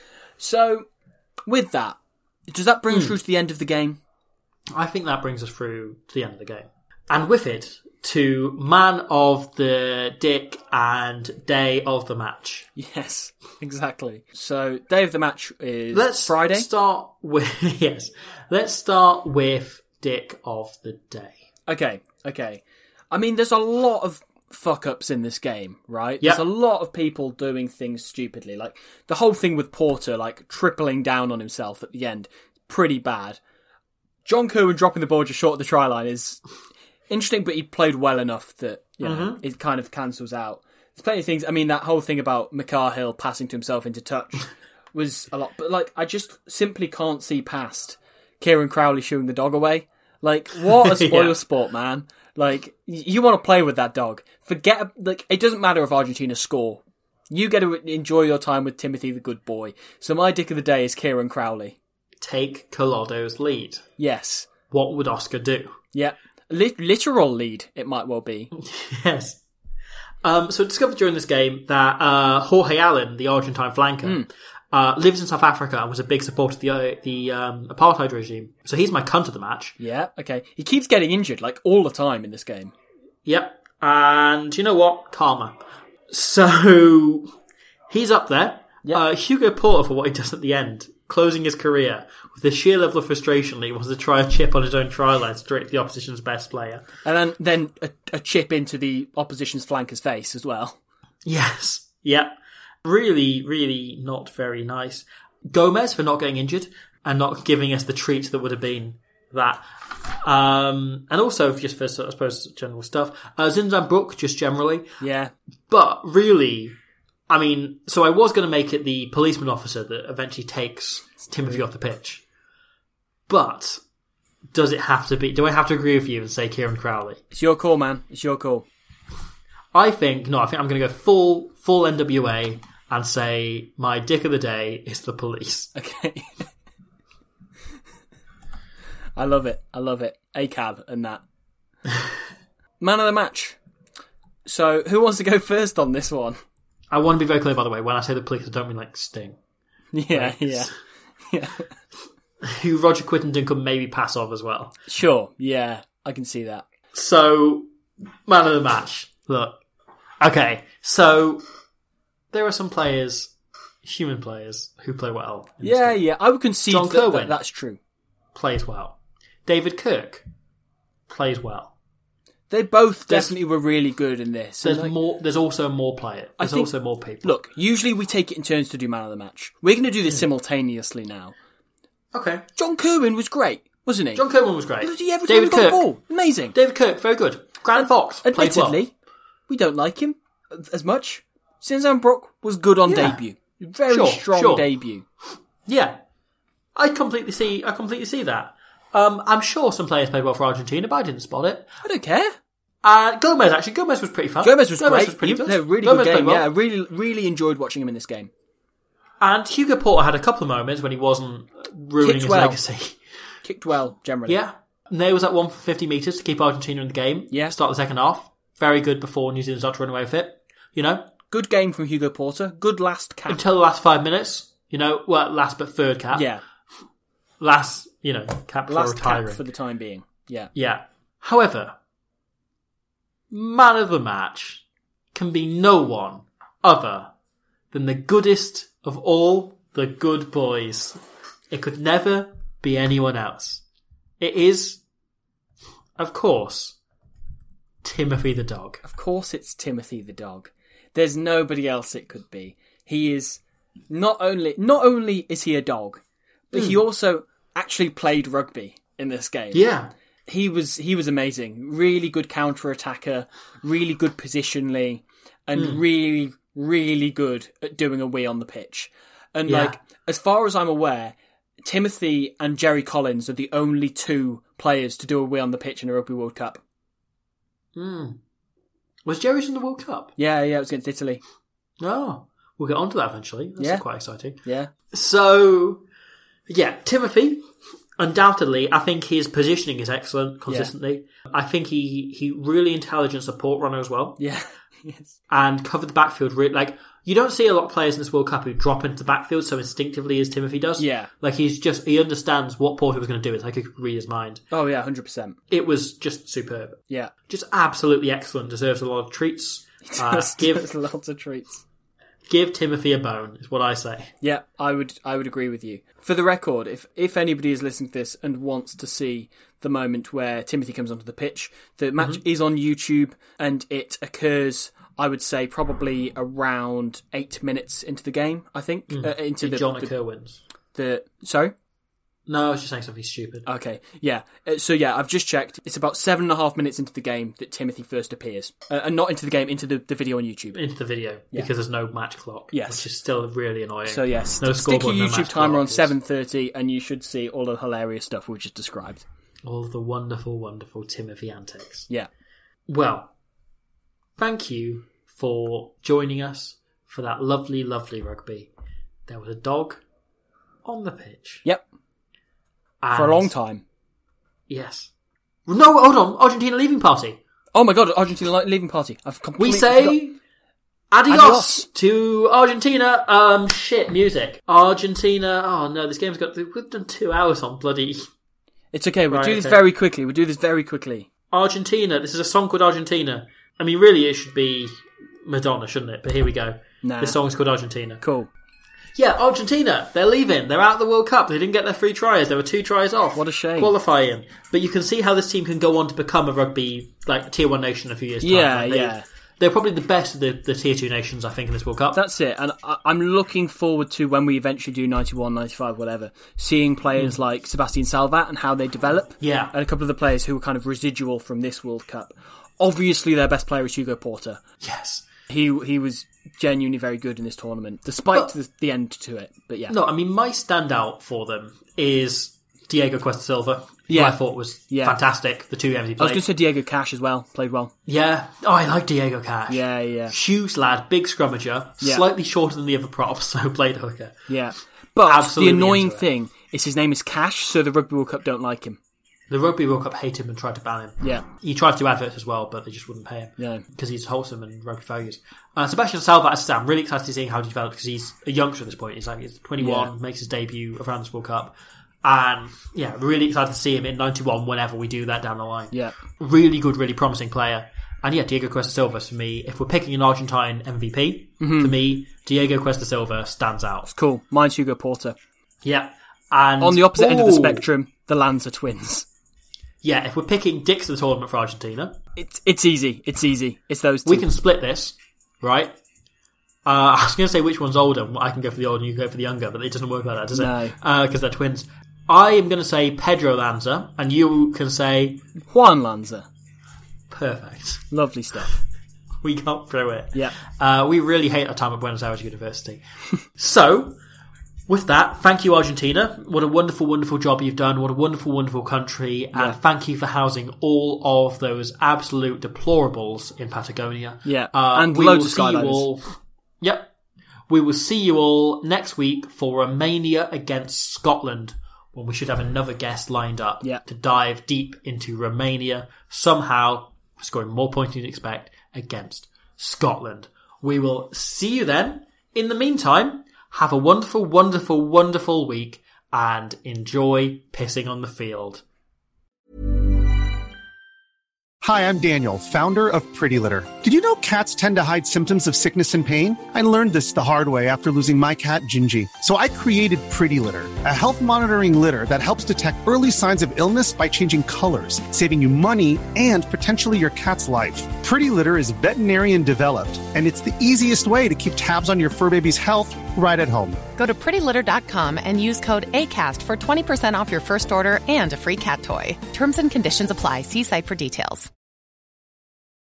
So, with that, does that bring us through to the end of the game? I think that brings us through to the end of the game. And with it, to man of the dick and day of the match. Yes, exactly. So, day of the match is Let's Friday. start with, yes, let's start with dick of the day. Okay, okay. I mean, there's a lot of fuck-ups in this game, right? Yep. There's a lot of people doing things stupidly. Like, the whole thing with Porter, like, tripling down on himself at the end, pretty bad. John Kerwin dropping the ball just short of the try line is interesting, but he played well enough that, you know, Mm-hmm. it kind of cancels out. There's plenty of things. I mean, that whole thing about McCarhill passing to himself into touch was a lot. But, like, I just simply can't see past Kieran Crowley shooing the dog away. Like, what a spoil Yeah. sport, man. Like, y- you want to play with that dog. Forget, like, it doesn't matter if Argentina score. You get to enjoy your time with Timothy the good boy. So my dick of the day is Kieran Crowley. Take Colodo's lead. Yes. What would Oscar do? Yeah. Lit- literal lead, it might well be. Yes. Um, so I discovered during this game that uh, Jorge Allen, the Argentine flanker, uh, lives in South Africa and was a big supporter of the uh, the um, apartheid regime. So he's my cunt of the match. Yeah, okay. He keeps getting injured, like, all the time in this game. Yep. And you know what? Karma. So, he's up there. Yep. Uh, Hugo Porter, for what he does at the end, closing his career with the sheer level of frustration that he wants to try a chip on his own try line straight to the opposition's best player. And then, then a, a chip into the opposition's flanker's face as well. Yes. Yep. Really, really not very nice. Gomez for not getting injured and not giving us the treat that would have been that. Um, and also, just for, I suppose, general stuff. Uh, Zinzan Brook, just generally. Yeah. But really, I mean, so I was going to make it the policeman officer that eventually takes Timothy off the pitch. But does it have to be? Do I have to agree with you and say Kieran Crowley? It's your call, man. It's your call. I think, no, I think I'm going to go full, full N W A and say my dick of the day is the police. Okay. I love it. I love it. A C A B and that. Man of the match. So, who wants to go first on this one? I want to be very clear, by the way, when I say the police, I don't mean like Sting. Yeah, like, yeah. Yeah. Who Roger Quittenden could maybe pass off as well. Sure, yeah. I can see that. So, man of the match. Look. Okay, so there are some players, human players, who play well. in this Yeah, game. yeah. I would concede John that, Kerwin. that that's true. Plays well. David Kirk plays well. They both There's- definitely were really good in this. There's And, like, more. There's also more players. I There's think- also more people. Look, usually we take it in turns to do man of the match. We're going to do this simultaneously now. Okay. John Kerwin was great, wasn't he? John Kerwin was great. What did he every David time he got Kirk. the ball? Amazing. David Kirk, very good. Grant Fox played well. Admittedly, we don't like him as much. Zinzan Brook was good on Yeah. debut. Very Sure, strong sure. debut. Yeah, I completely see. I completely see that. Um, I'm sure some players played well for Argentina, but I didn't spot it. I don't care. Uh, Gomez actually, Gomez was pretty fun. Gomez was great. Was pretty He good. played a really Gomez good played game. well. Yeah, I really, really enjoyed watching him in this game. And Hugo Porter had a couple of moments when he wasn't ruining Kicked his well. legacy. Kicked well, generally. Yeah, Nails at one for fifty metres to keep Argentina in the game. Yeah. Start the second half. Very good before New Zealand started to run away with it. You know, Good game from Hugo Porter. Good last cap. until the last five minutes. You know, well, last but third cap. Yeah. Last, you know, cap for Last retiring. cap for the time being. Yeah. Yeah. However, man of the match can be no one other than the goodest of all the good boys. It could never be anyone else. It is, of course, Timothy the dog. Of course it's Timothy the dog. There's nobody else it could be. He is not only not only is he a dog, but he also actually played rugby in this game. Yeah. He was he was amazing. Really good counter attacker, really good positionally, and really, really good at doing a wee on the pitch. And Yeah. like, as far as I'm aware, Timothy and Jerry Collins are the only two players to do a wee on the pitch in a Rugby World Cup. Mm. Was Jerry's in the World Cup? Yeah, yeah, it was against Italy. Oh, we'll get onto that eventually. That's Yeah. quite exciting. Yeah. So, yeah, Timothy, undoubtedly, I think his positioning is excellent consistently. I think he, he really intelligent support runner as well. Yeah. Yes. And covered the backfield. Re- like, you don't see a lot of players in this World Cup who drop into the backfield so instinctively as Timothy does. Yeah. Like, he's just, he understands what Porter was going to do. It's like he could read his mind. Oh, yeah, one hundred percent. It was just superb. Yeah. Just absolutely excellent. Deserves a lot of treats. Uh, Just give, lots of treats. give Timothy a bone, is what I say. Yeah, I would I would agree with you. For the record, if if anybody is listening to this and wants to see the moment where Timothy comes onto the pitch, the match Mm-hmm. is on YouTube and it occurs, I would say, probably around eight minutes into the game, I think. Uh, into Did the, John the, Kerwins. the Sorry? No, I was just saying something stupid. Okay, yeah. Uh, So yeah, I've just checked. It's about seven and a half minutes into the game that Timothy first appears. Uh, and not into the game, into the, the video on YouTube. Into the video, because there's no match clock. Yes. Which is still really annoying. So yes, no stick your scoreboard, no YouTube match timer clock. on seven thirty and you should see all the hilarious stuff we just described. All the wonderful, wonderful Timothy antics. Yeah. Well, thank you for joining us for that lovely, lovely rugby. There was a dog on the pitch. Yep. And- For a long time. Yes. No, hold on. Argentina leaving party. Oh my god, Argentina li- leaving party. I've completely We say forgot- adios, Adios. to Argentina. Um, shit, music. Argentina. Oh no, this game's got. We've done two hours on bloody It's okay, we'll Right, do this okay. very quickly. We'll do this very quickly. Argentina. This is a song called Argentina. I mean, really, it should be Madonna, shouldn't it? But here we go. Nah. This song's called Argentina. Cool. Yeah, Argentina, they're leaving. They're out of the World Cup. They didn't get their three tries. There were two tries off. What a shame. Qualifying. But you can see how this team can go on to become a rugby, like, tier one nation in a few years' time. Yeah, like they, yeah. They're probably the best of the, the tier two nations, I think, in this World Cup. That's it. And I, I'm looking forward to when we eventually do ninety-one, ninety-five, whatever, seeing players mm. like Sebastian Salvat and how they develop. Yeah. And a couple of the players who were kind of residual from this World Cup. Obviously, their best player is Hugo Porter. Yes. He he was genuinely very good in this tournament, despite But, the, the end to it. But yeah. No, I mean, my standout for them is Diego Cuesta Silva, Yeah. who I thought was Yeah. fantastic, the two games he I was played. going to say Diego Cash as well, played well. Yeah. Oh, I like Diego Cash. Yeah, yeah. Hughes lad, big scrummager, Yeah. slightly shorter than the other props, so played hooker. Yeah. But Absolutely the annoying into it. thing is his name is Cash, so the Rugby World Cup don't like him. The Rugby World Cup hate him and tried to ban him. Yeah. He tried to do adverts as well, but they just wouldn't pay him. Yeah. Because he's wholesome and rugby values. Uh, Sebastian Salvat, as I say, I'm really excited to see how he develops because he's a youngster at this point. He's like he's twenty-one, Yeah. makes his debut around this World Cup. And yeah, really excited to see him in ninety-one whenever we do that down the line. Yeah. Really good, really promising player. And yeah, Diego Cuesta Silva, for me, if we're picking an Argentine M V P, Mhm. for me, Diego Cuesta Silva stands out. Cool. Mine's Hugo Porter. Yeah. And on the opposite end of the Ooh. spectrum, the Lanza twins. Yeah, if we're picking dicks of the tournament for Argentina, It's it's easy. It's easy. It's those two. we can split this, right? Uh, I was going to say which one's older. I can go for the older and you can go for the younger, but it doesn't work like that, does No. it? Because they're twins. I am going to say Pedro Lanza, and you can say Juan Lanza. perfect. Lovely stuff. We got through it. Yeah. Uh, we really hate our time at Buenos Aires University. So, with that, thank you, Argentina. What a wonderful, wonderful job you've done. What a wonderful, wonderful country. And Yeah. thank you for housing all of those absolute deplorables in Patagonia. Yeah. Uh, And we loads will of see you skydivers. all. Yep. We will see you all next week for Romania against Scotland, when we should have another guest lined up Yeah. to dive deep into Romania, somehow scoring more points than you'd expect against Scotland. We will see you then. In the meantime, have a wonderful, wonderful, wonderful week and enjoy pissing on the field. Hi, I'm Daniel, founder of Pretty Litter. Did you know cats tend to hide symptoms of sickness and pain? I learned this the hard way after losing my cat, Gingy. So I created Pretty Litter, a health monitoring litter that helps detect early signs of illness by changing colors, saving you money and potentially your cat's life. Pretty Litter is veterinarian developed, and it's the easiest way to keep tabs on your fur baby's health right at home. Go to pretty litter dot com and use code ACAST for twenty percent off your first order and a free cat toy. Terms and conditions apply. See site for details.